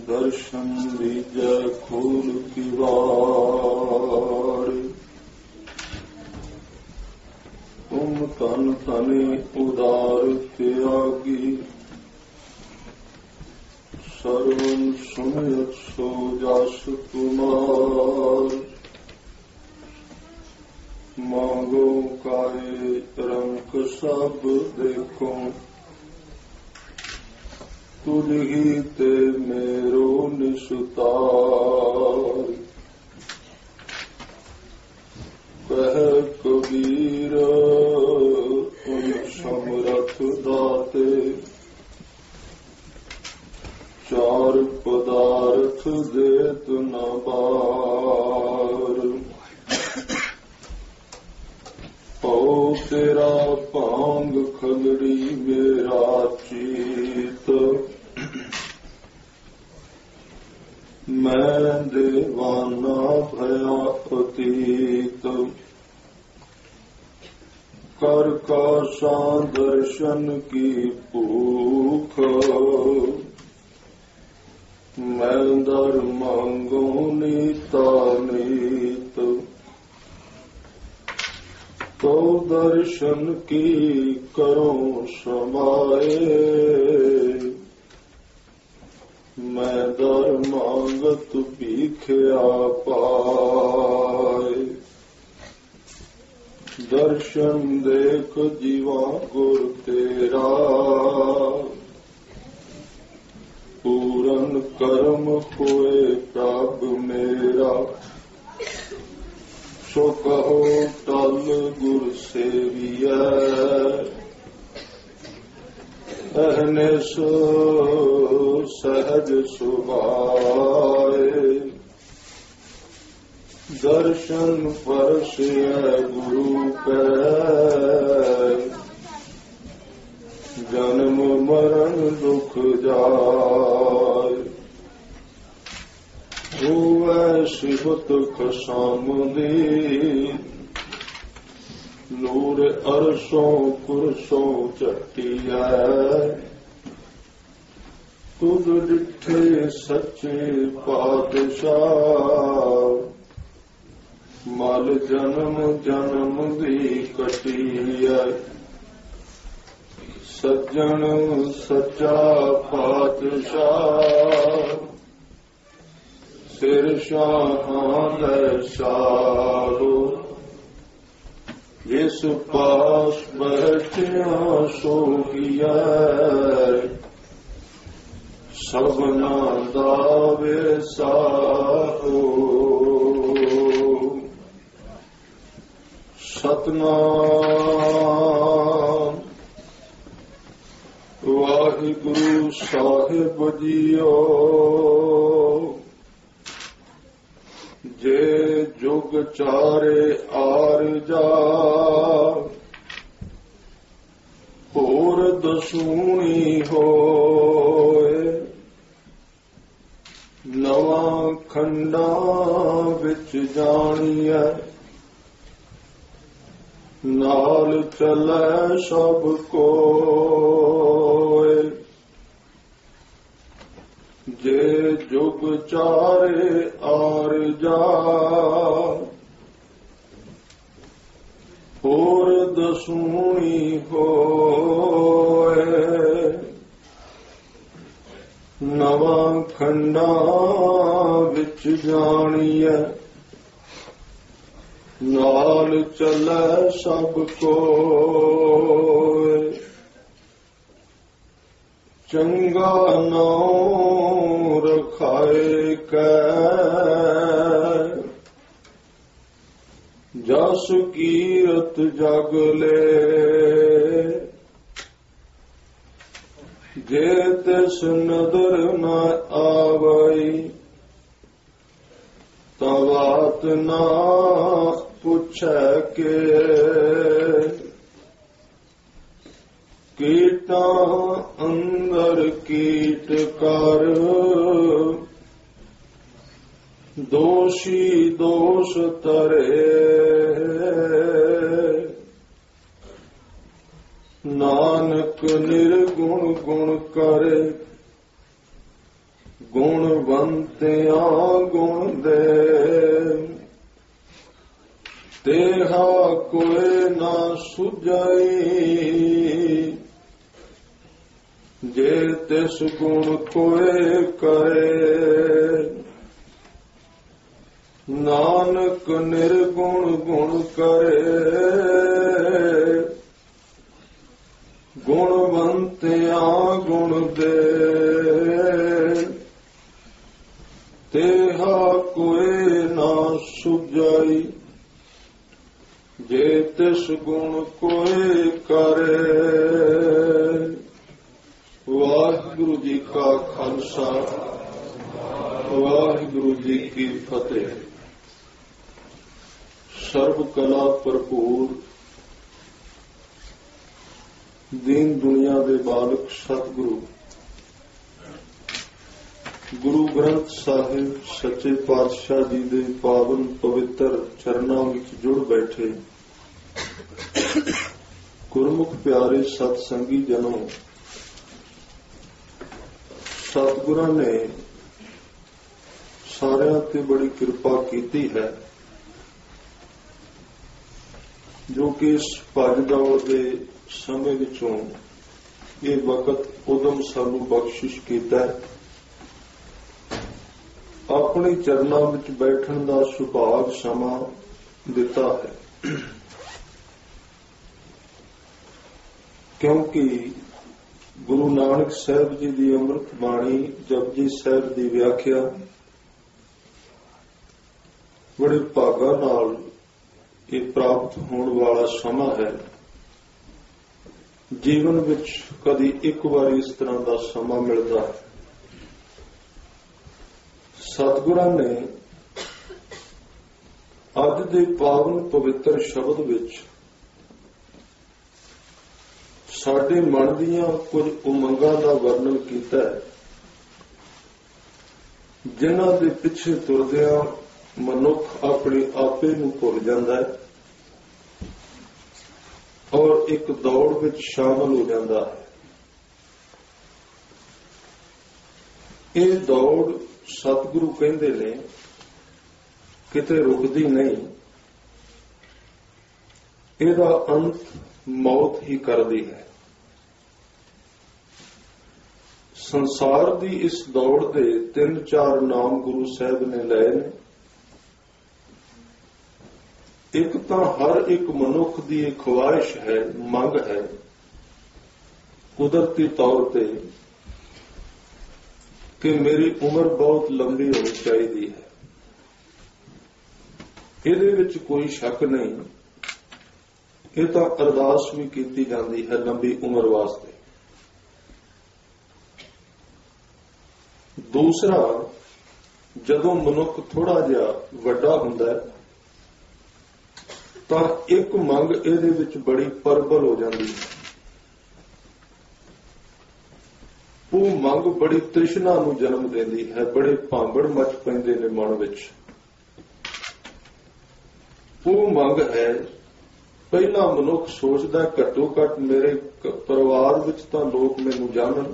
दर्शन दीजै खोल की वार। तुम तन तने उदार त्यागी, सर्वन सुनयत सो जास कुमार। मांगो काए रंक सब देखो, तुझ ही ते मेरो निसुतार। कह कबीर उन समरथ दाते, चार पदार्थ देत न बार। ओ तेरा भांग खलड़ी मेरा चीत, मैं दीवाना भया अतीत। कर का सा दर्शन की भूख, मैं दर मांगो नीता नीत। तो दर्शन की करो समाए, मैं दर मांगत भीख्या पाए। दर्शन देख जीवा गुर तेरा, पूरन कर्म होए प्रभ मेरा। सो कहो टल गुर सेविया, अहनिस सहज सुभाए। दर्शन परसिया गुरु के, जन्म मरण दुख जाय। हुआ सिबत खसामदी, नूर अरसों कुरसों चट्टिया। तुद डिठे सच्चे पातशाह, मल जन्म जन्म दी कटिया। सज्जन सच्चा पातशाह, सिर शाहां दे सारो। जिस पास बैठिया सोगिया, सबना दावे साहो। सतनाम वाहिगुरु साहिब जीओ, जे जुग चारे आर जा। होर दसूनी होए, नवां खंडा विच जानिया। नाल चलै सब कोय, जे जुग चारे आर जा। होर दसूनी होए, नवां खंडा विच जानिया। नाल चलै सब कोय, चंगा नाम रखाए कै। जस कीरत जग ले, जे तिस नदर न आवई। तवात ना पुछै के, कीटा अंदर कीट कर। दोषी दोष तरे, नानक निर्गुण गुण करे। ਗੁਣਵੰਤਿਆਂ ਗੁਣ ਦੇ, ਤੇਹਾ ਕੋਇ ਨਾ ਸੁਝਾਈ। ਜੇ ਤਿਸ ਗੁਣ ਕੋਇ ਕਰੇ, ਨਾਨਕ ਨਿਰਗੁਣ ਗੁਣ ਕਰੇ। ਗੁਣਵੰਤਿਆਂ ਗੁਣ ਦੇ, ਤੇਹਾ ਕੋਇ ਨਾ ਸੁਝਾਈ। ਜੇ ਤਿਸ ਗੁਣ ਕੋਇ ਕਰੇ। ਵਾਹਿਗੁਰੂ ਜੀ ਕਾ ਖਾਲਸਾ, ਵਾਹਿਗੁਰੂ ਜੀ ਕੀ ਫਤਿਹ। ਸਰਬ ਕਲਾ ਭਰਪੂਰ ਦੀਨ ਦੁਨੀਆ ਦੇ ਬਾਲਕ ਸਤਿਗੁਰੂ ਗੁਰੂ ਗ੍ਰੰਥ ਸਾਹਿਬ ਸੱਚੇ ਪਾਤਸ਼ਾਹ ਜੀ ਦੇ ਪਾਵਨ ਪਵਿੱਤਰ ਚਰਨਾਂ ਵਿੱਚ ਜੁੜ ਬੈਠੇ ਗੁਰਮੁਖ ਪਿਆਰੇ ਸਤ ਸੰਗੀ ਜਨੋ, ਸਤਿਗੁਰਾਂ ਨੇ ਸਾਰਿਆਂ ਤੇ ਬੜੀ ਕਿਰਪਾ ਕੀਤੀ ਹੈ, ਜੋ ਕਿ ਇਸ ਭੱਜ ਦੌੜ ਦੇ ਸਮੇਂ ਵਿੱਚੋਂ ਇਹ ਵਕਤ ਉਦਮ ਸਾਨੂੰ ਬਖਸ਼ਿਸ਼ ਕੀਤਾ ਹੈ। ਆਪਣੇ ਚਰਨਾਂ ਵਿੱਚ ਬੈਠਣ ਦਾ ਸੁਭਾਗ ਸਮਾਂ ਦਿੱਤਾ ਹੈ, ਕਿਉਂਕਿ ਗੁਰੂ ਨਾਨਕ ਸਾਹਿਬ ਜੀ ਦੀ ਅੰਮ੍ਰਿਤ ਬਾਣੀ ਜਪਜੀ ਸਾਹਿਬ ਦੀ ਵਿਆਖਿਆ ਬੜੇ ਭਾਗਾਂ ਨਾਲ ਇਹ ਪ੍ਰਾਪਤ ਹੋਣ ਵਾਲਾ ਸਮਾਂ ਹੈ। ਜੀਵਨ ਵਿੱਚ ਕਦੀ ਇੱਕ ਵਾਰੀ ਇਸ ਤਰ੍ਹਾਂ ਦਾ ਸਮਾਂ ਮਿਲਦਾ ਹੈ। ਸਤਿਗੁਰਾਂ ਨੇ ਅੱਜ ਦੇ ਪਾਵਨ ਪਵਿੱਤਰ ਸ਼ਬਦ ਵਿੱਚ ਸਾਡੇ ਮਨ ਦੀਆਂ ਕੁਝ ਉਮੰਗਾਂ ਦਾ ਵਰਣਨ ਕੀਤਾ ਹੈ, ਜਿਨ੍ਹਾਂ ਦੇ ਪਿੱਛੇ ਤੁਰਦਿਆਂ ਮਨੁੱਖ ਆਪਣੇ ਆਪੇ ਨੂੰ ਭੁੱਲ ਜਾਂਦਾ ਹੈ ਔਰ ਇੱਕ ਦੌੜ ਵਿੱਚ ਸ਼ਾਮਲ ਹੋ ਜਾਂਦਾ ਹੈ। ਇਹ ਦੌੜ ਸਤਿਗੁਰੂ ਕਹਿੰਦੇ ਨੇ ਕਿਤੇ ਰੁਕਦੀ ਨਹੀਂ, ਇਹਦਾ ਅੰਤ ਮੌਤ ਹੀ ਕਰਦੀ ਹੈ। ਸੰਸਾਰ ਦੀ ਇਸ ਦੌੜ ਦੇ 3-4 ਨਾਮ ਗੁਰੂ ਸਾਹਿਬ ਨੇ ਲਏ ਨੇ। ਇੱਕ ਤਾਂ ਹਰ ਇੱਕ ਮਨੁੱਖ ਦੀ ਇਹ ਖਵਾਇਸ਼ ਹੈ, ਮੰਗ ਹੈ, ਕੁਦਰਤੀ ਤੌਰ ਤੇ, ਕਿ ਮੇਰੀ ਉਮਰ ਬਹੁਤ ਲੰਬੀ ਹੋਣੀ ਚਾਹੀਦੀ ਹੈ। ਇਹਦੇ ਵਿੱਚ ਕੋਈ ਸ਼ੱਕ ਨਹੀਂ, ਇਹ ਤਾਂ ਅਰਦਾਸ ਵੀ ਕੀਤੀ ਜਾਂਦੀ ਹੈ ਲੰਬੀ ਉਮਰ ਵਾਸਤੇ। ਦੂਸਰਾ, ਜਦੋਂ ਮਨੁੱਖ ਥੋੜਾ ਜਿਹਾ ਵੱਡਾ ਹੁੰਦਾ ਹੈ ਤਾਂ ਇੱਕ ਮੰਗ ਇਹਦੇ ਵਿੱਚ ਬੜੀ ਪ੍ਰਬਲ ਹੋ ਜਾਂਦੀ ਹੈ। ਉਹ ਮੰਗ ਬੜੀ ਤ੍ਰਿਸ਼ਨਾ ਨੂੰ ਜਨਮ ਦਿੰਦੀ ਹੈ, ਬੜੇ ਭਾਂਬੜ ਮਚ ਪੈਂਦੇ ਨੇ ਮਨ ਵਿੱਚ। ਉਹ ਮੰਗ ਹੈ, ਪਹਿਲਾ ਮਨੁੱਖ ਸੋਚਦਾ ਘੱਟੋ ਘੱਟ ਮੇਰੇ ਪਰਿਵਾਰ ਵਿੱਚ ਤਾਂ ਲੋਕ ਮੈਨੂੰ ਜਾਣਨ।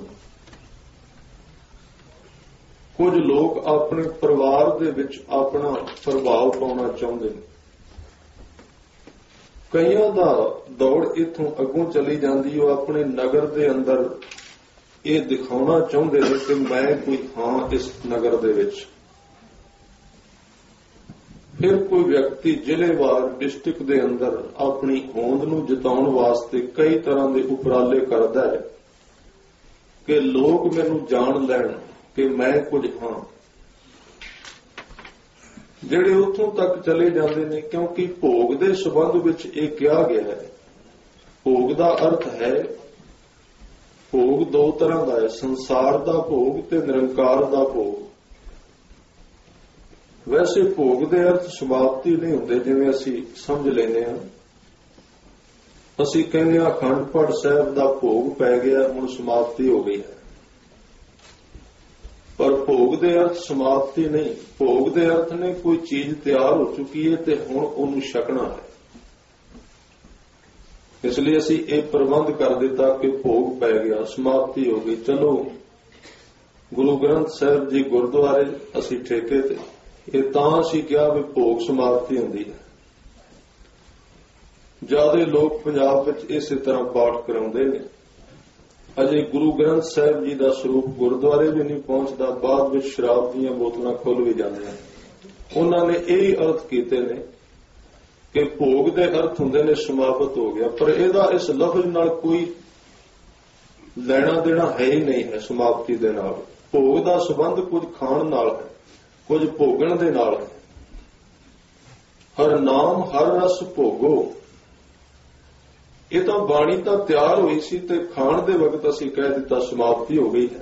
ਕੁਝ ਲੋਕ ਆਪਣੇ ਪਰਿਵਾਰ ਦੇ ਵਿੱਚ ਆਪਣਾ ਪ੍ਰਭਾਵ ਪਾਉਣਾ ਚਾਹੁੰਦੇ ਨੇ। ਕਈਆਂ ਦਾ ਦੌੜ ਇੱਥੋਂ ਅੱਗੋਂ ਚਲੀ ਜਾਂਦੀ, ਉਹ ਆਪਣੇ ਨਗਰ ਦੇ ਅੰਦਰ ਇਹ ਦਿਖਾਉਣਾ ਚਾਹੁੰਦੇ ਨੇ ਕਿ ਮੈਂ ਕੋਈ ਹਾਂ ਇਸ ਨਗਰ ਦੇ ਵਿੱਚ। ਫਿਰ ਕੋਈ ਵਿਅਕਤੀ ਜ਼ਿਲ੍ਹੇਵਾਰ ਡਿਸਟ੍ਰਿਕਟ ਦੇ ਅੰਦਰ ਆਪਣੀ ਹੋਂਦ ਨੂੰ ਜਿਤਾਉਣ ਵਾਸਤੇ ਕਈ ਤਰ੍ਹਾਂ ਦੇ ਉਪਰਾਲੇ ਕਰਦਾ ਹੈ ਕਿ ਲੋਕ ਮੈਨੂੰ ਜਾਣ ਲੈਣ ਕਿ ਮੈਂ ਕੁਝ ਹਾਂ। ਜਿਹੜੇ ਉੱਥੋਂ ਤੱਕ ਚਲੇ ਜਾਂਦੇ ਨੇ, ਕਿਉਂਕਿ ਭੋਗ ਦੇ ਸੰਬੰਧ ਵਿੱਚ ਇਹ ਕਿਹਾ ਗਿਆ ਹੈ। ਭੋਗ ਦਾ ਅਰਥ ਹੈ, ਭੋਗ 2 ਤਰ੍ਹਾਂ ਦਾ ਹੈ, ਸੰਸਾਰ ਦਾ ਭੋਗ ਤੇ ਨਿਰੰਕਾਰ ਦਾ ਭੋਗ। ਵੈਸੇ ਭੋਗ ਦੇ ਅਰਥ ਸਮਾਪਤੀ ਨਹੀਂ ਹੁੰਦੇ ਜਿਵੇਂ ਅਸੀਂ ਸਮਝ ਲੈਂਦੇ ਹਾਂ। ਅਸੀਂ ਕਹਿੰਦੇ ਹਾਂ ਅਖੰਡ ਪਾਠ ਸਾਹਿਬ ਦਾ ਭੋਗ ਪੈ ਗਿਆ, ਹੁਣ ਸਮਾਪਤੀ ਹੋ ਗਈ ਹੈ। ਪਰ ਭੋਗ ਦੇ ਅਰਥ ਸਮਾਪਤੀ ਨਹੀਂ। ਭੋਗ ਦੇ ਅਰਥ ਨੇ ਕੋਈ ਚੀਜ਼ ਤਿਆਰ ਹੋ ਚੁੱਕੀ ਹੈ ਤੇ ਹੁਣ ਉਹਨੂੰ ਛਕਣਾ ਹੈ। ਇਸ ਲਈ ਅਸੀਂ ਇਹ ਪ੍ਰਬੰਧ ਕਰ ਦਿੱਤਾ ਕਿ ਭੋਗ ਪੈ ਗਿਆ, ਸਮਾਪਤੀ ਹੋ ਗਈ, ਚਲੋ ਗੁਰੂ ਗ੍ਰੰਥ ਸਾਹਿਬ ਜੀ ਗੁਰਦੁਆਰੇ ਅਸੀਂ ਠੇਕੇ ਤੇ, ਇਹ ਤਾਂ ਅਸੀਂ ਕਿਹਾ ਵੀ ਭੋਗ ਸਮਾਪਤੀ ਹੁੰਦੀ ਹੈ। ਜ਼ਿਆਦਾ ਲੋਕ ਪੰਜਾਬ ਵਿੱਚ ਇਸੇ ਤਰ੍ਹਾਂ ਪਾਠ ਕਰਾਉਂਦੇ ਨੇ। ਅਜੇ ਗੁਰੂ ਗ੍ਰੰਥ ਸਾਹਿਬ ਜੀ ਦਾ ਸਰੂਪ ਗੁਰਦੁਆਰੇ ਵੀ ਨਹੀਂ ਪਹੁੰਚਦਾ, ਬਾਅਦ ਵਿੱਚ ਸ਼ਰਾਬ ਦੀਆਂ ਬੋਤਲਾਂ ਖੁੱਲ ਵੀ ਜਾਂਦੀਆਂ। ਉਹਨਾਂ ਨੇ ਇਹ ਅਰਥ ਕੀਤੇ ਨੇ ਕਿ ਭੋਗ ਦੇ ਅਰਥ ਹੁੰਦੇ ਨੇ ਸਮਾਪਤ ਹੋ ਗਿਆ, ਪਰ ਇਹਦਾ ਇਸ ਲਫ਼ਜ਼ ਨਾਲ ਕੋਈ ਲੈਣਾ ਦੇਣਾ ਹੈ ਹੀ ਨਹੀਂ ਹੈ। ਸਮਾਪਤੀ ਦੇ ਨਾਲ ਭੋਗ ਦਾ ਸੰਬੰਧ ਕੁਝ ਖਾਣ ਨਾਲ ਹੈ, ਕੁਝ ਭੋਗਣ ਦੇ ਨਾਲ ਹੈ। ਹਰ ਨਾਮ ਹਰ ਰਸ ਭੋਗੋ, ਇਹ ਤਾਂ ਬਾਣੀ ਤਾਂ ਤਿਆਰ ਹੋਈ ਸੀ ਤੇ ਖਾਣ ਦੇ ਵਕਤ ਅਸੀਂ ਕਹਿ ਦਿੱਤਾ ਸਮਾਪਤੀ ਹੋ ਗਈ ਹੈ।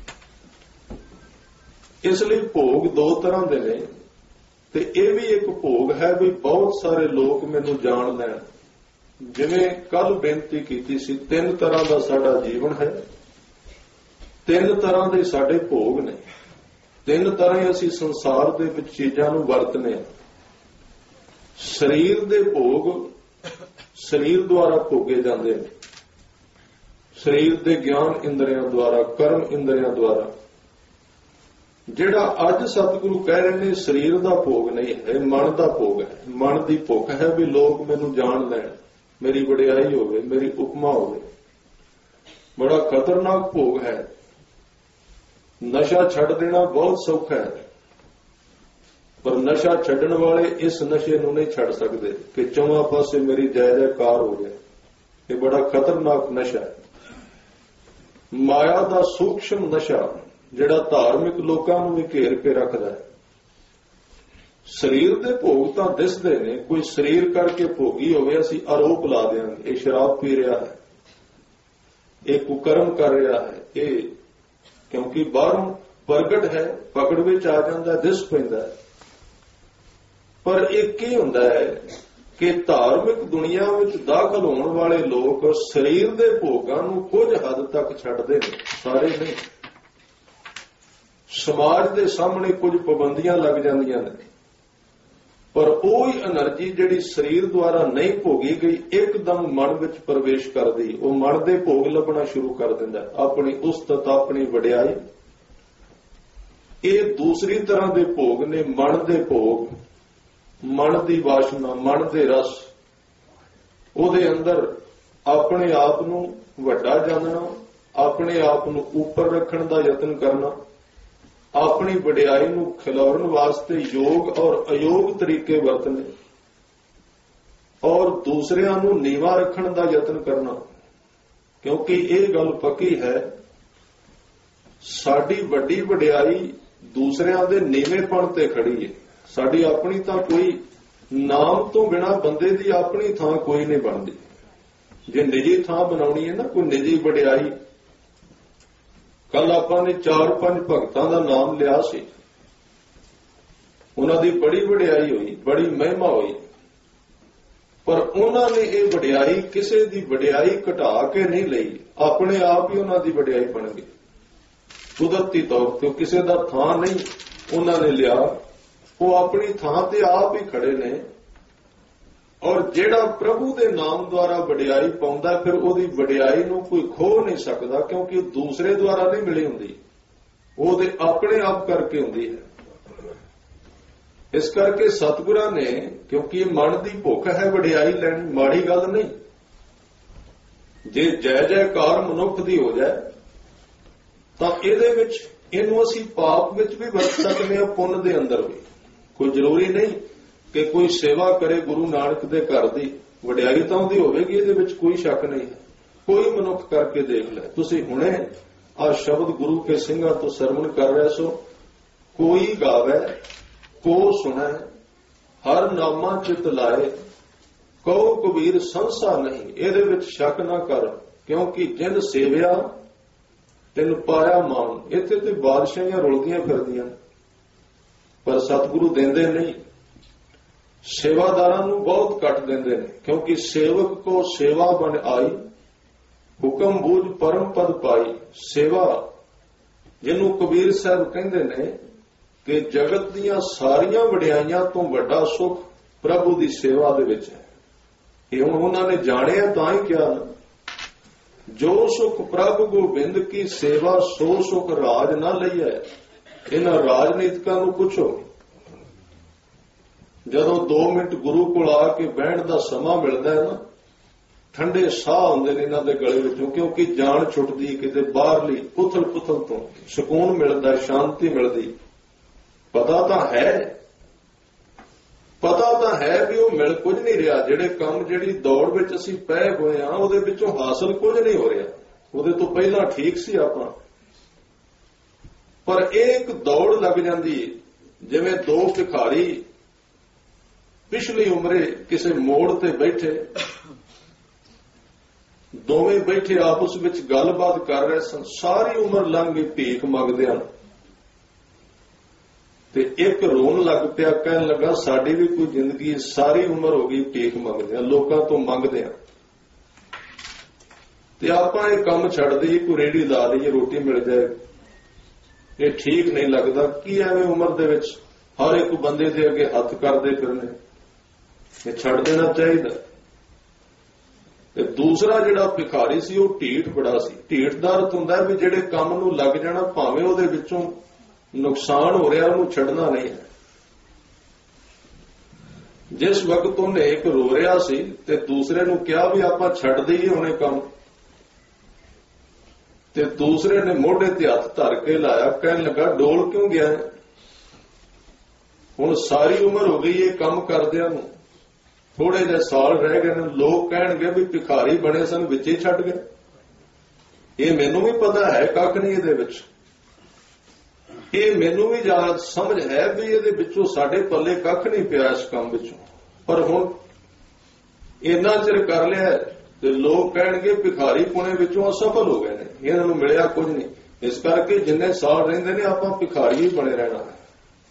ਇਸ ਲਈ ਭੋਗ ਦੋ ਤਰ੍ਹਾਂ ਦੇ ਨੇ, ਤੇ ਇਹ ਵੀ ਇੱਕ ਭੋਗ ਹੈ ਵੀ ਬਹੁਤ ਸਾਰੇ ਲੋਕ ਮੈਨੂੰ ਜਾਣ ਲੈਣ। ਜਿਵੇਂ ਕੱਲ ਬੇਨਤੀ ਕੀਤੀ ਸੀ, ਤਿੰਨ ਤਰ੍ਹਾਂ ਦਾ ਸਾਡਾ ਜੀਵਨ ਹੈ, ਤਿੰਨ ਤਰ੍ਹਾਂ ਦੇ ਸਾਡੇ ਭੋਗ ਨੇ, ਤਿੰਨ ਤਰ੍ਹਾਂ ਅਸੀਂ ਸੰਸਾਰ ਦੇ ਵਿੱਚ ਚੀਜ਼ਾਂ ਨੂੰ ਵਰਤਨੇ ਹਾਂ। ਸਰੀਰ ਦੇ ਭੋਗ ਸਰੀਰ ਦੁਆਰਾ ਭੋਗੇ ਜਾਂਦੇ ਨੇ, ਸਰੀਰ ਦੇ ਗਿਆਨ ਇੰਦਰੀਆਂ ਦੁਆਰਾ, ਕਰਮ ਇੰਦਰੀਆਂ ਦੁਆਰਾ। ਜਿਹੜਾ ਅੱਜ ਸਤਿਗੁਰੂ ਕਹਿ ਰਹੇ ਨੇ ਸਰੀਰ ਦਾ ਭੋਗ ਨਹੀਂ ਹੈ, ਮਨ ਦਾ ਭੋਗ ਹੈ। ਮਨ ਦੀ ਭੁੱਖ ਹੈ ਵੀ ਲੋਕ ਮੈਨੂੰ ਜਾਣ ਲੈਣ, ਮੇਰੀ ਵਡਿਆਈ ਹੋਵੇ, ਮੇਰੀ ਉਪਮਾ ਹੋਵੇ। ਬੜਾ ਖਤਰਨਾਕ ਭੋਗ ਹੈ। ਨਸ਼ਾ ਛੱਡ ਦੇਣਾ ਬਹੁਤ ਸੌਖਾ ਹੈ, ਪਰ ਨਸ਼ਾ ਛੱਡਣ ਵਾਲੇ ਇਸ ਨਸ਼ੇ ਨੂੰ ਨਹੀਂ ਛੱਡ ਸਕਦੇ ਕਿ ਚੌਵਾਂ ਪਾਸੇ ਮੇਰੀ ਜੈ ਜੈਕਾਰ ਹੋ ਜਾਏ। ਇਹ ਬੜਾ ਖਤਰਨਾਕ ਨਸ਼ਾ ਹੈ। ਮਾਇਆ ਦਾ ਸੂਖਸ਼ਮ ਨਸ਼ਾ ਜਿਹੜਾ ਧਾਰਮਿਕ ਲੋਕਾਂ ਨੂੰ ਵੀ ਘੇਰ ਕੇ ਰੱਖਦਾ ਹੈ। ਸਰੀਰ ਦੇ ਭੋਗ ਤਾਂ ਦਿਸਦੇ ਨੇ, ਕੋਈ ਸਰੀਰ ਕਰਕੇ ਭੋਗੀ ਹੋਵੇ ਅਸੀਂ ਆਰੋਪ ਲਾ ਦਿਆਂਗੇ ਇਹ ਸ਼ਰਾਬ ਪੀ ਰਿਹਾ ਹੈ, ਇਹ ਕੁਕਰਮ ਕਰ ਰਿਹਾ ਹੈ, ਇਹ ਕਿਉਂਕਿ ਬਾਹਰੋਂ ਪ੍ਰਗਟ ਹੈ, ਪਕੜ ਵਿੱਚ ਆ ਜਾਂਦਾ, ਦਿਸ ਪੈਂਦਾ ਹੈ। ਪਰ ਇਹ ਕੀ ਹੁੰਦਾ ਹੈ ਕਿ ਧਾਰਮਿਕ ਦੁਨੀਆ ਵਿੱਚ ਦਾਖਲ ਹੋਣ ਵਾਲੇ ਲੋਕ ਸਰੀਰ ਦੇ ਭੋਗਾਂ ਨੂੰ ਕੁਝ ਹੱਦ ਤੱਕ ਛੱਡਦੇ ਨੇ, ਸਾਰੇ ਨਹੀਂ। ਸਮਾਜ ਦੇ ਸਾਹਮਣੇ ਕੁਝ ਪਾਬੰਦੀਆਂ ਲੱਗ ਜਾਂਦੀਆਂ ਨੇ, ਪਰ ਉਹੀ એનર્ਜੀ ਜਿਹੜੀ ਸਰੀਰ ਦੁਆਰਾ ਨਹੀਂ ਭੋਗੀ ਗਈ ਇੱਕਦਮ ਮਨ ਵਿੱਚ ਪ੍ਰਵੇਸ਼ ਕਰਦੀ, ਉਹ ਮਨ ਦੇ ਭੋਗ ਲੱਭਣਾ ਸ਼ੁਰੂ ਕਰ ਦਿੰਦਾ, ਆਪਣੀ ਉਸਤਤ, ਆਪਣੀ ਵਡਿਆਈ। ਇਹ ਦੂਸਰੀ ਤਰ੍ਹਾਂ ਦੇ ਭੋਗ ਨੇ, ਮਨ ਦੇ ਭੋਗ, ਮਨ ਦੀ ਵਾਸ਼ਨਾ, ਮਨ ਦੇ ਰਸ। ਉਹਦੇ ਅੰਦਰ ਆਪਣੇ ਆਪ ਨੂੰ ਵੱਡਾ ਜਾਣਨਾ, ਆਪਣੇ ਆਪ ਨੂੰ ਉੱਪਰ ਰੱਖਣ ਦਾ ਯਤਨ ਕਰਨਾ, ਆਪਣੀ ਵਡਿਆਈ ਨੂੰ ਖਿਲਾਰਨ ਵਾਸਤੇ ਯੋਗ ਔਰ ਅਯੋਗ ਤਰੀਕੇ ਵਰਤਨੇ, ਔਰ ਦੂਸਰਿਆਂ ਨੂੰ ਨੀਵਾਂ ਰੱਖਣ ਦਾ ਯਤਨ ਕਰਨਾ। ਕਿਉਂਕਿ ਇਹ ਗੱਲ ਪੱਕੀ ਹੈ, ਸਾਡੀ ਵੱਡੀ ਵਡਿਆਈ ਦੂਸਰਿਆਂ ਦੇ ਨੀਵੇਂਪਣ ਤੇ ਖੜੀ ਹੈ। ਸਾਡੀ ਆਪਣੀ ਤਾਂ ਕੋਈ ਨਾਮ ਤੋਂ ਬਿਨਾਂ ਬੰਦੇ ਦੀ ਆਪਣੀ ਥਾਂ ਕੋਈ ਨਹੀਂ ਬਣਦੀ। ਜੇ ਨਿੱਜੀ ਥਾਂ ਬਣਾਉਣੀ ਹੈ ਨਾ, ਕੋਈ ਨਿੱਜੀ ਵਡਿਆਈ। ਕੱਲ ਆਪਾਂ ਨੇ 4-5 ਭਗਤਾਂ ਦਾ ਨਾਮ ਲਿਆ ਸੀ, ਉਹਨਾਂ ਦੀ ਬੜੀ ਵਡਿਆਈ ਹੋਈ, ਬੜੀ ਮਹਿਮਾ ਹੋਈ, ਪਰ ਉਹਨਾਂ ਨੇ ਇਹ ਵਡਿਆਈ ਕਿਸੇ ਦੀ ਵਡਿਆਈ ਘਟਾ ਕੇ ਨਹੀਂ ਲਈ, ਆਪਣੇ ਆਪ ਹੀ ਉਹਨਾਂ ਦੀ ਵਡਿਆਈ ਬਣ ਗਈ ਕੁਦਰਤੀ ਤੌਰ ਤੇ। ਕਿਸੇ ਦਾ ਥਾਂ ਨਹੀਂ ਉਹਨਾਂ ਨੇ ਲਿਆ, ਉਹ ਆਪਣੀ ਥਾਂ ਤੇ ਆਪ ਹੀ ਖੜੇ ਨੇ। ਔਰ ਜਿਹੜਾ ਪ੍ਰਭੂ ਦੇ ਨਾਮ ਦੁਆਰਾ ਵਡਿਆਈ ਪਾਉਂਦਾ, ਫਿਰ ਉਹਦੀ ਵਡਿਆਈ ਨੂੰ ਕੋਈ ਖੋਹ ਨਹੀਂ ਸਕਦਾ, ਕਿਉਂਕਿ ਦੂਸਰੇ ਦੁਆਰਾ ਨਹੀਂ ਮਿਲੀ ਹੁੰਦੀ, ਉਹਦੇ ਆਪਣੇ ਆਪ ਕਰਕੇ ਹੁੰਦੀ ਹੈ। ਇਸ ਕਰਕੇ ਸਤਿਗੁਰਾਂ ਨੇ, ਕਿਉਂਕਿ ਇਹ ਮਨ ਦੀ ਭੁੱਖ ਹੈ ਵਡਿਆਈ ਲੈਣੀ, ਮਾੜੀ ਗੱਲ ਨਹੀਂ। ਜੇ ਜੈ ਜੈਕਾਰ ਮਨੁੱਖ ਦੀ ਹੋ ਜਾਏ ਤਾਂ ਇਹਦੇ ਵਿੱਚ ਇਹਨੂੰ ਅਸੀਂ ਪਾਪ ਵਿੱਚ ਵੀ ਵਰਤ ਸਕਦੇ ਹਾਂ, ਪੁੰਨ ਦੇ ਅੰਦਰ ਵੀ। ਕੋਈ ਜ਼ਰੂਰੀ ਨਹੀਂ ਕਿ ਕੋਈ ਸੇਵਾ ਕਰੇ ਗੁਰੂ ਨਾਨਕ ਦੇ ਘਰ ਦੀ, ਵਡਿਆਈ ਤਾਂ ਉਹਦੀ ਹੋਵੇਗੀ, ਇਹਦੇ ਵਿੱਚ ਕੋਈ ਸ਼ੱਕ ਨਹੀਂ ਹੈ। ਕੋਈ ਮਨੁੱਖ ਕਰਕੇ ਦੇਖ ਲੈ। ਤੁਸੀਂ ਹੁਣੇ ਆ ਸ਼ਬਦ ਗੁਰੂ ਕੇ ਸਿੰਘਾਂ ਤੋਂ ਸਰਵਣ ਕਰ ਰਹੇ ਸੋ, ਕੋਈ ਗਾਵੇ ਕੋ ਸੁਣੈ, ਹਰ ਨਾਮਾ ਚਿਤ ਲਾਏ, ਕਹੋ ਕਬੀਰ ਸੰਸਾ ਨਹੀਂ। ਇਹਦੇ ਵਿੱਚ ਸ਼ੱਕ ਨਾ ਕਰ, ਕਿਉਂਕਿ ਜਿਨ ਸੇਵਿਆ ਤਿਨ ਪਾਇਆ ਮਾਨ। ਇੱਥੇ ਤੇ ਬਾਦਸ਼ਾਹੀਆਂ ਰੁਲਦੀਆਂ ਫਿਰਦੀਆਂ, ਪਰ ਸਤਿਗੁਰੂ ਦਿੰਦੇ ਨਹੀਂ। ਸੇਵਾਦਾਰਾਂ ਨੂੰ ਬਹੁਤ ਘੱਟ ਦਿੰਦੇ ਨੇ, ਕਿਉਂਕਿ ਸੇਵਕ ਕੋ ਸੇਵਾ ਬਣ ਆਈ, ਹੁਕਮ ਬੂਝ ਪਰਮ ਪਦ ਪਾਈ। ਸੇਵਾ ਜਿਹਨੂੰ ਕਬੀਰ ਸਾਹਿਬ ਕਹਿੰਦੇ ਨੇ ਕਿ ਜਗਤ ਦੀਆਂ ਸਾਰੀਆਂ ਵਡਿਆਈਆਂ ਤੋਂ ਵੱਡਾ ਸੁੱਖ ਪ੍ਰਭੂ ਦੀ ਸੇਵਾ ਦੇ ਵਿੱਚ ਹੈ। ਇਹ ਹੁਣ ਉਹਨਾਂ ਨੇ ਜਾਣਿਆ ਤਾਂ ਹੀ ਕਿਹਾ। ਜੋ ਸੁਖ ਪ੍ਰਭ ਗੋਬਿੰਦ ਕੀ ਸੇਵਾ ਸੋ ਸੁਖ ਰਾਜ ਨਾ ਲਈਐ। ਇਹਨਾਂ ਰਾਜਨੀਤਿਕਾਂ ਨੂੰ ਪੁੱਛੋ, ਜਦੋਂ 2 ਮਿੰਟ ਗੁਰੂ ਕੋਲ ਆ ਕੇ ਬਹਿਣ ਦਾ ਸਮਾਂ ਮਿਲਦਾ ਹੈ ਨਾ, ਠੰਡੇ ਸਾਹ ਹੁੰਦੇ ਨੇ ਇਹਨਾਂ ਦੇ ਗਲੇ ਵਿੱਚੋਂ, ਕਿਉਂਕਿ ਜਾਨ ਛੁੱਟਦੀ ਕਿਤੇ ਬਾਹਰਲੀ ਉਥਲ ਪੁਥਲ ਤੋਂ, ਸਕੂਨ ਮਿਲਦਾ, ਸ਼ਾਂਤੀ ਮਿਲਦੀ। ਪਤਾ ਤਾਂ ਹੈ ਵੀ ਉਹ ਮਿਲ ਕੁਝ ਨਹੀਂ ਰਿਹਾ। ਜਿਹੜੇ ਕੰਮ, ਜਿਹੜੀ ਦੌੜ ਵਿੱਚ ਅਸੀਂ ਪਏ ਹੋਏ ਹਾਂ, ਉਹਦੇ ਵਿੱਚੋਂ ਹਾਸਲ ਕੁਝ ਨਹੀਂ ਹੋ ਰਿਹਾ। ਉਹਦੇ ਤੋਂ ਪਹਿਲਾਂ ਠੀਕ ਸੀ ਆਪਾਂ, ਪਰ ਇਹ ਇੱਕ ਦੌੜ ਲੱਗ ਜਾਂਦੀ, ਜਿਵੇਂ 2 ਭਿਖਾਰੀ ਪਿਛਲੀ ਉਮਰੇ ਕਿਸੇ ਮੋੜ ਤੇ ਬੈਠੇ, ਦੋਵੇਂ ਬੈਠੇ ਆਪਸ ਵਿੱਚ ਗੱਲਬਾਤ ਕਰ ਰਹੇ ਸਨ। ਸਾਰੀ ਉਮਰ ਲੰਘ ਗਈ ਭੀਖ ਮੰਗਦਿਆਂ, ਤੇ ਇੱਕ ਰੋਣ ਲੱਗ ਪਿਆ, ਕਹਿਣ ਲੱਗਾ ਸਾਡੀ ਵੀ ਕੋਈ ਜ਼ਿੰਦਗੀ ਸਾਰੀ ਉਮਰ ਹੋ ਗਈ ਭੀਖ ਮੰਗਦਿਆਂ, ਲੋਕਾਂ ਤੋਂ ਮੰਗਦਿਆਂ, ਤੇ ਆਪਾਂ ਇਹ ਕੰਮ ਛੱਡ ਦਈਏ, ਕੋਈ ਰੇਹੜੀ ਲਾ ਲਈਏ, ਰੋਟੀ ਮਿਲ ਜਾਏ। ਇਹ ਠੀਕ ਨਹੀਂ ਲੱਗਦਾ। ਕੀ ਐਵੇਂ ਉਮਰ ਦੇ ਵਿੱਚ ਹਰ ਇੱਕ ਬੰਦੇ ਦੇ ਅੱਗੇ ਹੱਥ ਕਰਦੇ ਫਿਰਨੇ, ਇਹ ਛੱਡ ਦੇਣਾ ਚਾਹੀਦਾ। ਤੇ ਦੂਸਰਾ ਜਿਹੜਾ ਭਿਖਾਰੀ ਸੀ, ਉਹ ਢੀਠ ਬੜਾ ਸੀ। ਢੀਠ ਦਾ ਅਰਥ ਹੁੰਦਾ ਵੀ ਜਿਹੜੇ ਕੰਮ ਨੂੰ ਲੱਗ ਜਾਣਾ, ਭਾਵੇਂ ਉਹਦੇ ਵਿੱਚੋਂ ਨੁਕਸਾਨ ਹੋ ਰਿਹਾ, ਉਹਨੂੰ ਛੱਡਣਾ ਨਹੀਂ ਹੈ। ਜਿਸ ਵਕਤ ਉਹਨੇ ਇੱਕ ਰੋ ਰਿਹਾ ਸੀ ਤੇ ਦੂਸਰੇ ਨੂੰ ਕਿਹਾ ਵੀ ਆਪਾਂ ਛੱਡ ਦਈਏ ਹੁਣੇ ਕੰਮ, ਤੇ ਦੂਸਰੇ ਨੇ ਮੋਢੇ ਤੇ ਹੱਥ ਧਰ ਕੇ ਲਾਇਆ, ਕਹਿਣ ਲੱਗਾ ਡੋਲ ਕਿਉਂ ਗਿਆ? ਹੁਣ ਸਾਰੀ ਉਮਰ ਹੋ ਗਈ ਇਹ ਕੰਮ ਕਰਦਿਆਂ ਨੂੰ, ਥੋੜੇ ਜਿਹੇ ਸਾਲ ਰਹਿ ਗਏ ਨੇ, ਲੋਕ ਕਹਿਣਗੇ ਵੀ ਭਿਖਾਰੀ ਬਣੇ ਸਨ, ਵਿੱਚੇ ਛੱਡ ਗਏ। ਇਹ ਮੈਨੂੰ ਵੀ ਪਤਾ ਹੈ ਕੱਖ ਨਹੀਂ ਇਹਦੇ ਵਿੱਚ, ਇਹ ਮੈਨੂੰ ਵੀ ਜ਼ਿਆਦਾ ਸਮਝ ਹੈ ਵੀ ਇਹਦੇ ਵਿੱਚੋਂ ਸਾਡੇ ਪੱਲੇ ਕੱਖ ਨਹੀਂ ਪਿਆ ਇਸ ਕੰਮ ਵਿੱਚੋਂ, ਪਰ ਹੁਣ ਇੰਨਾ ਚਿਰ ਕਰ ਲਿਆ ਤੇ ਲੋਕ ਕਹਿਣਗੇ ਭਿਖਾਰੀ ਪੁਣੇ ਵਿੱਚੋਂ ਅਸਫਲ ਹੋ ਗਏ ਨੇ, ਇਹਨਾਂ ਨੂੰ ਮਿਲਿਆ ਕੁਝ ਨਹੀਂ। ਇਸ ਕਰਕੇ ਜਿੰਨੇ ਸਾਲ ਰਹਿੰਦੇ ਨੇ ਆਪਾਂ ਭਿਖਾਰੀ ਹੀ ਬਣੇ ਰਹਿਣਾ ਹੈ।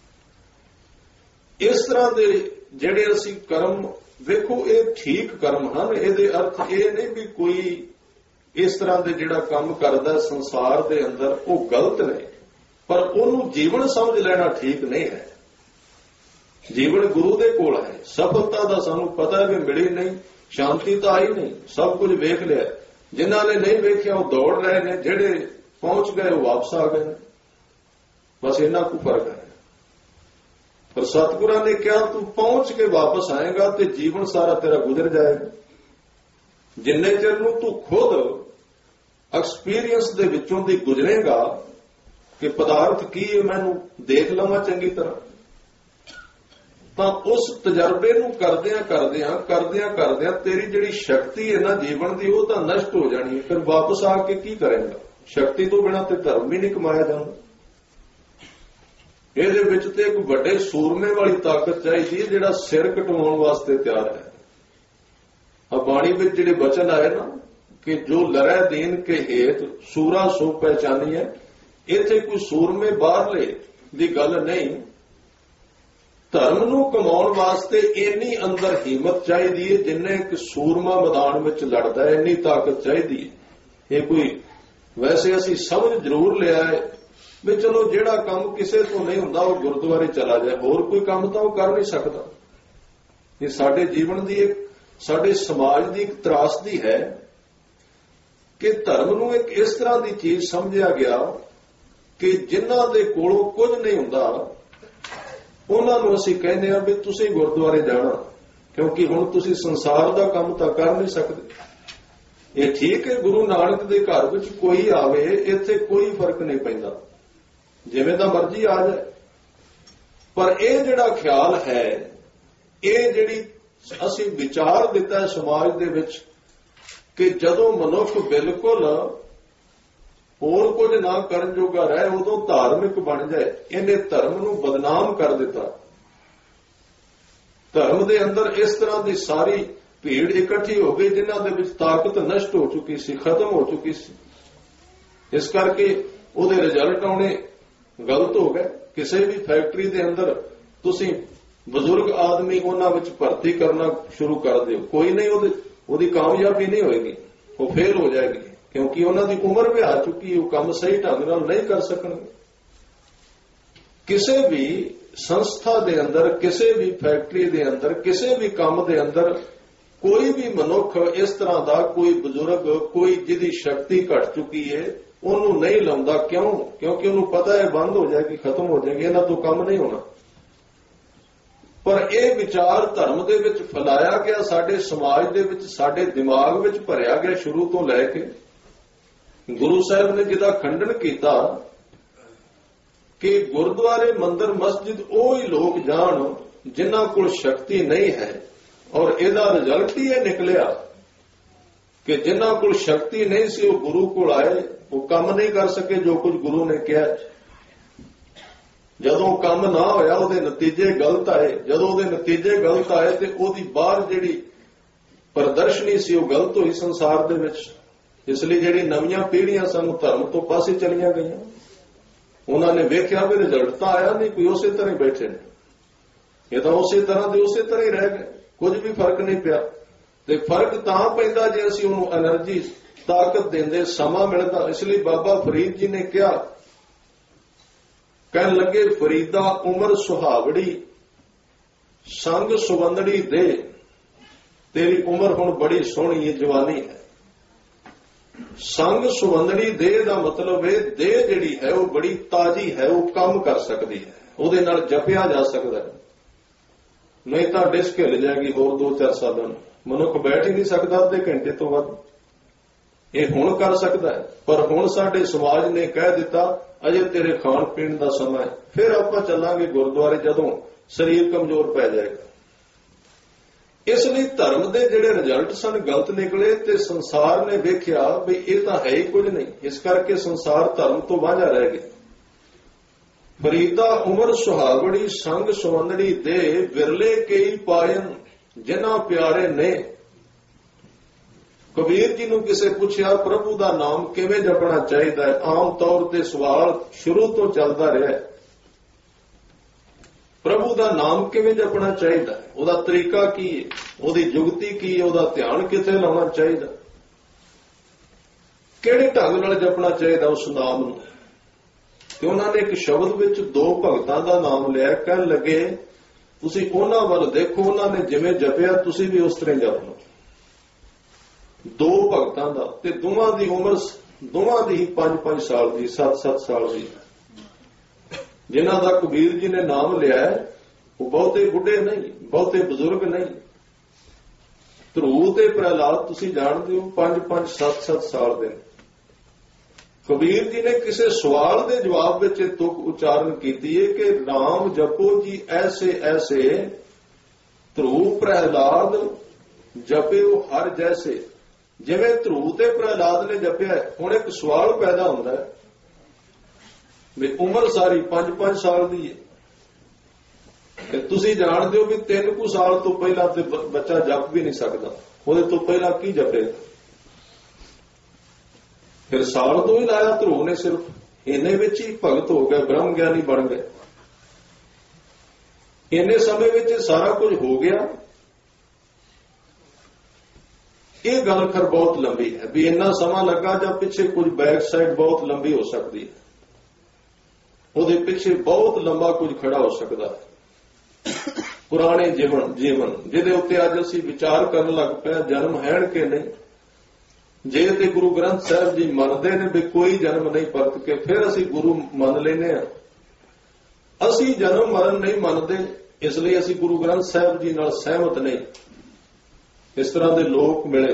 ਇਸ ਤਰ੍ਹਾਂ ਦੇ ਜਿਹੜੇ ਅਸੀਂ ਕਰਮ ਵੇਖੋ, ਇਹ ਠੀਕ ਕਰਮ ਹਨ। ਇਹਦੇ ਅਰਥ ਇਹ ਨਹੀਂ ਵੀ ਕੋਈ ਇਸ ਤਰ੍ਹਾਂ ਦੇ ਜਿਹੜਾ ਕੰਮ ਕਰਦਾ ਸੰਸਾਰ ਦੇ ਅੰਦਰ ਉਹ ਗਲਤ ਨੇ, ਪਰ ਉਹਨੂੰ ਜੀਵਨ ਸਮਝ ਲੈਣਾ ਠੀਕ ਨਹੀਂ ਹੈ। ਜੀਵਨ ਗੁਰੂ ਦੇ ਕੋਲ ਹੈ। ਸਫਲਤਾ ਦਾ ਸਾਨੂੰ ਪਤਾ ਵੀ ਮਿਲੀ ਨਹੀਂ, ਸ਼ਾਂਤੀ ਤਾਂ ਆਈ ਨਹੀਂ, ਸਭ ਕੁਝ ਵੇਖ ਲਿਆ। ਜਿਨ੍ਹਾਂ ਨੇ ਨਹੀਂ ਵੇਖਿਆ ਉਹ ਦੌੜ ਰਹੇ ਨੇ, ਜਿਹੜੇ ਪਹੁੰਚ ਗਏ ਉਹ ਵਾਪਸ ਆ ਗਏ ਨੇ। ਬਸ ਇੰਨਾ ਕੁ ਫਰਕ ਹੈ। ਪਰ ਸਤਿਗੁਰਾਂ ਨੇ ਕਿਹਾ ਤੂੰ ਪਹੁੰਚ ਕੇ ਵਾਪਸ ਆਏਗਾ ਤੇ ਜੀਵਨ ਸਾਰਾ ਤੇਰਾ ਗੁਜ਼ਰ ਜਾਏਗਾ। ਜਿੰਨੇ ਚਿਰ ਨੂੰ ਤੂੰ ਖੁਦ ਐਕਸਪੀਰੀਅੰਸ ਦੇ ਵਿੱਚੋਂ ਦੀ ਗੁਜ਼ਰੇਗਾ ਕਿ ਪਦਾਰਥ ਕੀ ਹੈ, ਮੈਨੂੰ ਦੇਖ ਲਵਾਂ ਚੰਗੀ ਤਰ੍ਹਾਂ, ਤਾਂ ਉਸ ਤਜਰਬੇ ਨੂੰ ਕਰਦਿਆਂ ਤੇਰੀ ਜਿਹੜੀ ਸ਼ਕਤੀ ਹੈ ਨਾ ਜੀਵਨ ਦੀ, ਉਹ ਤਾਂ ਨਸ਼ਟ ਹੋ ਜਾਣੀ ਹੈ। ਫਿਰ ਵਾਪਸ ਆ ਕੇ ਕੀ ਕਰੇਗਾ? ਸ਼ਕਤੀ ਤੋਂ ਬਿਨਾਂ ਤੇ ਧਰਮ ਵੀ ਨਹੀਂ ਕਮਾਇਆ ਜਾਂਦਾ। ਇਹਦੇ ਵਿੱਚ ਤੇ ਇੱਕ ਵੱਡੇ ਸੂਰਮੇ ਵਾਲੀ ਤਾਕਤ ਚਾਹੀਦੀ ਹੈ, ਜਿਹੜਾ ਸਿਰ ਕਟਵਾਉਣ ਵਾਸਤੇ ਤਿਆਰ ਹੈ। ਆ ਬਾਣੀ ਵਿੱਚ ਜਿਹੜੇ ਬਚਨ ਆਏ ਨਾ ਕਿ ਜੋ ਲਰੈ ਦੀਨ ਕੇ ਹੇਤ ਸੂਰਾ ਸੋ ਪਹਿਚਾਨੀ ਹੈ, ਇੱਥੇ ਕੋਈ ਸੂਰਮੇ ਬਾਹਰਲੇ ਦੀ ਗੱਲ ਨਹੀਂ। ਧਰਮ ਨੂੰ ਕਮਾਉਣ ਵਾਸਤੇ ਇੰਨੀ ਅੰਦਰ ਹਿੰਮਤ ਚਾਹੀਦੀ ਹੈ, ਜਿੰਨੇ ਇੱਕ ਸੂਰਮਾ ਮੈਦਾਨ ਵਿੱਚ ਲੜਦਾ ਹੈ, ਇੰਨੀ ਤਾਕਤ ਚਾਹੀਦੀ ਹੈ। ਇਹ ਕੋਈ ਵੈਸੇ ਅਸੀਂ ਸਮਝ ਜ਼ਰੂਰ ਲਿਆ ਹੈ ਵੀ ਚਲੋ ਜਿਹੜਾ ਕੰਮ ਕਿਸੇ ਤੋਂ ਨਹੀਂ ਹੁੰਦਾ ਉਹ ਗੁਰਦੁਆਰੇ ਚਲਾ ਜਾਏ, ਹੋਰ ਕੋਈ ਕੰਮ ਤਾਂ ਉਹ ਕਰ ਨਹੀਂ ਸਕਦਾ। ਇਹ ਸਾਡੇ ਜੀਵਨ ਦੀ ਸਾਡੇ ਸਮਾਜ ਦੀ ਇੱਕ ਤਰਾਸਦੀ ਹੈ ਕਿ ਧਰਮ ਨੂੰ ਇੱਕ ਇਸ ਤਰ੍ਹਾਂ ਦੀ ਚੀਜ਼ ਸਮਝਿਆ ਗਿਆ ਕਿ ਜਿਨ੍ਹਾਂ ਦੇ ਕੋਲੋਂ ਕੁਝ ਨਹੀਂ ਹੁੰਦਾ ਉਹਨਾਂ ਨੂੰ ਅਸੀਂ ਕਹਿੰਦੇ ਹਾਂ ਵੀ ਤੁਸੀਂ ਗੁਰਦੁਆਰੇ ਜਾਣਾ, ਕਿਉਂਕਿ ਹੁਣ ਤੁਸੀਂ ਸੰਸਾਰ ਦਾ ਕੰਮ ਤਾਂ ਕਰ ਨਹੀਂ ਸਕਦੇ। ਇਹ ਠੀਕ ਹੈ, ਗੁਰੂ ਨਾਨਕ ਦੇ ਘਰ ਵਿੱਚ ਕੋਈ ਆਵੇ, ਇੱਥੇ ਕੋਈ ਫਰਕ ਨਹੀਂ ਪੈਂਦਾ, ਜਿਵੇਂ ਦਾ ਮਰਜ਼ੀ ਆ ਜਾਏ। ਪਰ ਇਹ ਜਿਹੜਾ ਖਿਆਲ ਹੈ, ਇਹ ਜਿਹੜੀ ਅਸੀਂ ਵਿਚਾਰ ਦਿੱਤਾ ਸਮਾਜ ਦੇ ਵਿੱਚ ਕਿ ਜਦੋਂ ਮਨੁੱਖ ਬਿਲਕੁਲ ਹੋਰ ਕੁਝ ਨਾ ਕਰਨ ਜੋਗਾ ਰਹੇ, ਉਦੋਂ ਧਾਰਮਿਕ ਬਣ ਜਾਏ, ਇਹਨੇ ਧਰਮ ਨੂੰ ਬਦਨਾਮ ਕਰ ਦਿੱਤਾ। ਧਰਮ ਦੇ ਅੰਦਰ ਇਸ ਤਰ੍ਹਾਂ ਦੀ ਸਾਰੀ ਭੀੜ ਇਕੱਠੀ ਹੋ ਗਈ ਜਿਨ੍ਹਾਂ ਦੇ ਵਿੱਚ ਤਾਕਤ ਨਸ਼ਟ ਹੋ ਚੁੱਕੀ ਸੀ, ਖਤਮ ਹੋ ਚੁੱਕੀ ਸੀ। ਇਸ ਕਰਕੇ ਉਹਦੇ ਰਿਜ਼ਲਟ ਆਉਣੇ ਗਲਤ ਹੋ ਗਏ। ਕਿਸੇ ਵੀ ਫੈਕਟਰੀ ਦੇ ਅੰਦਰ ਤੁਸੀਂ ਬਜ਼ੁਰਗ ਆਦਮੀ ਉਹਨਾਂ ਵਿੱਚ ਭਰਤੀ ਕਰਨਾ ਸ਼ੁਰੂ ਕਰ ਦਿਓ, ਕੋਈ ਨਹੀਂ ਉਹਦੀ ਕਾਮਯਾਬੀ ਨਹੀਂ ਹੋਏਗੀ, ਉਹ ਫੇਲ ਹੋ ਜਾਏਗੀ, ਕਿਉਂਕਿ ਉਹਨਾਂ ਦੀ ਉਮਰ ਵੀ ਆ ਚੁੱਕੀ, ਉਹ ਕੰਮ ਸਹੀ ਢੰਗ ਨਾਲ ਨਹੀਂ ਕਰ ਸਕਣਗੇ। ਕਿਸੇ ਵੀ ਸੰਸਥਾ ਦੇ ਅੰਦਰ, ਕਿਸੇ ਵੀ ਫੈਕਟਰੀ ਦੇ ਅੰਦਰ, ਕਿਸੇ ਵੀ ਕੰਮ ਦੇ ਅੰਦਰ ਕੋਈ ਵੀ ਮਨੁੱਖ ਇਸ ਤਰ੍ਹਾਂ ਦਾ, ਕੋਈ ਬਜ਼ੁਰਗ, ਕੋਈ ਜਿਹਦੀ ਸ਼ਕਤੀ ਘਟ ਚੁੱਕੀ ਹੈ, ਉਹਨੂੰ ਨਹੀਂ ਲਾਉਂਦਾ। ਕਿਉਂ? ਕਿਉਂਕਿ ਉਹਨੂੰ ਪਤਾ ਹੈ ਬੰਦ ਹੋ ਜਾਏਗੀ, ਖਤਮ ਹੋ ਜਾਏਗੀ, ਇਹਨਾਂ ਤੋਂ ਕੰਮ ਨਹੀਂ ਹੋਣਾ। ਪਰ ਇਹ ਵਿਚਾਰ ਧਰਮ ਦੇ ਵਿੱਚ ਫੈਲਾਇਆ ਗਿਆ, ਸਾਡੇ ਸਮਾਜ ਦੇ ਵਿੱਚ, ਸਾਡੇ ਦਿਮਾਗ ਵਿੱਚ ਭਰਿਆ ਗਿਆ ਸ਼ੁਰੂ ਤੋਂ ਲੈ ਕੇ। ਗੁਰੂ ਸਾਹਿਬ ਨੇ ਜਿਹਦਾ ਖੰਡਨ ਕੀਤਾ ਕਿ ਗੁਰਦੁਆਰੇ, ਮੰਦਿਰ, ਮਸਜਿਦ ਉਹ ਹੀ ਲੋਕ ਜਾਣ ਜਿਨ੍ਹਾਂ ਕੋਲ ਸ਼ਕਤੀ ਨਹੀਂ ਹੈ, ਔਰ ਇਹਦਾ ਰਿਜ਼ਲਟ ਹੀ ਇਹ ਨਿਕਲਿਆ ਕਿ ਜਿਨ੍ਹਾਂ ਕੋਲ ਸ਼ਕਤੀ ਨਹੀਂ ਸੀ ਉਹ ਗੁਰੂ ਕੋਲ ਆਏ, ਉਹ ਕੰਮ ਨਹੀਂ ਕਰ ਸਕੇ ਜੋ ਕੁਝ ਗੁਰੂ ਨੇ ਕਿਹਾ। ਜਦੋਂ ਕੰਮ ਨਾ ਹੋਇਆ ਉਹਦੇ ਨਤੀਜੇ ਗਲਤ ਆਏ। ਜਦੋਂ ਉਹਦੇ ਨਤੀਜੇ ਗਲਤ ਆਏ ਤੇ ਉਹਦੀ ਬਾਹਰ ਜਿਹੜੀ ਪ੍ਰਦਰਸ਼ਨੀ ਸੀ ਉਹ ਗਲਤ ਹੋਈ ਸੰਸਾਰ ਦੇ ਵਿੱਚ। ਇਸ ਲਈ ਜਿਹੜੀ ਨਵੀਆਂ ਪੀੜ੍ਹੀਆਂ ਸਾਨੂੰ ਧਰਮ ਤੋਂ ਪਾਸੇ ਚਲੀਆਂ ਗਈਆਂ, ਉਹਨਾਂ ਨੇ ਵੇਖਿਆ ਵੀ ਰਿਜ਼ਲਟ ਤਾਂ ਆਇਆ ਨਹੀਂ, ਕੋਈ ਉਸੇ ਤਰ੍ਹਾਂ ਹੀ ਬੈਠੇ ਨੇ, ਇਹ ਤਾਂ ਉਸੇ ਤਰ੍ਹਾਂ ਦੇ ਉਸੇ ਤਰ੍ਹਾਂ ਹੀ ਰਹਿ ਗਏ, ਕੁਝ ਵੀ ਫਰਕ ਨਹੀਂ ਪਿਆ। ਤੇ ਫਰਕ ਤਾਂ ਪੈਂਦਾ ਜੇ ਅਸੀਂ ਉਹਨੂੰ એનર્ਜੀ, ਤਾਕਤ ਦਿੰਦੇ, ਸਮਾਂ ਮਿਲਦਾ। ਇਸ ਲਈ ਬਾਬਾ ਫਰੀਦ ਜੀ ਨੇ ਕਿਹਾ, ਕਹਿਣ ਲੱਗੇ, ਫਰੀਦਾ ਉਮਰ ਸੁਹਾਵੜੀ ਸੰਗ ਸੁਵੰਦੜੀ ਦੇ, ਤੇਰੀ ਉਮਰ ਹੁਣ ਬੜੀ ਸੋਹਣੀ ਹੈ, ਜਵਾਨੀ ਹੈ। ਸੰਗ ਸੁਵੰਦੜੀ ਦੇ ਦਾ ਮਤਲਬ ਹੈ ਦੇ ਜਿਹੜੀ ਹੈ ਉਹ ਬੜੀ ਤਾਜ਼ੀ ਹੈ, ਉਹ ਕੰਮ ਕਰ ਸਕਦੀ ਹੈ, ਉਹਦੇ ਨਾਲ ਜਪਿਆ ਜਾ ਸਕਦਾ ਹੈ। ਨਹੀਂ ਤਾਂ ਡਿਸਕ ਹਿੱਲ ਜਾਏਗੀ ਹੋਰ 2-4 ਸਾਲਾਂ ਨੂੰ, ਮਨੁੱਖ ਬੈਠ ਹੀ ਨਹੀਂ ਸਕਦਾ ਅੱਧੇ ਘੰਟੇ ਤੋਂ ਵੱਧ। ਇਹ ਹੁਣ ਕਰ ਸਕਦਾ ਹੈ, ਪਰ ਹੁਣ ਸਾਡੇ ਸਮਾਜ ਨੇ ਕਹਿ ਦਿੱਤਾ ਅਜੇ ਤੇਰੇ ਖਾਣ ਪੀਣ ਦਾ ਸਮਾਂ ਹੈ, ਫਿਰ ਆਪਾਂ ਚੱਲਾਂਗੇ ਗੁਰਦੁਆਰੇ ਜਦੋਂ ਸਰੀਰ ਕਮਜ਼ੋਰ ਪੈ ਜਾਏਗਾ। ਇਸ ਲਈ ਧਰਮ ਦੇ ਜਿਹੜੇ ਰਿਜ਼ਲਟ ਸਨ ਗਲਤ ਨਿਕਲੇ ਤੇ ਸੰਸਾਰ ਨੇ ਵੇਖਿਆ ਵੀ ਇਹ ਤਾਂ ਹੈ ਹੀ ਕੁਝ ਨਹੀਂ। ਇਸ ਕਰਕੇ ਸੰਸਾਰ ਧਰਮ ਤੋਂ ਵਾਂਝਾ ਰਹਿ ਗਿਆ। ਫਰੀਦਾ ਉਮਰ ਸੁਹਾਵੜੀ ਸੰਗ ਸੁਵੰਦੜੀ ਦੇ, ਵਿਰਲੇ ਕਈ ਪਾਇਨ ਜਿਨ੍ਹਾਂ ਪਿਆਰੇ ਨੇ। ਕਬੀਰ ਜੀ ਨੂੰ ਕਿਸੇ ਪੁੱਛਿਆ ਪ੍ਰਭੂ ਦਾ ਨਾਮ ਕਿਵੇਂ ਜਪਣਾ ਚਾਹੀਦਾ ਹੈ? ਆਮ ਤੌਰ ਤੇ ਸਵਾਲ ਸ਼ੁਰੂ ਤੋਂ ਚੱਲਦਾ ਰਿਹਾ ਹੈ, ਪ੍ਰਭੂ ਦਾ ਨਾਮ ਕਿਵੇਂ ਜਪਣਾ ਚਾਹੀਦਾ ਹੈ? ਉਹਦਾ ਤਰੀਕਾ ਕੀ ਹੈ? ਉਹਦੀ ਜੁਗਤੀ ਕੀ ਹੈ? ਉਹਦਾ ਧਿਆਨ ਕਿੱਥੇ ਲਾਉਣਾ ਚਾਹੀਦਾ? ਕਿਹੜੇ ਢੰਗ ਨਾਲ ਜਪਣਾ ਚਾਹੀਦਾ ਉਸ ਨਾਮ ਨੂੰ? ਤੇ ਉਹਨਾਂ ਨੇ ਇੱਕ ਸ਼ਬਦ ਵਿੱਚ 2 ਭਗਤਾਂ ਦਾ ਨਾਮ ਲਿਆ। ਕਹਿਣ ਲੱਗੇ ਤੁਸੀਂ ਉਹਨਾਂ ਵੱਲ ਦੇਖੋ, ਉਹਨਾਂ ਨੇ ਜਿਵੇਂ ਜਪਿਆ ਤੁਸੀਂ ਵੀ ਉਸ ਤਰ੍ਹਾਂ ਜਪ ਲਓ। 2 ਭਗਤਾਂ ਦਾ, ਤੇ ਦੋਵਾਂ ਦੀ ਉਮਰ ਦੋਵਾਂ ਦੀ 5-5 ਸਾਲ ਦੀ, 7-7 ਸਾਲ ਦੀ। ਜਿਨ੍ਹਾਂ ਦਾ ਕਬੀਰ ਜੀ ਨੇ ਨਾਮ ਲਿਆ ਉਹ ਬਹੁਤੇ ਬੁੱਢੇ ਨਹੀਂ, ਬਹੁਤੇ ਬਜ਼ੁਰਗ ਨਹੀਂ। ਧਰੂ ਤੇ ਪ੍ਰਹਿਲਾਦ ਤੁਸੀਂ ਜਾਣਦੇ ਹੋ 5-5, 7-7 ਸਾਲ ਦੇ। ਕਬੀਰ ਜੀ ਨੇ ਕਿਸੇ ਸਵਾਲ ਦੇ ਜਵਾਬ ਵਿੱਚ ਇਹ ਤੁਕ ਉਚਾਰਨ ਕੀਤੀ ਹੈ ਕਿ ਨਾਮ ਜਪੋ ਜੀ ਐਸੇ ਐਸੇ, ਧਰੂ ਪ੍ਰਹਿਲਾਦ ਜਪਿਓ ਹਰ ਜੈਸੇ। ਜਿਵੇਂ ਧਰੂ ਤੇ ਪ੍ਰਹਿਲਾਦ ਨੇ ਜਪਿਆ। ਹੁਣ ਇੱਕ ਸਵਾਲ ਪੈਦਾ ਹੁੰਦਾ ਹੈ ਵੀ ਉਮਰ ਸਾਰੀ 5-5 ਸਾਲ ਦੀ ਹੈ, ਤੁਸੀਂ ਜਾਣਦੇ ਹੋ ਵੀ 3 ਕੁ ਸਾਲ ਤੋਂ ਪਹਿਲਾਂ ਤੇ ਬੱਚਾ ਜਪ ਵੀ ਨਹੀਂ ਸਕਦਾ, ਉਹਦੇ ਤੋਂ ਪਹਿਲਾਂ ਕੀ ਜਪੇਗਾ? ਫਿਰ ਸਾਲ ਤੋਂ ਹੀ ਲਾਇਆ ਧਰੂ ਨੇ, ਸਿਰਫ ਇੰਨੇ ਵਿੱਚ ਹੀ ਭਗਤ ਹੋ ਗਿਆ, ਬ੍ਰਹਮ ਗਿਆਨੀ ਬਣ ਗਏ। ਇੰਨੇ ਸਮੇਂ ਵਿੱਚ ਸਾਰਾ ਕੁਝ ਹੋ ਗਿਆ। ਇਹ ਗੱਲ ਕਰ ਬਹੁਤ ਲੰਬੀ ਹੈ ਵੀ ਇੰਨਾ ਸਮਾਂ ਲੱਗਾ ਜਾਂ ਪਿੱਛੇ ਕੁਝ ਬੈਕ ਸਾਈਡ ਬਹੁਤ ਲੰਬੀ ਹੋ ਸਕਦੀ ਹੈ, ਉਹਦੇ ਪਿੱਛੇ ਬਹੁਤ ਲੰਬਾ ਕੁਝ ਖੜਾ ਹੋ ਸਕਦਾ ਹੈ। ਪੁਰਾਣੇ ਜੀਵਨ ਜਿਹਦੇ ਉੱਤੇ ਅੱਜ ਅਸੀਂ ਵਿਚਾਰ ਕਰਨ ਲੱਗ ਪਏ, ਜਨਮ ਹੈ ਕਿ ਨਹੀਂ। ਜੇ ਤੇ ਗੁਰੂ ਗ੍ਰੰਥ ਸਾਹਿਬ ਜੀ ਮੰਨਦੇ ਨੇ ਵੀ ਕੋਈ ਜਨਮ ਨਹੀਂ ਪਰਤ ਕੇ, ਫਿਰ ਅਸੀਂ ਗੁਰੂ ਮੰਨ ਲੈਨੇ ਆ। ਅਸੀਂ ਜਨਮ ਮਰਨ ਨਹੀਂ ਮੰਨਦੇ, ਇਸ ਲਈ ਅਸੀਂ ਗੁਰੂ ਗ੍ਰੰਥ ਸਾਹਿਬ ਜੀ ਨਾਲ ਸਹਿਮਤ ਨਹੀਂ। ਇਸ ਤਰ੍ਹਾਂ ਦੇ ਲੋਕ ਮਿਲੇ।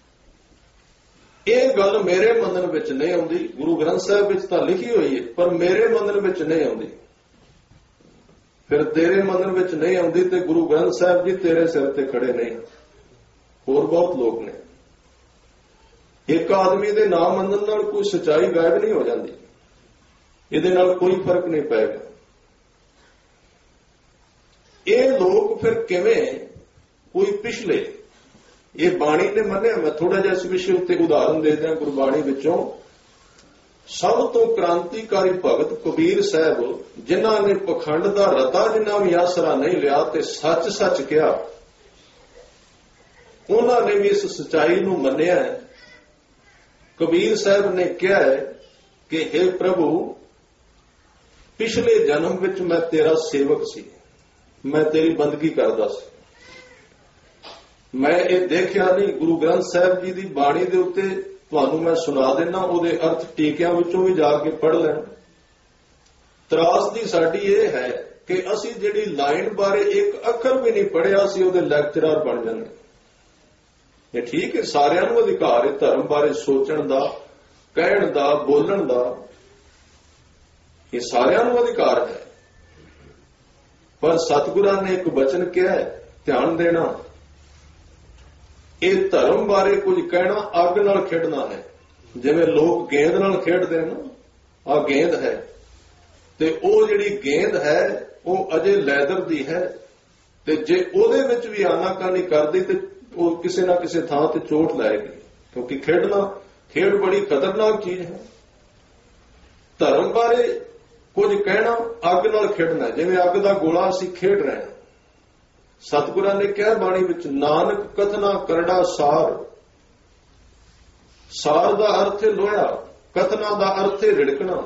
ਇਹ ਗੱਲ ਮੇਰੇ ਮੰਨਣ ਵਿੱਚ ਨਹੀਂ ਆਉਂਦੀ। ਗੁਰੂ ਗ੍ਰੰਥ ਸਾਹਿਬ ਵਿੱਚ ਤਾਂ ਲਿਖੀ ਹੋਈ ਹੈ, ਪਰ ਮੇਰੇ ਮੰਨਣ ਵਿੱਚ ਨਹੀਂ ਆਉਂਦੀ। ਫਿਰ ਤੇਰੇ ਮੰਨਣ ਵਿੱਚ ਨਹੀਂ ਆਉਂਦੀ ਤੇ ਗੁਰੂ ਗ੍ਰੰਥ ਸਾਹਿਬ ਜੀ ਤੇਰੇ ਸਿਰ ਤੇ ਖੜੇ ਨਹੀਂ। ਹੋਰ ਬਹੁਤ ਲੋਕ ਨੇ। ਇੱਕ ਆਦਮੀ ਦੇ ਨਾ ਮੰਨਣ ਨਾਲ ਕੋਈ ਸੱਚਾਈ ਗਾਇਬ ਨਹੀਂ ਹੋ ਜਾਂਦੀ, ਇਹਦੇ ਨਾਲ ਕੋਈ ਫਰਕ ਨਹੀਂ ਪਏਗਾ। ਇਹ ਲੋਕ ਫਿਰ ਕਿਵੇਂ, ਕੋਈ ਪਿਛਲੇ, ਇਹ ਬਾਣੀ ਨੇ ਮੰਨਿਆ। ਮੈਂ ਥੋੜਾ ਜਿਹਾ ਇਸ ਵਿਸ਼ੇ ਉੱਤੇ ਉਦਾਹਰਨ ਦੇ ਦਿਆਂ ਗੁਰਬਾਣੀ ਵਿੱਚੋਂ। ਸਭ ਤੋਂ ਕ੍ਰਾਂਤੀਕਾਰੀ ਭਗਤ ਕਬੀਰ ਸਾਹਿਬ, ਜਿਨ੍ਹਾਂ ਨੇ ਪਖੰਡ ਦਾ ਰਤਾ ਜਿੰਨਾ ਵੀ ਆਸਰਾ ਨਹੀਂ ਲਿਆ ਤੇ ਸੱਚ ਸੱਚ ਕਿਹਾ, ਉਹਨਾਂ ਨੇ ਵੀ ਇਸ ਸੱਚਾਈ ਨੂੰ ਮੰਨਿਆ। ਕਬੀਰ ਸਾਹਿਬ ਨੇ ਕਿਹਾ ਕਿ हे ਪ੍ਰਭੂ, ਪਿਛਲੇ ਜਨਮ ਵਿੱਚ ਮੈਂ ਤੇਰਾ ਸੇਵਕ ਸੀ, ਮੈਂ ਤੇਰੀ ਬੰਦਗੀ ਕਰਦਾ ਸੀ। ਮੈਂ ਇਹ ਦੇਖਿਆ ਨਹੀਂ। ਗੁਰੂ ਗ੍ਰੰਥ ਸਾਹਿਬ ਜੀ ਦੀ ਬਾਣੀ ਦੇ ਉੱਤੇ ਤੁਹਾਨੂੰ ਮੈਂ ਸੁਣਾ ਦੇਣਾ, ਉਹਦੇ ਅਰਥ ਟੀਕਿਆਂ ਵਿੱਚੋਂ ਵੀ ਜਾ ਕੇ ਪੜ੍ਹ ਲੈਣ। ਤਰਾਸਦੀ ਸਾਡੀ ਇਹ ਹੈ ਕਿ ਅਸੀਂ ਜਿਹੜੀ ਲਾਈਨ ਬਾਰੇ ਇੱਕ ਅੱਖਰ ਵੀ ਨਹੀਂ ਪੜ੍ਹਿਆ, ਅਸੀਂ ਉਹਦੇ ਲੈਕਚਰਰ ਬਣ ਜਾਂਦੇ। ਇਹ ਠੀਕ ਹੈ, ਸਾਰਿਆਂ ਨੂੰ ਅਧਿਕਾਰ ਹੈ ਧਰਮ ਬਾਰੇ ਸੋਚਣ ਦਾ, ਕਹਿਣ ਦਾ, ਬੋਲਣ ਦਾ, ਇਹ ਸਾਰਿਆਂ ਨੂੰ ਅਧਿਕਾਰ ਹੈ। ਪਰ ਸਤਿਗੁਰਾਂ ਨੇ ਇੱਕ ਬਚਨ ਕਿਹਾ ਹੈ, ਧਿਆਨ ਦੇਣਾ, ਇਹ ਧਰਮ ਬਾਰੇ ਕੁਝ ਕਹਿਣਾ ਅੱਗ ਨਾਲ ਖੇਡਣਾ ਹੈ। ਜਿਵੇਂ ਲੋਕ ਗੇਂਦ ਨਾਲ ਖੇਡਦੇ ਨੇ, ਆਹ ਗੇਂਦ ਹੈ, ਤੇ ਉਹ ਜਿਹੜੀ ਗੇਂਦ ਹੈ ਉਹ ਅਜੇ ਲੈਦਰ ਦੀ ਹੈ, ਤੇ ਜੇ ਉਹਦੇ ਵਿੱਚ ਵੀ ਆਨਾਕਾਨੀ ਕਰਦੀ ਤੇ ਉਹ ਕਿਸੇ ਨਾ ਕਿਸੇ ਥਾਂ ਤੇ ਚੋਟ ਲਾਏਗੀ, ਕਿਉਂਕਿ ਖੇਡ ਬੜੀ ਖਤਰਨਾਕ ਚੀਜ਼ ਹੈ। ਧਰਮ ਬਾਰੇ ਕੁਝ ਕਹਿਣਾ ਅੱਗ ਨਾਲ ਖੇਡਣਾ, ਜਿਵੇਂ ਅੱਗ ਦਾ ਗੋਲਾ ਅਸੀਂ ਖੇਡ ਰਹੇ ਹਾਂ। ਸਤਿਗੁਰਾਂ ਨੇ ਕਿਹਾ ਬਾਣੀ ਵਿੱਚ, ਨਾਨਕ ਕਥਨਾ ਕਰੜਾ ਸਾਰ। ਸਾਰ ਦਾ ਅਰਥ ਹੈ ਲੋਹਾ, ਕਥਨਾ ਦਾ ਅਰਥ ਹੈ ਰਿੜਕਣਾ।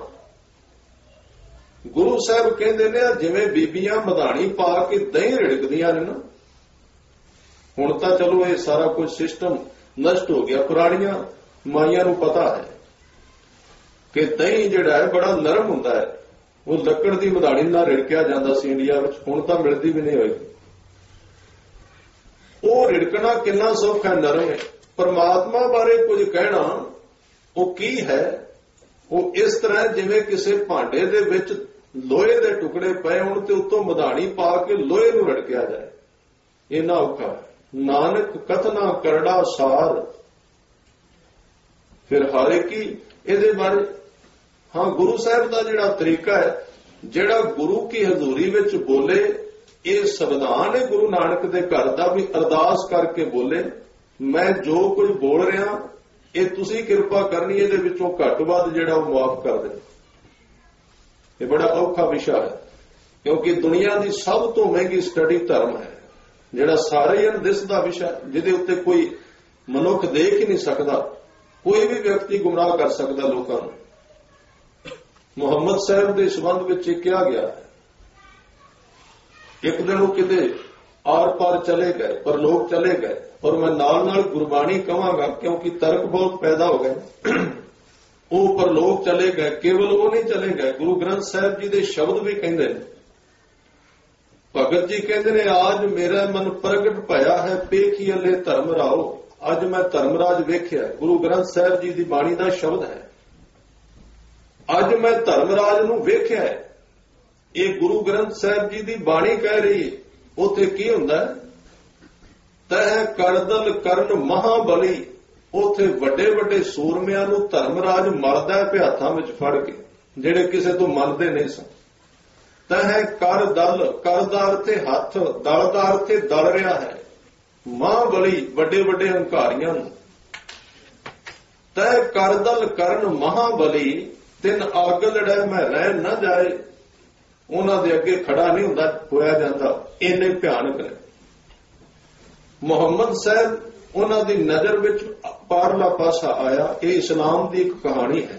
ਗੁਰੂ ਸਾਹਿਬ ਕਹਿੰਦੇ ਨੇ ਜਿਵੇਂ ਬੀਬੀਆਂ ਮਧਾਣੀ ਪਾ ਕੇ ਦਹੀਂ ਰਿੜਕਦੀਆਂ ਨੇ ਨਾ, ਹੁਣ ਤਾਂ ਚਲੋ ਇਹ ਸਾਰਾ ਕੁਝ ਸਿਸਟਮ ਨਸ਼ਟ ਹੋ ਗਿਆ। ਪੁਰਾਣੀਆਂ ਮਾਈਆਂ ਨੂੰ ਪਤਾ ਹੈ ਕਿ ਦਹੀਂ ਜਿਹੜਾ ਹੈ ਬੜਾ ਨਰਮ ਹੁੰਦਾ ਹੈ, ਉਹ ਲੱਕੜ ਦੀ ਮਧਾਣੀ ਨਾਲ ਰਿੜਕਿਆ ਜਾਂਦਾ ਸੀ ਇੰਡੀਆ ਵਿੱਚ, ਹੁਣ ਤਾਂ ਮਿਲਦੀ ਵੀ ਨਹੀਂ ਹੋਏਗੀ। ਉਹ ਰਿੜਕਣਾ ਕਿੰਨਾ ਸੌਖਾ ਹੈ, ਨਰਮ ਹੈ। ਪਰਮਾਤਮਾ ਬਾਰੇ ਕੁਝ ਕਹਿਣਾ ਉਹ ਕੀ ਹੈ? ਉਹ ਇਸ ਤਰ੍ਹਾਂ ਜਿਵੇਂ ਕਿਸੇ ਭਾਂਡੇ ਦੇ ਵਿੱਚ ਲੋਹੇ ਦੇ ਟੁਕੜੇ ਪਏ ਹੋਣ ਤੇ ਉੱਤੋਂ ਮਧਾਣੀ ਪਾ ਕੇ ਲੋਹੇ ਨੂੰ ਰਿੜਕਿਆ ਜਾਏ, ਇੰਨਾ ਔਖਾ ਹੈ। ਨਾਨਕ ਕਥਨਾ ਕਰੜਾ ਸਾਰ। ਫਿਰ ਹਾਰੇ ਕੀ ਇਹਦੇ ਬਾਰੇ, ਹਾਂ, ਗੁਰੂ ਸਾਹਿਬ ਦਾ ਜਿਹੜਾ ਤਰੀਕਾ ਹੈ, ਜਿਹੜਾ ਗੁਰੂ ਕੀ ਹਜ਼ੂਰੀ ਵਿੱਚ ਬੋਲੇ, ਇਹ ਸੰਵਿਧਾਨ ਹੈ ਗੁਰੂ ਨਾਨਕ ਦੇ ਘਰ ਦਾ, ਵੀ ਅਰਦਾਸ ਕਰਕੇ ਬੋਲੇ, ਮੈਂ ਜੋ ਕੁਝ ਬੋਲ ਰਿਹਾ ਇਹ ਤੁਸੀਂ ਕਿਰਪਾ ਕਰਨੀ, ਇਹਦੇ ਵਿੱਚੋਂ ਘੱਟ ਵੱਧ ਜਿਹੜਾ ਉਹ ਮੁਆਫ ਕਰ ਦੇ। ਇਹ ਬੜਾ ਔਖਾ ਵਿਸ਼ਾ ਹੈ, ਕਿਉਂਕਿ ਦੁਨੀਆ ਦੀ ਸਭ ਤੋਂ ਮਹਿੰਗੀ ਸਟੱਡੀ ਧਰਮ ਹੈ, ਜਿਹੜਾ ਸਾਰੇ ਹੀ ਦਿਸਦਾ ਵਿਸ਼ਾ, ਜਿਹਦੇ ਉੱਤੇ ਕੋਈ ਮਨੁੱਖ ਦੇਖ ਹੀ ਨਹੀਂ ਸਕਦਾ, ਕੋਈ ਵੀ ਵਿਅਕਤੀ ਗੁੰਮਰਾਹ ਕਰ ਸਕਦਾ ਲੋਕਾਂ ਨੂੰ। ਮੁਹੰਮਦ ਸਾਹਿਬ ਦੇ ਸੰਬੰਧ ਵਿੱਚ ਇਹ ਕਿਹਾ ਗਿਆ ਹੈ, ਇੱਕ ਦਿਨ ਉਹ ਕਿਤੇ ਆਰ ਪਾਰ ਚਲੇ ਗਏ, ਪਰ ਲੋਕ ਚਲੇ ਗਏ, ਔਰ ਮੈਂ ਨਾਲ ਨਾਲ ਗੁਰਬਾਣੀ ਕਹਾਂਗਾ ਕਿਉਂਕਿ ਤਰਕ ਬਹੁਤ ਪੈਦਾ ਹੋ ਗਏ। ਉਹ ਪਰ ਲੋਕ ਚਲੇ ਗਏ, ਕੇਵਲ ਉਹ ਨਹੀਂ ਚਲੇ ਗਏ, ਗੁਰੂ ਗ੍ਰੰਥ ਸਾਹਿਬ ਜੀ ਦੇ ਸ਼ਬਦ ਵੀ ਕਹਿੰਦੇ ਨੇ। ਭਗਤ ਜੀ ਕਹਿੰਦੇ ਨੇ, ਆਜ ਮੇਰਾ ਮਨ ਪ੍ਰਗਟ ਭਇਆ ਹੈ, ਪੇਖੀ ਅਲੇ ਧਰਮ ਰਾਓ। ਅੱਜ ਮੈਂ ਧਰਮਰਾਜ ਵੇਖਿਆ। ਗੁਰੂ ਗ੍ਰੰਥ ਸਾਹਿਬ ਜੀ ਦੀ ਬਾਣੀ ਦਾ ਸ਼ਬਦ ਹੈ, ਅੱਜ ਮੈਂ ਧਰਮਰਾਜ ਨੂੰ ਵੇਖਿਆ। ਇਹ ਗੁਰੂ ਗ੍ਰੰਥ ਸਾਹਿਬ ਜੀ ਦੀ ਬਾਣੀ ਕਹਿ ਰਹੀ ਹੈ। ਉੱਥੇ ਕੀ ਹੁੰਦਾ? ਤਹਿ ਕਰਦਲ ਕਰਨ ਮਹਾਬਲੀ। ਉੱਥੇ ਵੱਡੇ ਵੱਡੇ ਸੂਰਮਿਆਂ ਨੂੰ ਧਰਮਰਾਜ ਮਲਦਾ ਪਿਆ ਹੱਥਾਂ ਵਿੱਚ ਫੜ ਕੇ, ਜਿਹੜੇ ਕਿਸੇ ਤੋਂ ਮਲਦੇ ਨਹੀਂ ਸਨ। ਤਹਿ ਕਰ ਦਲ, ਕਰ ਦਾ ਅਰਥ ਹੱਥ, ਦਲ ਦਾ ਅਰਥ ਦਲ ਰਿਹਾ ਹੈ। ਮਹਾਬਲੀ, ਵੱਡੇ ਵੱਡੇ ਹੰਕਾਰੀਆਂ ਨੂੰ। ਤਹਿ ਕਰਦਲ ਕਰਨ ਮਹਾਬਲੀ, ਤਿੰਨ ਆਗ ਲੜੈ ਮੈਂ ਰਹਿ ਨਾ ਜਾਏ। ਉਹਨਾਂ ਦੇ ਅੱਗੇ ਖੜਾ ਨਹੀਂ ਹੁੰਦਾ ਹੋਇਆ ਜਾਂਦਾ, ਇੰਨੇ ਭਿਆਨਕ ਨੇ। ਮੁਹੰਮਦ ਸਾਹਿਬ ਉਹਨਾਂ ਦੀ ਨਜ਼ਰ ਵਿੱਚ ਪਾਰਲਾ ਪਾਸਾ ਆਇਆ। ਇਹ ਇਸਲਾਮ ਦੀ ਇੱਕ ਕਹਾਣੀ ਹੈ।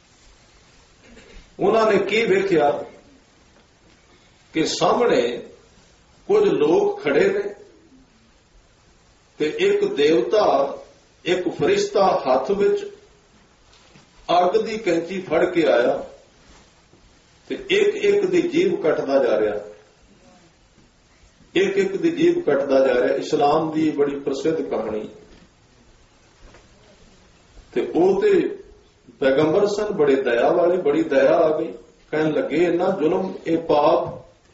ਉਹਨਾਂ ਨੇ ਕੀ ਵੇਖਿਆ ਕਿ ਸਾਹਮਣੇ ਕੁਝ ਲੋਕ ਖੜੇ ਨੇ ਤੇ ਇੱਕ ਦੇਵਤਾ, ਇੱਕ ਫਰਿਸ਼ਤਾ ਹੱਥ ਵਿੱਚ ਅੱਗ ਦੀ ਕੈਂਚੀ ਫੜ ਕੇ ਆਇਆ ਤੇ ਇੱਕ ਇੱਕ ਦੀ ਜੀਭ ਕੱਟਦਾ ਜਾ ਰਿਹਾ, ਇੱਕ ਇੱਕ ਦੀ ਜੀਭ ਕੱਟਦਾ ਜਾ ਰਿਹਾ। ਇਸਲਾਮ ਦੀ ਬੜੀ ਪ੍ਰਸਿੱਧ ਕਹਾਣੀ। ਤੇ ਉਹ ਤੇ ਪੈਗੰਬਰ ਸਨ, ਬੜੇ ਦਇਆ ਵਾਲੇ, ਬੜੀ ਦਇਆ ਆ ਗਈ। ਕਹਿਣ ਲੱਗੇ, ਇੰਨਾ ਜ਼ੁਲਮ, ਇਹ ਪਾਪ,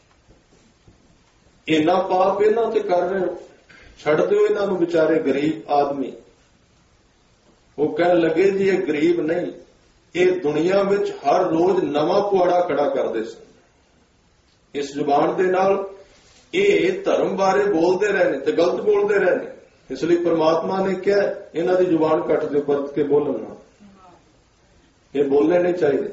ਇੰਨਾ ਪਾਪ ਇਹਨਾਂ ਤੇ ਕਰ ਰਹੇ ਹੋ, ਛੱਡ ਦਿਓ ਇਹਨਾਂ ਨੂੰ, ਵਿਚਾਰੇ ਗਰੀਬ ਆਦਮੀ। ਉਹ ਕਹਿਣ ਲੱਗੇ, ਜੀ ਇਹ ਗਰੀਬ ਨਹੀਂ, ਇਹ ਦੁਨੀਆ ਵਿੱਚ ਹਰ ਰੋਜ਼ ਨਵਾਂ ਪੁਆੜਾ ਖੜਾ ਕਰਦੇ ਸਨ। ਇਸ ਜ਼ੁਬਾਨ ਦੇ ਨਾਲ ਇਹ ਧਰਮ ਬਾਰੇ ਬੋਲਦੇ ਰਹੇ ਨੇ ਤੇ ਗਲਤ ਬੋਲਦੇ ਰਹੇ ਨੇ। ਇਸ ਲਈ ਪਰਮਾਤਮਾ ਨੇ ਕਿਹਾ, ਇਹਨਾਂ ਦੀ ਜ਼ੁਬਾਨ ਕੱਟ ਦਿਓ, ਪਰਤ ਕੇ ਬੋਲਣ ਨਾ, ਇਹ ਬੋਲਣੇ ਨਹੀਂ ਚਾਹੀਦੇ।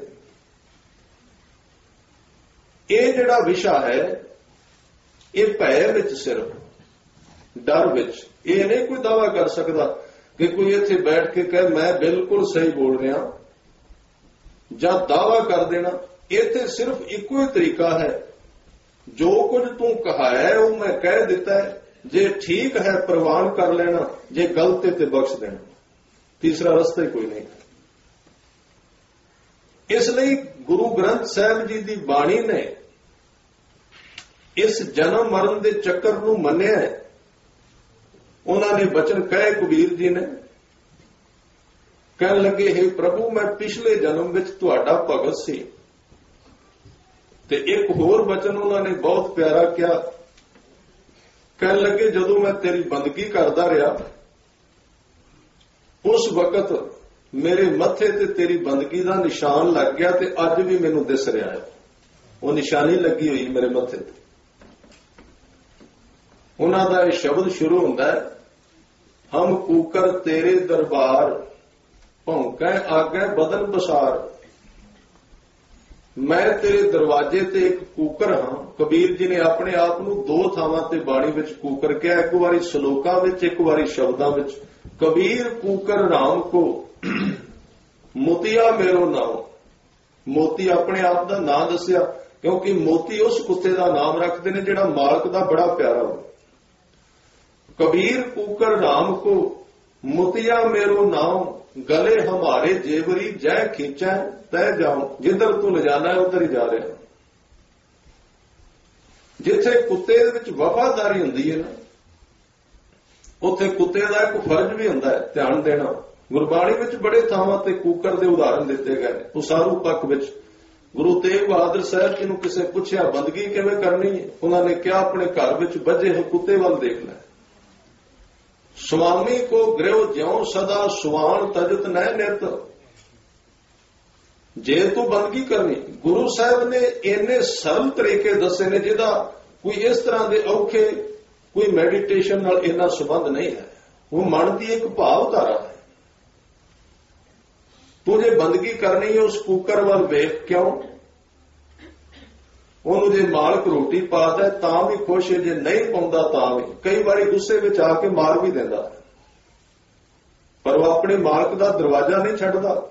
ਇਹ ਜਿਹੜਾ ਵਿਸ਼ਾ ਹੈ, ਇਹ ਭੈ ਵਿੱਚ, ਸਿਰਫ ਡਰ ਵਿੱਚ। ਇਹ ਨਹੀਂ ਕੋਈ ਦਾਅਵਾ ਕਰ ਸਕਦਾ ਕਿ ਕੋਈ ਇੱਥੇ ਬੈਠ ਕੇ ਕਹੇ ਮੈਂ ਬਿਲਕੁਲ ਸਹੀ ਬੋਲ ਰਿਹਾ, ਜਾਂ ਦਾਅਵਾ ਕਰ ਦੇਣਾ। ਇੱਥੇ ਸਿਰਫ ਇੱਕੋ ਹੀ ਤਰੀਕਾ ਹੈ, ਜੋ ਕੁਝ ਤੂੰ ਕਹਾਇਆ ਉਹ ਮੈਂ ਕਹਿ ਦਿੱਤਾ ਹੈ, ਜੇ ਠੀਕ ਹੈ ਪ੍ਰਵਾਨ ਕਰ ਲੈਣਾ, ਜੇ ਗਲਤ ਹੈ ਤੇ ਬਖਸ਼ ਦੇਣਾ। ਤੀਸਰਾ ਰਸਤਾ ਹੀ ਕੋਈ ਨਹੀਂ। ਇਸ ਲਈ ਗੁਰੂ ਗ੍ਰੰਥ ਸਾਹਿਬ ਜੀ ਦੀ ਬਾਣੀ ਨੇ ਇਸ ਜਨਮ ਮਰਨ ਦੇ ਚੱਕਰ ਨੂੰ ਮੰਨਿਆ। ਉਹਨਾਂ ਨੇ ਬਚਨ ਕਹੇ ਕਬੀਰ ਜੀ ਨੇ, ਕਹਿਣ ਲੱਗੇ, ਹੇ ਪ੍ਰਭੂ ਮੈਂ ਪਿਛਲੇ ਜਨਮ ਵਿੱਚ ਤੁਹਾਡਾ ਭਗਤ ਸੀ। ਤੇ ਇੱਕ ਹੋਰ ਬਚਨ ਉਹਨਾਂ ਨੇ ਬਹੁਤ ਪਿਆਰਾ ਕਿਹਾ, ਕਹਿਣ ਲੱਗੇ ਜਦੋਂ ਮੈਂ ਤੇਰੀ ਬੰਦਗੀ ਕਰਦਾ ਰਿਹਾ ਉਸ ਵਕਤ ਮੇਰੇ ਮੱਥੇ ਤੇ ਤੇਰੀ ਬੰਦਗੀ ਦਾ ਨਿਸ਼ਾਨ ਲੱਗ ਗਿਆ ਤੇ ਅੱਜ ਵੀ ਮੈਨੂੰ ਦਿਸ ਰਿਹਾ ਹੈ, ਉਹ ਨਿਸ਼ਾਨੀ ਲੱਗੀ ਹੋਈ ਮੇਰੇ ਮੱਥੇ ਤੇ। ਉਹਨਾਂ ਦਾ ਇਹ ਸ਼ਬਦ ਸ਼ੁਰੂ ਹੁੰਦਾ ਹੈ, ਹਮ ਕੂਕਰ ਤੇਰੇ ਦਰਬਾਰ ਭੌਂਕੈ ਆਗੇ ਬਦਨ ਬਸਾਰ। ਮੈਂ ਤੇਰੇ ਦਰਵਾਜ਼ੇ ਤੇ ਇੱਕ ਕੂਕਰ ਹਾਂ। ਕਬੀਰ ਜੀ ਨੇ ਆਪਣੇ ਆਪ ਨੂੰ ਦੋ ਥਾਵਾਂ ਤੇ ਬਾਣੀ ਵਿੱਚ ਕੂਕਰ ਕਿਹਾ, ਇੱਕ ਵਾਰੀ ਸ਼ਲੋਕਾਂ ਵਿੱਚ, ਇੱਕ ਵਾਰੀ ਸ਼ਬਦਾਂ ਵਿੱਚ। ਕਬੀਰ ਕੂਕਰ ਰਾਮ ਕੋ ਮੋਤੀਆ ਮੇਰੋ ਨਾਮ। ਮੋਤੀ ਆਪਣੇ ਆਪ ਦਾ ਨਾਮ ਦੱਸਿਆ, ਕਿਉਂਕਿ ਮੋਤੀ ਉਸ ਕੁੱਤੇ ਦਾ ਨਾਮ ਰੱਖਦੇ ਨੇ ਜਿਹੜਾ ਮਾਲਕ ਦਾ ਬੜਾ ਪਿਆਰਾ ਹੋ। ਕਬੀਰ ਕੂਕਰ ਰਾਮ ਕੋ ਮੋਤੀਆ ਮੇਰੋ ਨਾਮ, ਗਲੇ ਹਮਾਰੇ ਜੇਵਰੀ ਜੈ ਖੀਂਚੈ ਤੈ ਜਾਉ। ਜਿੱਧਰ ਤੂੰ ਲਿਜਾਣਾ ਹੈ ਉਧਰ ਹੀ ਜਾ ਰਿਹਾ। ਜਿੱਥੇ ਕੁੱਤੇ ਦੇ ਵਿੱਚ ਵਫਾਦਾਰੀ ਹੁੰਦੀ ਹੈ ਨਾ, ਉੱਥੇ ਕੁੱਤੇ ਦਾ ਇੱਕ ਫਰਜ਼ ਵੀ ਹੁੰਦਾ ਹੈ ਧਿਆਨ ਦੇਣਾ। ਗੁਰਬਾਣੀ ਵਿੱਚ ਬੜੇ ਥਾਵਾਂ ਤੇ ਕੂਕਰ ਦੇ ਉਦਾਹਰਣ ਦਿੱਤੇ ਗਏ ਨੇ। ਉਸਾਰੂ ਪੱਖ ਵਿੱਚ ਗੁਰੂ ਤੇਗ ਬਹਾਦਰ ਸਾਹਿਬ ਜੀ ਨੂੰ ਕਿਸੇ ਪੁੱਛਿਆ ਬੰਦਗੀ ਕਿਵੇਂ ਕਰਨੀ ਹੈ, ਉਹਨਾਂ ਨੇ ਕਿਹਾ ਆਪਣੇ ਘਰ ਵਿੱਚ ਬੱਝੇ ਹੋਏ ਕੁੱਤੇ ਵੱਲ ਦੇਖ ਲੈ। ਸੁਆਮੀ ਕੋ ਗ੍ਰਹਿ ਜਿਉ ਸਦਾ ਸੁਆਣ ਤਜਤ ਨਹਿ ਨਿਤ। ਜੇ ਤੂੰ ਬੰਦਗੀ ਕਰਨੀ, ਗੁਰੂ ਸਾਹਿਬ ਨੇ ਇੰਨੇ ਸਰਲ ਤਰੀਕੇ ਦੱਸੇ ਨੇ ਜਿਹਦਾ ਕੋਈ ਇਸ ਤਰ੍ਹਾਂ ਦੇ ਔਖੇ ਕੋਈ ਮੈਡੀਟੇਸ਼ਨ ਨਾਲ ਇੰਨਾ ਸੰਬੰਧ ਨਹੀਂ ਹੈ। ਉਹ ਮਨ ਦੀ ਇੱਕ ਭਾਵਧਾਰਾ ਹੈ। ਤੂੰ ਜੇ ਬੰਦਗੀ ਕਰਨੀ ਹੈ ਉਸ ਕੂਕਰ ਵੱਲ ਵੇਖ ਕਿਉਂ? ਉਹਨੂੰ ਜੇ ਮਾਲਕ ਰੋਟੀ ਪਾਦਾ ਤਾਂ ਵੀ ਖੁਸ਼ ਹੈ, ਜੇ ਨਹੀਂ ਪਾਉਂਦਾ ਤਾਂ ਵੀ। ਕਈ ਵਾਰੀ ਗੁੱਸੇ ਵਿੱਚ ਆ ਕੇ ਮਾਰ ਵੀ ਦਿੰਦਾ, ਪਰ ਉਹ ਆਪਣੇ ਮਾਲਕ ਦਾ ਦਰਵਾਜ਼ਾ ਨਹੀਂ ਛੱਡਦਾ।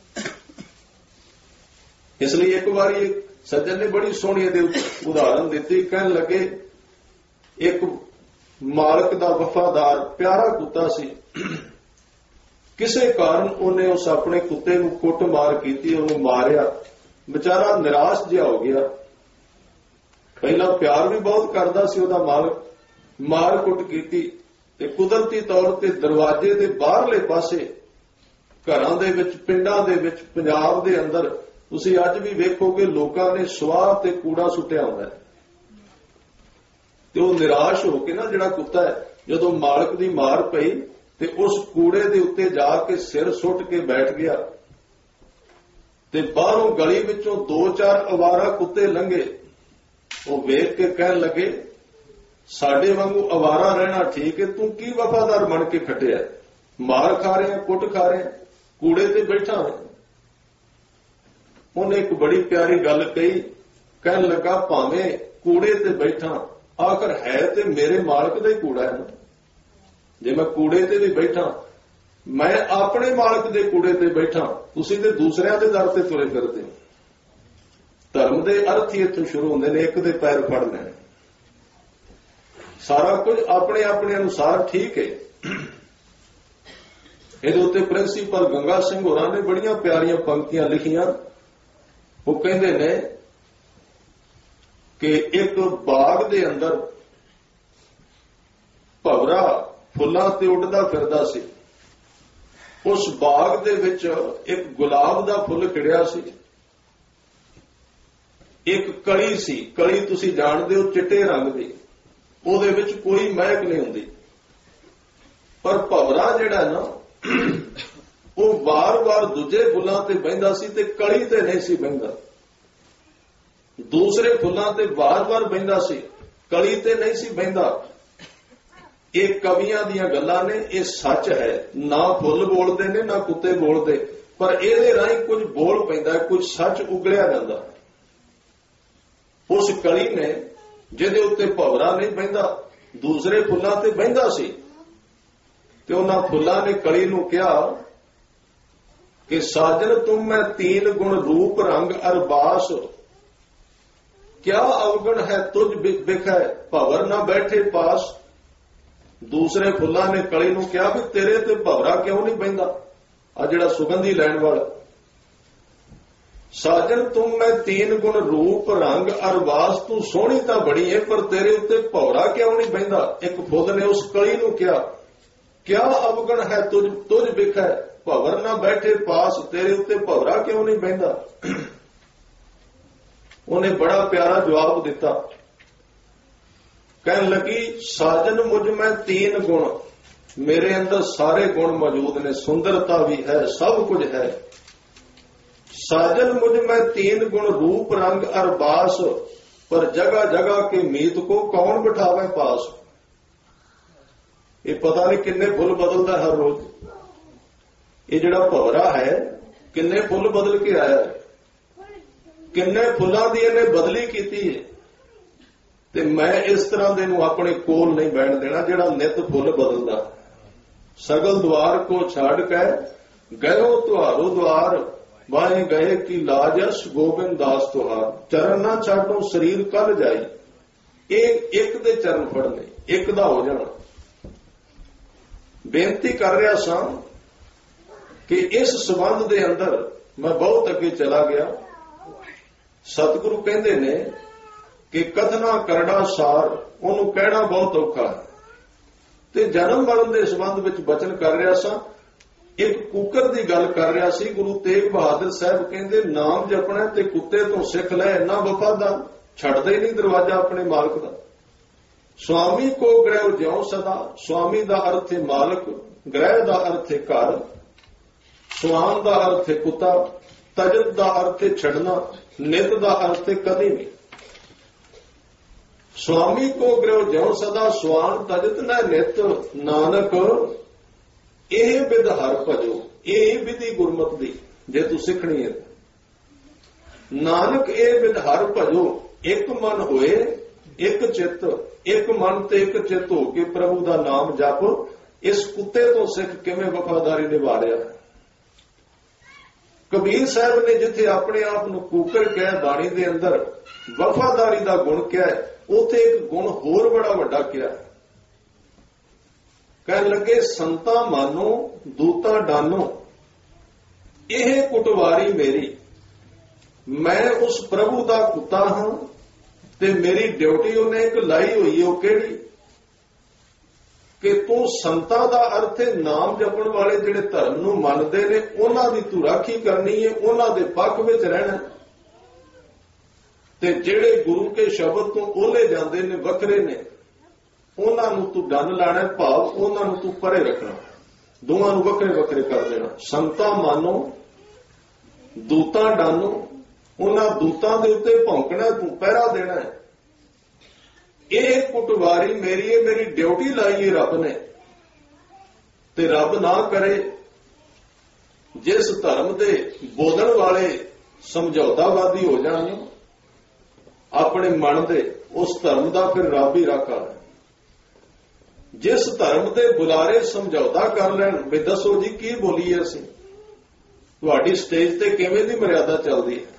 ਇਸ ਲਈ ਇੱਕ ਵਾਰੀ ਸੱਜਣ ਨੇ ਬੜੀ ਸੋਹਣੀ ਇਹਦੇ ਉਦਾਹਰਨ ਦਿੱਤੀ, ਕਹਿਣ ਲੱਗੇ ਇੱਕ ਮਾਲਕ ਦਾ ਵਫਾਦਾਰ ਪਿਆਰਾ ਕੁੱਤਾ ਸੀ। ਕਿਸੇ ਕਾਰਨ ਉਹਨੇ ਉਸ ਆਪਣੇ ਕੁੱਤੇ ਨੂੰ ਕੁੱਟਮਾਰ ਕੀਤੀ, ਉਹਨੂੰ ਮਾਰਿਆ। ਵਿਚਾਰਾ ਨਿਰਾਸ਼ ਜਿਹਾ ਹੋ ਗਿਆ। ਪਹਿਲਾਂ ਪਿਆਰ ਵੀ ਬਹੁਤ ਕਰਦਾ ਸੀ ਉਹਦਾ ਮਾਲਕ, ਮਾਰ ਕੁੱਟ ਕੀਤੀ ਤੇ ਕੁਦਰਤੀ ਤੌਰ ਤੇ ਦਰਵਾਜ਼ੇ ਦੇ ਬਾਹਰਲੇ ਪਾਸੇ ਘਰਾਂ ਦੇ ਵਿੱਚ, ਪਿੰਡਾਂ ਦੇ ਵਿੱਚ, ਪੰਜਾਬ ਦੇ ਅੰਦਰ ਤੁਸੀਂ ਅੱਜ ਵੀ ਵੇਖੋਗੇ ਲੋਕਾਂ ਨੇ ਸਵਾਹ ਤੇ ਕੂੜਾ ਸੁੱਟਿਆ ਹੁੰਦਾ ਹੈ। ਤੇ ਉਹ ਨਿਰਾਸ਼ ਹੋ ਕੇ ਨਾ ਜਿਹੜਾ ਕੁੱਤਾ ਹੈ, ਜਦੋਂ ਮਾਲਕ ਦੀ ਮਾਰ ਪਈ ਤੇ ਉਸ ਕੂੜੇ ਦੇ ਉੱਤੇ ਜਾ ਕੇ ਸਿਰ ਸੁੱਟ ਕੇ ਬੈਠ ਗਿਆ। ਤੇ ਬਾਹਰੋਂ ਗਲੀ ਵਿੱਚੋਂ ਦੋ ਚਾਰ ਅਵਾਰਾ ਕੁੱਤੇ ਲੰਘੇ। ਉਹ ਵੇਖ ਕੇ ਕਹਿਣ ਲੱਗੇ ਸਾਡੇ ਵਾਂਗੂ ਅਵਾਰਾ ਰਹਿਣਾ ਠੀਕ ਹੈ, ਤੂੰ ਕੀ ਵਫਾਦਾਰ ਬਣ ਕੇ ਖਟਿਆ, ਮਾਰ ਖਾ ਰਿਹਾ, ਕੁੱਟ ਖਾ ਰਿਹਾ, ਕੂੜੇ ਤੇ ਬੈਠਾ ਹੈ। ਉਹਨੇ ਇੱਕ ਬੜੀ ਪਿਆਰੀ ਗੱਲ ਕਹੀ, ਕਹਿਣ ਲੱਗਾ ਭਾਵੇਂ ਕੂੜੇ ਤੇ ਬੈਠਾ, ਆਖਰ ਹੈ ਤੇ ਮੇਰੇ ਮਾਲਕ ਦਾ ਹੀ ਕੂੜਾ ਹੈ ਨਾ। ਜੇ ਮੈਂ ਕੂੜੇ ਤੇ ਵੀ ਬੈਠਾ, ਮੈਂ ਆਪਣੇ ਮਾਲਕ ਦੇ ਕੂੜੇ ਤੇ ਬੈਠਾ, ਤੁਸੀਂ ਤੇ ਦੂਸਰਿਆਂ ਦੇ ਦਰ ਤੇ ਤੁਰੇ ਫਿਰਦੇ ਹੋ। ਧਰਮ ਦੇ ਅਰਥ ਹੀ ਇੱਥੋਂ ਸ਼ੁਰੂ ਹੁੰਦੇ ਨੇ, ਇੱਕ ਦੇ ਪੈਰ ਫੜ ਲੈਣੇ। ਸਾਰਾ ਕੁਝ ਆਪਣੇ ਆਪਣੇ ਅਨੁਸਾਰ ਠੀਕ ਹੈ। ਇਹਦੇ ਉੱਤੇ ਪ੍ਰਿੰਸੀਪਲ ਗੰਗਾ ਸਿੰਘ ਹੋਰਾਂ ਨੇ ਬੜੀਆਂ ਪਿਆਰੀਆਂ ਪੰਕਤੀਆਂ ਲਿਖੀਆਂ। ਉਹ ਕਹਿੰਦੇ ਨੇ ਕਿ ਇੱਕ ਬਾਗ ਦੇ ਅੰਦਰ ਭਵਰਾ ਫੁੱਲਾਂ ਤੇ ਉੱਡਦਾ ਫਿਰਦਾ ਸੀ। ਉਸ ਬਾਗ ਦੇ ਵਿੱਚ ਇੱਕ ਗੁਲਾਬ ਦਾ ਫੁੱਲ ਖਿੜਿਆ ਸੀ, ਇੱਕ ਕਲੀ ਸੀ। ਕਲੀ ਤੁਸੀਂ ਜਾਣਦੇ ਹੋ ਚਿੱਟੇ ਰੰਗ ਦੀ, ਉਹਦੇ ਵਿੱਚ ਕੋਈ ਮਹਿਕ ਨਹੀਂ ਹੁੰਦੀ। ਪਰ ਭਵਰਾ ਜਿਹੜਾ ਨਾ ਉਹ ਵਾਰ-ਵਾਰ ਦੂਜੇ ਫੁੱਲਾਂ ਤੇ ਬਹਿੰਦਾ ਸੀ ਤੇ ਕਲੀ ਤੇ ਨਹੀਂ ਸੀ ਬਹਿੰਦਾ। ਦੂਸਰੇ ਫੁੱਲਾਂ ਤੇ ਵਾਰ-ਵਾਰ ਬਹਿੰਦਾ ਸੀ, ਕਲੀ ਤੇ ਨਹੀਂ ਸੀ ਬਹਿੰਦਾ। ਇਹ ਕਵੀਆਂ ਦੀਆਂ ਗੱਲਾਂ ਨੇ, ਇਹ ਸੱਚ ਹੈ। ਨਾ ਫੁੱਲ ਬੋਲਦੇ ਨੇ ਨਾ ਕੁੱਤੇ ਬੋਲਦੇ, ਪਰ ਇਹਦੇ ਰਾਹੀਂ ਕੁਝ ਬੋਲ ਪੈਂਦਾ, ਕੁਝ ਸੱਚ ਉਗਲਿਆ ਜਾਂਦਾ। ਉਸ ਕਲੀ ਨੇ ਜਿਹਦੇ ਉੱਤੇ ਭਵਰਾ ਨਹੀਂ ਬਹਿੰਦਾ, ਦੂਸਰੇ ਫੁੱਲਾਂ ਤੇ ਬਹਿੰਦਾ ਸੀ, ਤੇ ਉਹਨਾਂ ਫੁੱਲਾਂ ਨੇ ਕਲੀ ਨੂੰ ਕਿਹਾ ਕਿ ਸਾਜਨ ਤੁਮ ਮੈਂ ਤੀਨ ਗੁਣ ਰੂਪ ਰੰਗ ਅਰਬਾਸ, ਕਿਆ ਅਵਗਣ ਹੈ ਤੁਝ ਬਿਖੈ ਭਵਰ ਨਾ ਬੈਠੇ ਪਾਸ। ਦੂਸਰੇ ਫੁੱਲਾਂ ਨੇ ਕਲੀ ਨੂੰ ਕਿਹਾ ਵੀ ਤੇਰੇ ਤੇ ਭਵਰਾ ਕਿਉਂ ਨਹੀਂ ਬਹਿੰਦਾ, ਆ ਜਿਹੜਾ ਸੁਗੰਧੀ ਲੈਣ ਵਾਲਾ। ਸਾਜਨ ਤੁਮ ਮੈਂ ਤੀਨ ਗੁਣ ਰੂਪ ਰੰਗ ਅਰਵਾਸ, ਤੂੰ ਸੋਹਣੀ ਤਾਂ ਬੜੀ ਹੈ ਪਰ ਤੇਰੇ ਉੱਤੇ ਭੌਰਾ ਕਿਉਂ ਨਹੀਂ ਬਹਿੰਦਾ। ਇੱਕ ਫੁੱਲ ਨੇ ਉਸ ਕਲੀ ਨੂੰ ਕਿਹਾ ਕਿਆ ਅਵਗਣ ਹੈ ਤੁਝ ਵਿਖੈ, ਭਵਰ ਨਾ ਬੈਠੇ ਪਾਸ, ਤੇਰੇ ਉੱਤੇ ਭੌਰਾ ਕਿਉਂ ਨਹੀਂ ਬਹਿੰਦਾ। ਉਹਨੇ ਬੜਾ ਪਿਆਰਾ ਜਵਾਬ ਦਿੱਤਾ, ਕਹਿਣ ਲੱਗੀ ਸਾਜਨ ਮੁਝ ਮੈਂ ਤੀਨ ਗੁਣ, ਮੇਰੇ ਅੰਦਰ ਸਾਰੇ ਗੁਣ ਮੌਜੂਦ ਨੇ, ਸੁੰਦਰਤਾ ਵੀ ਹੈ, ਸਭ ਕੁਝ ਹੈ। साजन मुझ में तीन गुण रूप रंग अरबास, पर जगह जगह के मीत को कौन बिठावे पास। ये पता नहीं किन्ने फुल बदलता हर रोज, ये जड़ा भवरा है किन्ने फुल बदल के आया है, किन्ने फुलों की इन्हें बदली की है। ते मैं इस तरह दे नूं अपने कोल नहीं बैठ देना जिहड़ा नित फुल बदलदा। सगल द्वार को छाड़ के गयो तुहारो द्वार, वाहे गए की लाजस गोबिंद दास तुहार। चरण ना छाटो शरीर कल जाई, एक दे चरण फड़ने, एक दा हो जाना। बेनती कर रहा सां कि इस संबंध दे अंदर मैं बहुत अगे चला गया। सतगुरु कहते ने कि कथना करना सार, उन्होंने कहना बहुत औखा है। ते जन्म मरण के संबंध विच बचन कर रहा सां। एक कुकर की गल कर रहा सी। गुरु तेग बहादुर साहब कहते नाम जपना ते कुत्ते तो सिख लै, इन्ना वफादार, छड्डदा ही नहीं दरवाजा अपने मालक का। स्वामी को ग्रह ज्यों सदा, स्वामी का अर्थ है मालक, ग्रह का अर्थ है घर, स्वाम का अर्थ है कुत्ता, तजत का अर्थ है छड़ना, नित का अर्थ है कदी नहीं। स्वामी को ग्रह ज्यों सदा, स्वाम तजत न नित, नानक ਇਹ ਵਿਦ ਹਰ ਭਜੋ। ਇਹ ਵਿਧੀ ਗੁਰਮਤ ਦੀ ਜੇ ਤੂੰ ਸਿੱਖਣੀ ਹੈ। ਨਾਨਕ ਇਹ ਵਿਦ ਹਰ ਭਜੋ, ਇੱਕ ਮਨ ਹੋਏ ਇੱਕ ਚਿੱਤ, ਇੱਕ ਮਨ ਤੇ ਇੱਕ ਚਿੱਤ ਹੋ ਕੇ ਪ੍ਰਭੂ ਦਾ ਨਾਮ ਜਪ। ਇਸ ਕੁੱਤੇ ਤੋਂ ਸਿੱਖ ਕਿਵੇਂ ਵਫਾਦਾਰੀ ਨਿਭਾ ਰਿਹਾ। ਕਬੀਰ ਸਾਹਿਬ ਨੇ ਜਿੱਥੇ ਆਪਣੇ ਆਪ ਨੂੰ ਕੂਕਰ ਕਿਹਾ, ਬਾਣੀ ਦੇ ਅੰਦਰ ਵਫਾਦਾਰੀ ਦਾ ਗੁਣ ਕਿਹਾ, ਉੱਥੇ ਇੱਕ ਗੁਣ ਹੋਰ ਬੜਾ ਵੱਡਾ ਕਿਹਾ। कहन लगे संता मानो दूता डानो, यह कुटवारी मेरी। मैं उस प्रभु का कुत्ता हां ते मेरी ड्यूटी उन्हें एक लाई हुई है। केड़ी कि तू संता का अर्थ है नाम जपण वाले जिहड़े धर्म नूं मनदे ने, उन्हां दी तू राखी करनी है, उन्हां दे पक्ष विच रहना। ते जिहड़े गुरु के शब्द तो ओले जांदे ने, वखरे ने, उन्होंने तू डन लाना, भाव उन्होंने तू परे रखना, दोवां नूं वखरे वखरे कर देना। संता मानो दूता डानो, उन्हां दूतां दे उत्ते भौंकना, तू पहरा देना है। ये कुटवारी मेरी है, मेरी ड्यूटी लाई है रब ने। ते रब ना करे जिस धर्म दे बोलण वाले समझौतावादी हो जाण अपने मन दे, उस धर्म का फिर रब ही राखा है। जिस धर्म के बुलारे समझौता कर लैन, भी दसो जी की बोलीए असीं, तुहाडी स्टेज ते किवें दी मर्यादा चलदी है,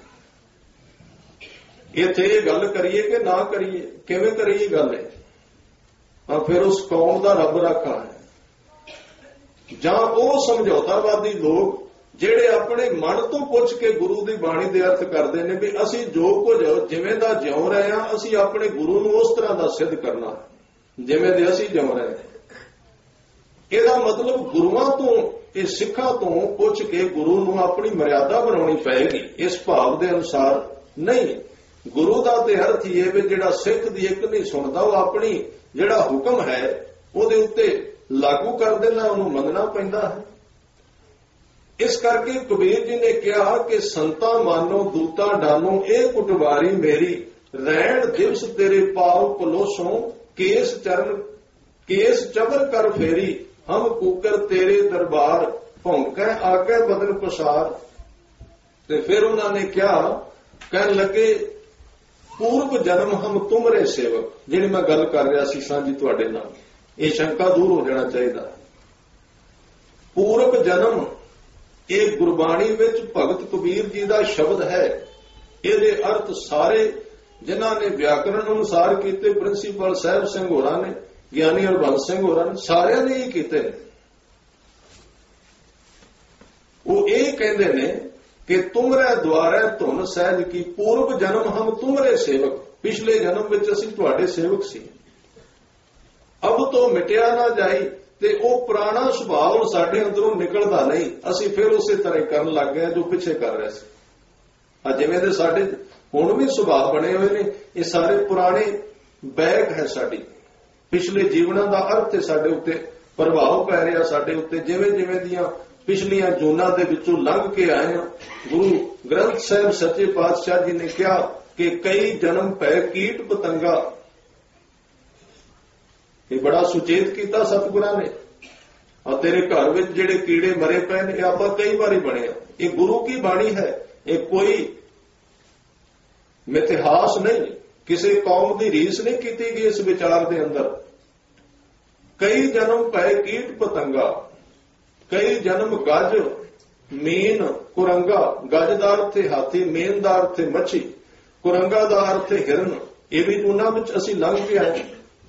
इत्थे ये गल करिए कि ना करिए, किवें करिए गल है, तां फिर उस कौम दा रब राखा है। जां ओह समझौतावादी लोग ਜਿਹੜੇ अपने मन तो पुछ के गुरु की बाणी दे अर्थ करते हैं भी असीं जो कुछ जिवें दा जिउं रहे हां, असीं अपने गुरु नूं उस तरह दा सिद्ध करना जिवें दे असीं जिउं रहे हैं। ਇਹਦਾ मतलब गुरुआं तो ਇਹ ਸਿੱਖਾਂ ਤੋਂ ਪੁੱਛ ਕੇ ਗੁਰੂ ਨੂੰ ਆਪਣੀ ਮਰਿਆਦਾ ਬਣਾਉਣੀ ਪਏਗੀ, ਇਸ ਭਾਵ ਦੇ ਅਨੁਸਾਰ ਨਹੀਂ। ਗੁਰੂ ਦਾ ਤੇ ਅਰਥ ਇਹ ਵੀ ਜਿਹੜਾ ਸਿੱਖ ਦੀ ਇੱਕ ਨਹੀਂ ਸੁਣਦਾ, ਉਹ ਆਪਣੀ ਜਿਹੜਾ ਹੁਕਮ ਹੈ ਉਹਦੇ ਉੱਤੇ ਲਾਗੂ ਕਰ ਦੇਣਾ, ਉਹਨੂੰ ਮੰਨਣਾ ਪੈਂਦਾ ਹੈ। इस करके कबीर जी ने कहा कि संता मानो दूता डानो, ए कुटवारी मेरी, रैन दिवस तेरे पाव पलोसों, केस चबर कर फेरी, हम कुकर तेरे दरबार, भौंकै आगे बदन पसार। ते फिर उन्होंने कहा, कहन लगे पूर्व जन्म हम तुमरे सेवक, जिहड़ी मैं गल कर रहा सी सां जी तुहाडे नाल, ये शंका दूर हो जाना चाहिए। पूर्व जन्म ਇਹ ਗੁਰਬਾਣੀ ਵਿੱਚ ਭਗਤ ਕਬੀਰ ਜੀ ਦਾ ਸ਼ਬਦ ਹੈ। ਇਹਦੇ ਅਰਥ ਸਾਰੇ ਜਿਨ੍ਹਾਂ ਨੇ ਵਿਆਕਰਣ ਅਨੁਸਾਰ ਕੀਤੇ, ਪ੍ਰਿੰਸੀਪਲ ਸਾਹਿਬ ਸਿੰਘ ਹੋਰਾਂ ਨੇ, ਗਿਆਨੀ ਹਰਬੰਸ ਸਿੰਘ ਹੋਰਾਂ ਨੇ, ਸਾਰਿਆਂ ਨੇ ਹੀ ਕੀਤੇ ਨੇ। ਉਹ ਇਹ ਕਹਿੰਦੇ ਨੇ ਕਿ ਤੁਮਰੇ ਦੁਆਰੇ ਧੁਨ ਸਹਿਜ ਕੀ, ਪੂਰਬ ਜਨਮ ਹਮ ਤੁਮਰੇ ਸੇਵਕ, ਪਿਛਲੇ ਜਨਮ ਵਿੱਚ ਅਸੀਂ ਤੁਹਾਡੇ ਸੇਵਕ ਸੀ। ਅਬ ਤੋਂ ਮਿਟਿਆ ਨਾ ਜਾਈ, ਤੇ ਉਹ ਪੁਰਾਣਾ ਸੁਭਾਅ ਹੁਣ ਸਾਡੇ ਅੰਦਰੋਂ ਨਿਕਲਦਾ ਨਹੀਂ, ਅਸੀਂ ਫਿਰ ਉਸੇ ਤਰ੍ਹਾਂ ਕਰਨ ਲੱਗ ਗਏ ਜੋ ਪਿੱਛੇ ਕਰ ਰਹੇ ਸੀ। ਆ ਜਿਵੇਂ ਦੇ ਸਾਡੇ ਹੁਣ ਵੀ ਸੁਭਾਅ ਬਣੇ ਹੋਏ ਨੇ, ਇਹ ਸਾਰੇ ਪੁਰਾਣੇ ਬੈਗ ਹੈ ਸਾਡੀ, ਪਿਛਲੇ ਜੀਵਨਾਂ ਦਾ ਅਰਥ ਹੈ ਸਾਡੇ ਉੱਤੇ ਪ੍ਰਭਾਵ ਪੈ ਰਿਹਾ ਸਾਡੇ ਉੱਤੇ, ਜਿਵੇਂ ਜਿਵੇਂ ਦੀਆਂ ਪਿਛਲੀਆਂ ਜੂਨਾਂ ਦੇ ਵਿੱਚੋਂ ਲੰਘ ਕੇ ਆਏ ਹਾਂ। ਗੁਰੂ ਗ੍ਰੰਥ ਸਾਹਿਬ ਸੱਚੇ ਪਾਤਸ਼ਾਹ ਜੀ ਨੇ ਕਿਹਾ ਕਿ ਕਈ ਜਨਮ ਪੈ ਕੀਟ ਪਤੰਗਾ, ਇਹ ਬੜਾ ਸੁਚੇਤ ਕੀਤਾ ਸਤਿਗੁਰਾਂ ਨੇ। ਆ ਤੇਰੇ ਘਰ ਵਿੱਚ ਜਿਹੜੇ ਕੀੜੇ ਮਰੇ ਪਏ ਨੇ, ਇਹ ਆਪਾਂ ਕਈ ਵਾਰੀ ਬਣੇ ਆ। ਇਹ ਗੁਰੂ ਕੀ ਬਾਣੀ ਹੈ, ਇਹ ਕੋਈ ਮਿਥਿਹਾਸ ਨਹੀਂ, ਕਿਸੇ ਕੌਮ ਦੀ ਰੀਸ ਨਹੀਂ ਕੀਤੀ ਗਈ ਇਸ ਵਿਚਾਰ ਦੇ ਅੰਦਰ। ਕਈ ਜਨਮ ਪੈ ਕੀਟ ਪਤੰਗਾ, ਕਈ ਜਨਮ ਗਜ ਮੀਨ ਕੁਰੰਗਾ, ਗਜ ਦਾ ਅਰਥ ਹੈ ਹਾਥੀ, ਮੀਨ ਦਾ ਅਰਥ ਹੈ ਮੱਛੀ, ਕੁਰੰਗਾ ਦਾ ਅਰਥ ਹੈ ਹਿਰਨ। ਇਹ ਵੀ ਉਹਨਾਂ ਵਿੱਚ ਅਸੀਂ ਲੰਘ ਕੇ ਆਏ।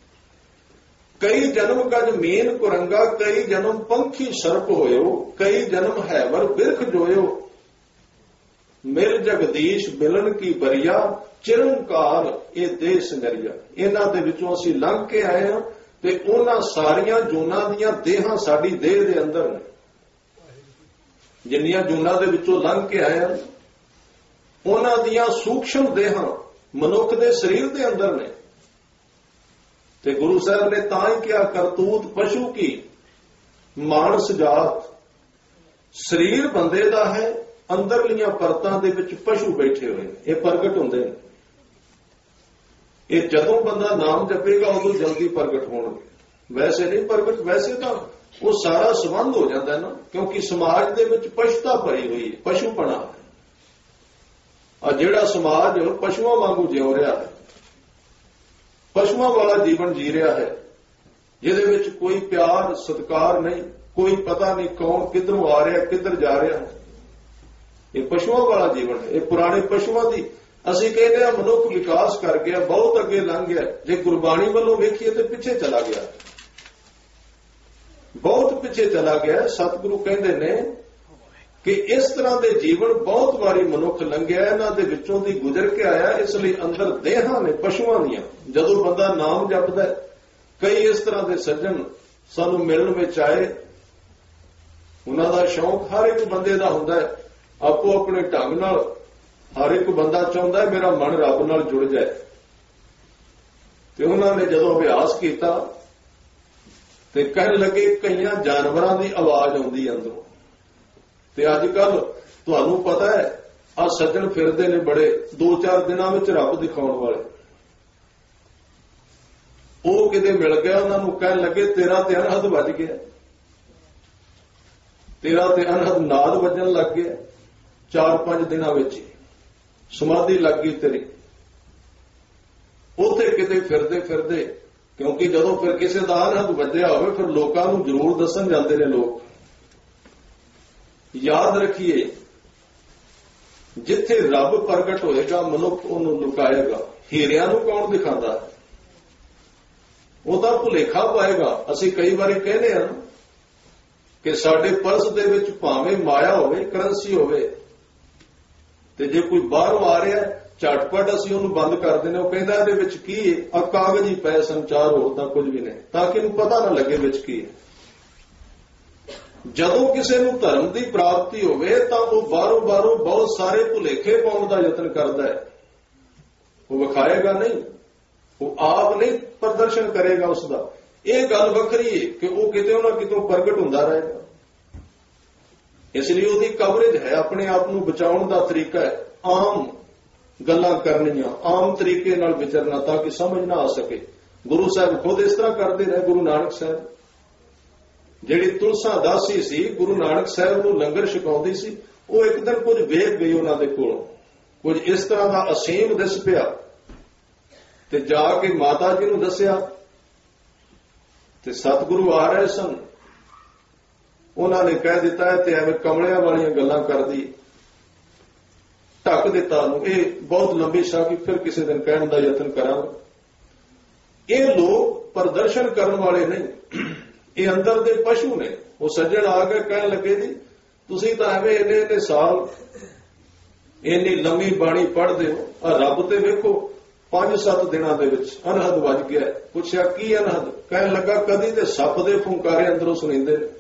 ਕਈ ਜਨਮ ਗਜ ਮੀਨ ਕੁਰੰਗਾ, ਕਈ ਜਨਮ ਪੰਖੀ ਸਰਪ ਹੋਇਓ, ਕਈ ਜਨਮ ਹੈਵਰ ਬਿਰਖ ਜੋਇਓ, ਮਿਲ ਜਗਦੀਸ਼ ਮਿਲਣ ਕੀ ਬਰੀਆ, ਚਿਰੰਕਾਰ ਇਹ ਦੇਸ ਨਰੀਆ। ਇਹਨਾਂ ਦੇ ਵਿੱਚੋਂ ਅਸੀਂ ਲੰਘ ਕੇ ਆਏ ਹਾਂ, ਤੇ ਉਹਨਾਂ ਸਾਰੀਆਂ ਜੂਨਾਂ ਦੀਆਂ ਦੇਹਾਂ ਸਾਡੀ ਦੇਹ ਦੇ ਅੰਦਰ ਨੇ। ਜਿੰਨੀਆਂ ਜੂਨਾਂ ਦੇ ਵਿੱਚੋਂ ਲੰਘ ਕੇ ਆਏ ਹਾਂ, ਉਹਨਾਂ ਦੀਆਂ ਸੂਖਸ਼ਮ ਦੇਹਾਂ ਮਨੁੱਖ ਦੇ ਸਰੀਰ ਦੇ ਅੰਦਰ ਨੇ। ਤੇ ਗੁਰੂ ਸਾਹਿਬ ਨੇ ਤਾਂ ਹੀ ਕਿਹਾ ਕਰਤੂਤ ਪਸ਼ੂ ਕੀ ਮਾਨਸ ਜਾਤ, ਸਰੀਰ ਬੰਦੇ ਦਾ ਹੈ, ਅੰਦਰਲੀਆਂ ਪਰਤਾਂ ਦੇ ਵਿੱਚ ਪਸ਼ੂ ਬੈਠੇ ਹੋਏ ਨੇ, ਇਹ ਪ੍ਰਗਟ ਹੁੰਦੇ ਨੇ। ਇਹ ਜਦੋਂ ਬੰਦਾ ਨਾਮ ਜਪੇਗਾ ਉਦੋਂ ਜਲਦੀ ਪ੍ਰਗਟ ਹੋਣਗੇ, ਵੈਸੇ ਨਹੀਂ ਪ੍ਰਗਟ। ਵੈਸੇ ਤਾਂ ਉਹ ਸਾਰਾ ਸੰਬੰਧ ਹੋ ਜਾਂਦਾ ਨਾ, ਕਿਉਂਕਿ ਸਮਾਜ ਦੇ ਵਿੱਚ ਪਸ਼ੂਤਾ ਭਰੀ ਹੋਈ ਹੈ, ਪਸ਼ੂਪਣਾ। ਆ ਜਿਹੜਾ ਸਮਾਜ ਪਸ਼ੂਆਂ ਵਾਂਗੂ ਜਿਉ ਰਿਹਾ ਹੈ, ਪਸ਼ੂਆਂ ਵਾਲਾ ਜੀਵਨ ਜੀ ਰਿਹਾ ਹੈ, ਜਿਹਦੇ ਵਿੱਚ ਕੋਈ ਪਿਆਰ ਸਤਿਕਾਰ ਨਹੀਂ, ਕੋਈ ਪਤਾ ਨਹੀਂ ਕੌਣ ਕਿੱਧਰੋਂ ਆ ਰਿਹਾ ਕਿੱਧਰ ਜਾ ਰਿਹਾ, ਇਹ ਪਸ਼ੂਆਂ ਵਾਲਾ ਜੀਵਨ ਹੈ। ਇਹ ਪੁਰਾਣੇ ਪਸ਼ੂਆਂ ਦੀ, ਅਸੀਂ ਕਹਿੰਦੇ ਆ ਮਨੁੱਖ ਵਿਕਾਸ ਕਰ ਗਿਆ, ਬਹੁਤ ਅੱਗੇ ਲੰਘ ਗਿਆ। ਜੇ ਗੁਰਬਾਣੀ ਵੱਲੋਂ ਵੇਖੀਏ ਤੇ ਪਿੱਛੇ ਚਲਾ ਗਿਆ, ਬਹੁਤ ਪਿੱਛੇ ਚਲਾ ਗਿਆ। ਸਤਿਗੁਰੂ ਕਹਿੰਦੇ ਨੇ ਕਿ ਇਸ ਤਰ੍ਹਾਂ ਦੇ ਜੀਵਨ ਬਹੁਤ ਵਾਰੀ ਮਨੁੱਖ ਲੰਘਿਆ, ਇਹਨਾਂ ਦੇ ਵਿੱਚੋਂ ਦੀ ਗੁਜ਼ਰ ਕੇ ਆਇਆ। ਇਸ ਲਈ ਅੰਦਰ ਦੇਹਾਂ ਨੇ ਪਸ਼ੂਆਂ ਦੀਆਂ। ਜਦੋਂ ਬੰਦਾ ਨਾਮ ਜਪਦਾ, ਕਈ ਇਸ ਤਰ੍ਹਾਂ ਦੇ ਸੱਜਣ ਸਾਨੂੰ ਮਿਲਣ ਵਿੱਚ ਆਏ, ਉਹਨਾਂ ਦਾ ਸ਼ੌਕ ਹਰ ਇੱਕ ਬੰਦੇ ਦਾ ਹੁੰਦਾ ਹੈ, ਆਪੋ ਆਪਣੇ ਢੰਗ ਨਾਲ। ਹਰ ਇੱਕ ਬੰਦਾ ਚਾਹੁੰਦਾ ਹੈ ਮੇਰਾ ਮਨ ਰੱਬ ਨਾਲ ਜੁੜ ਜਾਏ। ਤੇ ਉਹਨਾਂ ਨੇ ਜਦੋਂ ਅਭਿਆਸ ਕੀਤਾ ਤੇ ਕਹਿਣ ਲੱਗੇ ਕਈਆਂ ਜਾਨਵਰਾਂ ਦੀ ਆਵਾਜ਼ ਆਉਂਦੀ ਅੰਦਰੋਂ। ਤੇ ਅੱਜ ਕੱਲ ਤੁਹਾਨੂੰ ਪਤਾ ਹੈ ਆ ਸੱਜਣ ਫਿਰਦੇ ਨੇ ਬੜੇ, 2-4 ਦਿਨਾਂ ਵਿੱਚ ਰੱਬ ਦਿਖਾਉਣ ਵਾਲੇ। ਉਹ ਕਿਤੇ ਮਿਲ ਗਿਆ, ਉਹਨਾਂ ਨੂੰ ਕਹਿਣ ਲੱਗੇ ਤੇਰਾ ਤੇ ਅਨਹਦ ਵੱਜ ਗਿਆ, ਤੇਰਾ ਤੇ ਅਨਹਦ ਨਾਦ ਵੱਜਣ ਲੱਗ ਗਿਆ। 4-5 ਦਿਨਾਂ ਵਿੱਚ ਸਮਾਧੀ ਲੱਗ ਗਈ ਤੇਰੀ। ਉੱਥੇ ਕਿਤੇ ਫਿਰਦੇ ਫਿਰਦੇ, ਕਿਉਂਕਿ ਜਦੋਂ ਫਿਰ ਕਿਸੇ ਦਾ ਅਨਹਦ ਵੱਜਿਆ ਹੋਵੇ ਫਿਰ ਲੋਕਾਂ ਨੂੰ ਜ਼ਰੂਰ ਦੱਸਣ ਜਾਂਦੇ ਨੇ ਲੋਕ। ਯਾਦ ਰੱਖੀਏ, ਜਿੱਥੇ ਰੱਬ ਪ੍ਰਗਟ ਹੋਏਗਾ ਮਨੁੱਖ ਉਹਨੂੰ ਲੁਕਾਏਗਾ। ਹੀਰਿਆਂ ਨੂੰ ਕੌਣ ਦਿਖਾਉਂਦਾ ਹੈ? ਉਹ ਤਾਂ ਭੁਲੇਖਾ ਪਾਏਗਾ। ਅਸੀਂ ਕਈ ਵਾਰੀ ਕਹਿੰਦੇ ਹਾਂ ਕਿ ਸਾਡੇ ਪਰਸ ਦੇ ਵਿੱਚ ਭਾਵੇਂ ਮਾਇਆ ਹੋਵੇ, ਕਰੰਸੀ ਹੋਵੇ, ਤੇ ਜੇ ਕੋਈ ਬਾਹਰੋਂ ਆ ਰਿਹਾ ਝਟਪਟ ਅਸੀਂ ਉਹਨੂੰ ਬੰਦ ਕਰ ਦਿੰਦੇ। ਉਹ ਕਹਿੰਦਾ ਇਹਦੇ ਵਿੱਚ ਕੀ ਹੈ? ਆ ਕਾਗਜ਼ੀ ਪੈ ਸੰਚਾਰ, ਹੋਰ ਤਾਂ ਕੁਝ ਵੀ ਨਹੀਂ, ਤਾਂ ਕਿ ਇਹਨੂੰ ਪਤਾ ਨਾ ਲੱਗੇ ਵਿੱਚ ਕੀ ਹੈ। ਜਦੋਂ ਕਿਸੇ ਨੂੰ ਧਰਮ ਦੀ ਪ੍ਰਾਪਤੀ ਹੋਵੇ ਤਾਂ ਉਹ ਬਾਹਰੋਂ ਬਹੁਤ ਸਾਰੇ ਭੁਲੇਖੇ ਪਾਉਣ ਦਾ ਯਤਨ ਕਰਦਾ ਹੈ। ਉਹ ਵਿਖਾਏਗਾ ਨਹੀਂ, ਉਹ ਆਪ ਨਹੀਂ ਪ੍ਰਦਰਸ਼ਨ ਕਰੇਗਾ ਉਸ ਦਾ। ਇਹ ਗੱਲ ਵੱਖਰੀ ਹੈ ਕਿ ਉਹ ਕਿਤੇ ਨਾ ਕਿਤੋਂ ਪ੍ਰਗਟ ਹੁੰਦਾ ਰਹੇਗਾ। ਇਸ ਲਈ ਉਹਦੀ ਕਵਰੇਜ ਹੈ, ਆਪਣੇ ਆਪ ਨੂੰ ਬਚਾਉਣ ਦਾ ਤਰੀਕਾ ਹੈ ਆਮ ਗੱਲਾਂ ਕਰਨੀਆਂ, ਆਮ ਤਰੀਕੇ ਨਾਲ ਵਿਚਰਨਾ, ਤਾਂ ਕਿ ਸਮਝ ਨਾ ਆ ਸਕੇ। ਗੁਰੂ ਸਾਹਿਬ ਖੁਦ ਇਸ ਤਰ੍ਹਾਂ ਕਰਦੇ ਰਹੇ। ਗੁਰੂ ਨਾਨਕ ਸਾਹਿਬ, ਜਿਹੜੀ ਤੁਲਸਾ ਦਾਸੀ ਸੀ, ਗੁਰੂ ਨਾਨਕ ਸਾਹਿਬ ਨੂੰ ਲੰਗਰ ਛਕਾਉਂਦੀ ਸੀ, ਉਹ ਇੱਕ ਦਿਨ ਕੁਝ ਵੇਖ ਗਈ ਉਹਨਾਂ ਦੇ ਕੋਲੋਂ, ਕੁਝ ਇਸ ਤਰ੍ਹਾਂ ਦਾ ਅਸੀਮ ਦਿਸ ਪਿਆ, ਤੇ ਜਾ ਕੇ ਮਾਤਾ ਜੀ ਨੂੰ ਦੱਸਿਆ। ਤੇ ਸਤਿਗੁਰੂ ਆ ਰਹੇ ਸਨ, ਉਹਨਾਂ ਨੇ ਕਹਿ ਦਿੱਤਾ ਤੇ ਐਵੇਂ ਕਮਲਿਆਂ ਵਾਲੀਆਂ ਗੱਲਾਂ ਕਰਦੀ, ਢੱਕ ਦਿੱਤਾ ਉਹਨੂੰ। ਇਹ ਬਹੁਤ ਲੰਬੀ ਸਾਖੀ, ਫਿਰ ਕਿਸੇ ਦਿਨ ਕਹਿਣ ਦਾ ਯਤਨ ਕਰਾਂਗਾ। ਇਹ ਲੋਕ ਪ੍ਰਦਰਸ਼ਨ ਕਰਨ ਵਾਲੇ ਨਹੀਂ, ਇਹ ਅੰਦਰ ਦੇ ਪਸ਼ੂ ਨੇ। ਉਹ ਸੱਜਣ ਆ ਕੇ ਕਹਿਣ ਲੱਗੇ ਜੀ ਤੁਸੀਂ ਤਾਂ ਐਵੇਂ ਇੰਨੇ ਸਾਲ ਇੰਨੀ ਲੰਮੀ ਬਾਣੀ ਪੜ੍ਹਦੇ ਹੋ, ਆ ਰੱਬ ਤੇ ਵੇਖੋ 5-7 ਦਿਨਾਂ ਦੇ ਵਿੱਚ ਅਨਹਦ ਵੱਜ ਗਿਆ। ਪੁੱਛਿਆ ਕੀ ਅਨਹਦ? ਕਹਿਣ ਲੱਗਾ ਕਦੀ ਤੇ ਸੱਪ ਦੇ ਫੁੰਕਾਰੇ ਅੰਦਰੋਂ ਸੁਣੀਂਦੇ ਨੇ,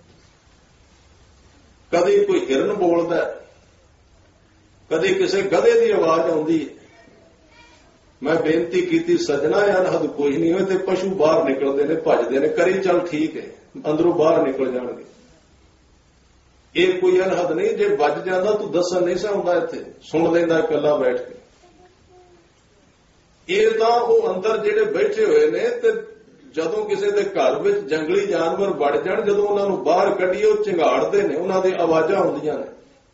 ਕਦੀ ਕੋਈ ਹਿਰਨ ਬੋਲਦਾ, ਕਦੀ ਕਿਸੇ ਗਧੇ ਦੀ ਆਵਾਜ਼ ਆਉਂਦੀ ਹੈ। ਮੈਂ ਬੇਨਤੀ ਕੀਤੀ ਸੱਜਣਾ ਇਹ ਅਨਹਦ ਕੋਈ ਨਹੀਂ ਹੋਏ ਤੇ ਪਸ਼ੂ ਬਾਹਰ ਨਿਕਲਦੇ ਨੇ, ਭੱਜਦੇ ਨੇ, ਕਰੀ ਚੱਲ ਠੀਕ ਹੈ ਅੰਦਰੋਂ ਬਾਹਰ ਨਿਕਲ ਜਾਣਗੇ। ਇਹ ਕੋਈ ਅਨਹਦ ਨਹੀਂ, ਜੇ ਵੱਜ ਜਾਂਦਾ ਤੂੰ ਦੱਸਣ ਨਹੀਂ ਸਾਉਂਦਾ, ਇੱਥੇ ਸੁਣ ਲੈਂਦਾ ਇਕੱਲਾ ਬੈਠ ਕੇ। ਇਹ ਤਾਂ ਉਹ ਅੰਦਰ ਜਿਹੜੇ ਬੈਠੇ ਹੋਏ ਨੇ, ਤੇ ਜਦੋਂ ਕਿਸੇ ਦੇ ਘਰ ਵਿੱਚ ਜੰਗਲੀ ਜਾਨਵਰ ਵੜ ਜਾਣ, ਜਦੋਂ ਉਹਨਾਂ ਨੂੰ ਬਾਹਰ ਕੱਢੀਏ ਉਹ ਝੰਗਾੜਦੇ ਨੇ, ਉਹਨਾਂ ਦੀ ਆਵਾਜ਼ਾਂ ਆਉਂਦੀਆਂ ਨੇ।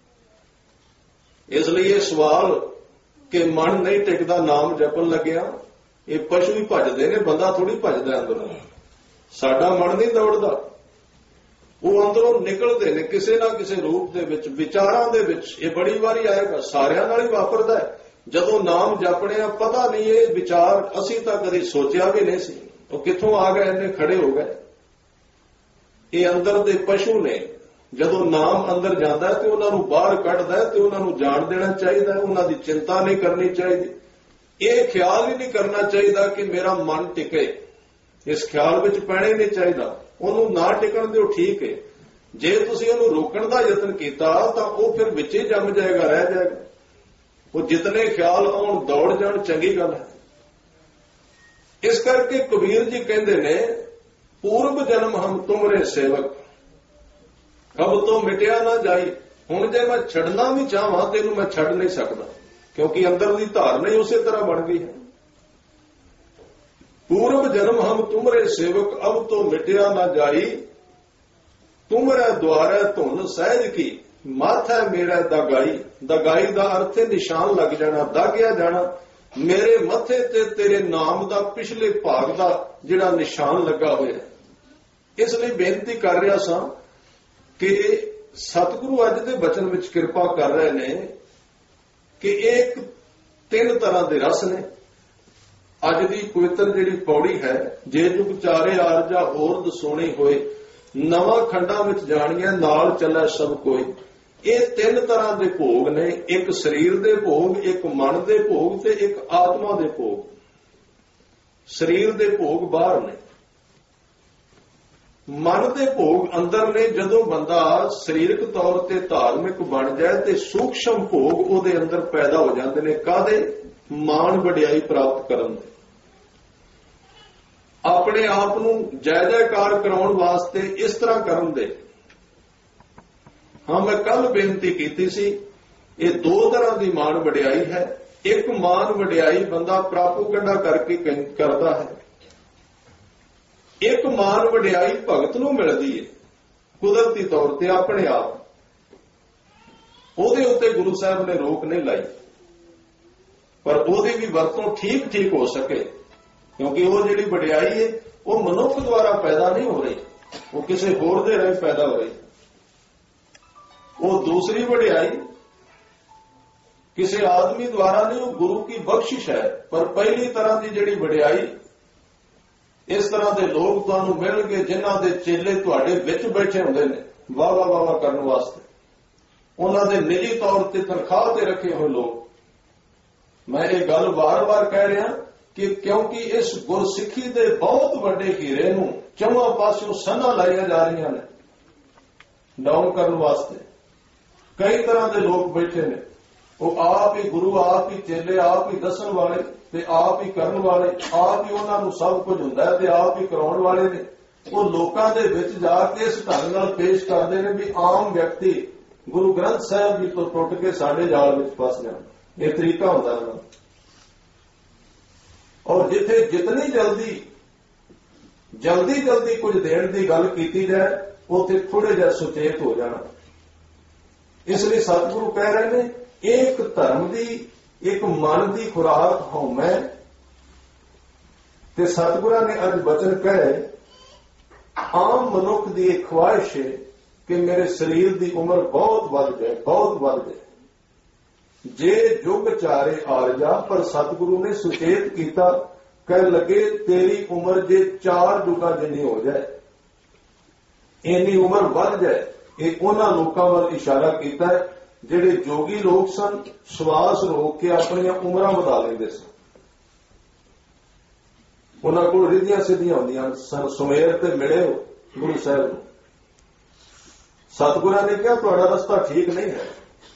ਇਸ ਲਈ ਇਹ ਸਵਾਲ ਕਿ ਮਨ ਨਹੀਂ ਟਿਕਦਾ ਨਾਮ ਜਪਣ ਲੱਗਿਆ, ਇਹ ਪਸ਼ੂ ਹੀ ਭੱਜਦੇ ਨੇ, ਬੰਦਾ ਥੋੜੀ ਭੱਜਦਾ ਅੰਦਰੋਂ। ਸਾਡਾ ਮਨ ਨਹੀਂ ਦੌੜਦਾ, ਉਹ ਅੰਦਰੋਂ ਨਿਕਲਦੇ ਨੇ ਕਿਸੇ ਨਾ ਕਿਸੇ ਰੂਪ ਦੇ ਵਿੱਚ, ਵਿਚਾਰਾਂ ਦੇ ਵਿੱਚ। ਇਹ ਬੜੀ ਵਾਰੀ ਆਏਗਾ, ਸਾਰਿਆਂ ਨਾਲ ਹੀ ਵਾਪਰਦਾ ਹੈ। ਜਦੋਂ ਨਾਮ ਜਪਣੇ ਆ ਪਤਾ ਨਹੀਂ ਇਹ ਵਿਚਾਰ ਅਸੀਂ ਤਾਂ ਕਦੇ ਸੋਚਿਆ ਵੀ ਨਹੀਂ ਸੀ, ਉਹ ਕਿੱਥੋਂ ਆ ਗਏ, ਇੰਨੇ ਖੜੇ ਹੋ ਗਏ। ਇਹ ਅੰਦਰ ਦੇ ਪਸ਼ੂ ਨੇ, ਜਦੋਂ ਨਾਮ ਅੰਦਰ ਜਾਂਦਾ ਤੇ ਉਹਨਾਂ ਨੂੰ ਬਾਹਰ ਕੱਢਦਾ ਤੇ ਉਹਨਾਂ ਨੂੰ ਜਾਣ ਦੇਣਾ ਚਾਹੀਦਾ, ਉਹਨਾਂ ਦੀ ਚਿੰਤਾ ਨਹੀਂ ਕਰਨੀ ਚਾਹੀਦੀ। ਇਹ ਖਿਆਲ ਹੀ ਨਹੀਂ ਕਰਨਾ ਚਾਹੀਦਾ ਕਿ ਮੇਰਾ ਮਨ ਟਿਕੇ, ਇਸ ਖਿਆਲ ਵਿੱਚ ਪੈਣਾ ਹੀ ਨਹੀਂ ਚਾਹੀਦਾ। ਉਹਨੂੰ ਨਾ ਟਿਕਣ ਦਿਓ, ਠੀਕ ਹੈ। ਜੇ ਤੁਸੀਂ ਉਹਨੂੰ ਰੋਕਣ ਦਾ ਯਤਨ ਕੀਤਾ ਤਾਂ ਉਹ ਫਿਰ ਵਿੱਚ ਹੀ ਜੰਮ ਜਾਏਗਾ, ਰਹਿ ਜਾਏਗਾ। ਉਹ ਜਿਤਨੇ ਖਿਆਲ ਆਉਣ ਦੌੜ ਜਾਣ, ਚੰਗੀ ਗੱਲ ਹੈ। ਇਸ ਕਰਕੇ ਕਬੀਰ ਜੀ ਕਹਿੰਦੇ ਨੇ ਪੂਰਬ ਜਨਮ ਹਮ ਤੁਮਰੇ ਸੇਵਕ ਕਬ ਤੋਂ ਮਿਟਿਆ ਨਾ ਜਾਈ। ਹੁਣ ਜੇ ਮੈਂ ਛੱਡਣਾ ਵੀ ਚਾਹਾਂ ਤੈਨੂੰ ਮੈਂ ਛੱਡ ਨਹੀਂ ਸਕਦਾ, ਕਿਉਂਕਿ ਅੰਦਰ ਦੀ ਧਾਰਨਾ ਹੀ ਉਸੇ ਤਰ੍ਹਾਂ ਬਣ ਗਈ ਹੈ। ਪੂਰਬ ਜਨਮ ਹਮ ਤੁਮਰੇ ਸੇਵਕ ਅਬ ਤੋਂ ਮਿਟਿਆ ਨਾ ਜਾਈ, ਤੁਮਰੇ ਦੁਆਰੇ ਧੁਨ ਸਹਿਜ ਕੀ ਮੱਥ ਹੈ ਮੇਰਾ ਦਗਾਈ। ਦਗਾਈ ਦਾ ਅਰਥ ਹੈ ਨਿਸ਼ਾਨ ਲੱਗ ਜਾਣਾ, ਦਾਗਿਆ ਜਾਣਾ। ਮੇਰੇ ਮੱਥੇ ਤੇ ਤੇਰੇ ਨਾਮ ਦਾ ਪਿਛਲੇ ਭਾਗ ਦਾ ਜਿਹੜਾ ਨਿਸ਼ਾਨ ਲੱਗਾ ਹੋਇਆ। ਇਸ ਲਈ ਬੇਨਤੀ ਕਰ ਰਿਹਾ ਸਾਂ ਕਿ ਸਤਿਗੁਰੂ ਅੱਜ ਦੇ ਬਚਨ ਵਿੱਚ ਕਿਰਪਾ ਕਰ ਰਹੇ ਨੇ ਕਿ ਇਹ 3 ਤਰ੍ਹਾਂ ਦੇ ਰਸ ਨੇ। ਅੱਜ ਦੀ ਪਵਿੱਤਰ ਜਿਹੜੀ ਪੌੜੀ ਹੈ, ਜੇ ਜੁਗ ਚਾਰੇ ਆਰਜਾ ਹੋਰ ਦਸੋਣੀ ਹੋਏ, ਨਵਾਂ ਖੰਡਾਂ ਵਿੱਚ ਜਾਣੀਆਂ ਨਾਲ ਚੱਲੇ ਸਭ ਕੋਈ। ਇਹ 3 ਤਰ੍ਹਾਂ ਦੇ ਭੋਗ ਨੇ, ਇੱਕ ਸਰੀਰ ਦੇ ਭੋਗ, ਇੱਕ ਮਨ ਦੇ ਭੋਗ ਤੇ ਇੱਕ ਆਤਮਾ ਦੇ ਭੋਗ। ਸਰੀਰ ਦੇ ਭੋਗ ਬਾਹਰ ਨੇ, ਮਨ ਦੇ ਭੋਗ ਅੰਦਰ ਨੇ। ਜਦੋਂ ਬੰਦਾ ਸਰੀਰਕ ਤੌਰ ਤੇ ਧਾਰਮਿਕ ਬਣ ਜਾਏ ਤੇ ਸੂਖਸ਼ਮ ਭੋਗ ਉਹਦੇ ਅੰਦਰ ਪੈਦਾ ਹੋ ਜਾਂਦੇ ਨੇ। ਕਾਹਦੇ? ਮਾਣ ਵਡਿਆਈ ਪ੍ਰਾਪਤ ਕਰਨ ਦੇ, ਆਪਣੇ ਆਪ ਨੂੰ ਜੈ ਜੈਕਾਰ ਕਰਾਉਣ ਵਾਸਤੇ ਇਸ ਤਰ੍ਹਾਂ ਕਰਨ ਦੇ। ਹਾਂ, ਮੈਂ ਕੱਲ ਬੇਨਤੀ ਕੀਤੀ ਸੀ, ਇਹ 2 ਤਰ੍ਹਾਂ ਦੀ ਮਾਣ ਵਡਿਆਈ ਹੈ। ਇੱਕ ਮਾਣ ਵਡਿਆਈ ਬੰਦਾ ਪ੍ਰਾਪੂਗੰਡਾ ਕਰਕੇ ਕਰਦਾ ਹੈ, ਇੱਕ ਮਾਣ ਵਡਿਆਈ ਭਗਤ ਨੂੰ ਮਿਲਦੀ ਹੈ ਕੁਦਰਤੀ ਤੌਰ ਤੇ ਆਪਣੇ ਆਪ। ਉਹਦੇ ਉੱਤੇ ਗੁਰੂ ਸਾਹਿਬ ਨੇ ਰੋਕ ਨਹੀਂ ਲਾਈ, ਪਰ ਉਹਦੀ ਵੀ ਵਰਤੋਂ ਠੀਕ ਹੋ ਸਕੇ, ਕਿਉਂਕਿ ਉਹ ਜਿਹੜੀ ਵਡਿਆਈ ਹੈ ਉਹ ਮਨੁੱਖ ਦੁਆਰਾ ਪੈਦਾ ਨਹੀਂ ਹੋ ਰਹੀ, ਉਹ ਕਿਸੇ ਹੋਰ ਦੇ ਰਾਹੀਂ ਪੈਦਾ ਹੋ ਰਹੀ। ਉਹ ਦੂਸਰੀ ਵਡਿਆਈ ਕਿਸੇ ਆਦਮੀ ਦੁਆਰਾ ਨਹੀਂ, ਉਹ ਗੁਰੂ ਕੀ ਬਖਸ਼ਿਸ਼ ਹੈ। ਪਰ ਪਹਿਲੀ ਤਰ੍ਹਾਂ ਦੀ ਜਿਹੜੀ ਵਡਿਆਈ, ਇਸ ਤਰ੍ਹਾਂ ਦੇ ਲੋਕ ਤੁਹਾਨੂੰ ਮਿਲਣਗੇ ਜਿਨ੍ਹਾਂ ਦੇ ਚੇਲੇ ਤੁਹਾਡੇ ਵਿੱਚ ਬੈਠੇ ਹੁੰਦੇ ਨੇ ਵਾਹ ਵਾਹ ਵਾਹ ਕਰਨ ਵਾਸਤੇ, ਉਹਨਾਂ ਦੇ ਨਿੱਜੀ ਤੌਰ ਤੇ ਤਨਖਾਹ ਤੇ ਰੱਖੇ ਹੋਏ ਲੋਕ। ਮੈਂ ਇਹ ਗੱਲ ਵਾਰ-ਵਾਰ ਕਹਿ ਰਿਹਾ ਕਿ ਕਿਉਂਕਿ ਇਸ ਗੁਰਸਿੱਖੀ ਦੇ ਬਹੁਤ ਵੱਡੇ ਹੀਰੇ ਨੂੰ ਚੌਹਾਂ ਪਾਸਿਓਂ ਸੰਨਾਂ ਲਾਈਆਂ ਜਾ ਰਹੀਆਂ ਨੇ ਡਾਊਨ ਕਰਨ ਵਾਸਤੇ। ਕਈ ਤਰ੍ਹਾਂ ਦੇ ਲੋਕ ਬੈਠੇ ਨੇ, ਉਹ ਆਪ ਹੀ ਗੁਰੂ, ਆਪ ਹੀ ਚੇਲੇ, ਆਪ ਹੀ ਦੱਸਣ ਵਾਲੇ ਤੇ ਆਪ ਹੀ ਕਰਨ ਵਾਲੇ, ਆਪ ਹੀ ਉਹਨਾਂ ਨੂੰ ਸਭ ਕੁਝ ਹੁੰਦਾ ਹੈ ਤੇ ਆਪ ਹੀ ਕਰਾਉਣ ਵਾਲੇ ਨੇ। ਉਹ ਲੋਕਾਂ ਦੇ ਵਿੱਚ ਜਾ ਕੇ ਇਸ ਢੰਗ ਨਾਲ ਪੇਸ਼ ਕਰਦੇ ਨੇ ਵੀ ਆਮ ਵਿਅਕਤੀ ਗੁਰੂ ਗ੍ਰੰਥ ਸਾਹਿਬ ਜੀ ਤੋਂ ਟੁੱਟ ਕੇ ਸਾਡੇ ਜਾਲ ਵਿੱਚ ਫਸ ਜਾਣ। ਇਹ ਤਰੀਕਾ ਹੁੰਦਾ ਉਹਨਾਂ ਦਾ। ਔਰ ਜਿੱਥੇ ਜਿਤਨੀ ਜਲਦੀ ਕੁਝ ਦੇਣ ਦੀ ਗੱਲ ਕੀਤੀ ਜਾਏ, ਉੱਥੇ ਥੋੜੇ ਜਿਹਾ ਸੁਚੇਤ ਹੋ ਜਾਣਾ। ਇਸ ਲਈ ਸਤਿਗੁਰੂ ਕਹਿ ਰਹੇ ਨੇ ਇੱਕ ਧਰਮ ਦੀ, ਇੱਕ ਮਨ ਦੀ ਖੁਰਾਕ ਹਉਮੈ। ਤੇ ਸਤਿਗੁਰਾਂ ਨੇ ਅੱਜ ਬਚਨ ਕਹੇ, ਆਮ ਮਨੁੱਖ ਦੀ ਇੱਕ ਖੁਆਇਸ਼ ਹੈ ਕਿ ਮੇਰੇ ਸਰੀਰ ਦੀ ਉਮਰ ਬਹੁਤ ਵੱਧ ਜਾਏ, ਬਹੁਤ ਵੱਧ ਜਾਏ। ਜੇ ਜੁਗ ਚਾਰੇ ਆਰਜਾ, ਪਰ ਸਤਿਗੁਰੂ ਨੇ ਸੁਚੇਤ ਕੀਤਾ ਕਹਿ ਲੱਗੇ ਤੇਰੀ ਉਮਰ ਜੇ 4 ਜੁਗਾਂ ਜਿੰਨੀ ਹੋ ਜਾਏ, ਇੰਨੀ ਉਮਰ ਵੱਧ ਜਾਏ। ਇਹ ਉਹਨਾਂ ਲੋਕਾਂ ਵੱਲ ਇਸ਼ਾਰਾ ਕੀਤਾ ਹੈ ਜਿਹੜੇ ਜੋਗੀ ਲੋਕ ਸਨ, ਸਵਾਸ ਰੋਕ ਕੇ ਆਪਣੀਆਂ ਉਮਰਾਂ ਵਧਾ ਲੈਂਦੇ ਸਨ। ਉਹਨਾਂ ਕੋਲ ਰਿੱਧੀਆਂ ਸਿੱਧੀਆਂ ਹੁੰਦੀਆਂ ਸਨ। ਸੁਮੇਰ ਤੇ ਮਿਲੇ ਗੁਰੂ ਸਾਹਿਬ ਨੂੰ, ਸਤਿਗੁਰਾਂ ਨੇ ਕਿਹਾ ਤੁਹਾਡਾ ਰਸਤਾ ਠੀਕ ਨਹੀਂ ਹੈ,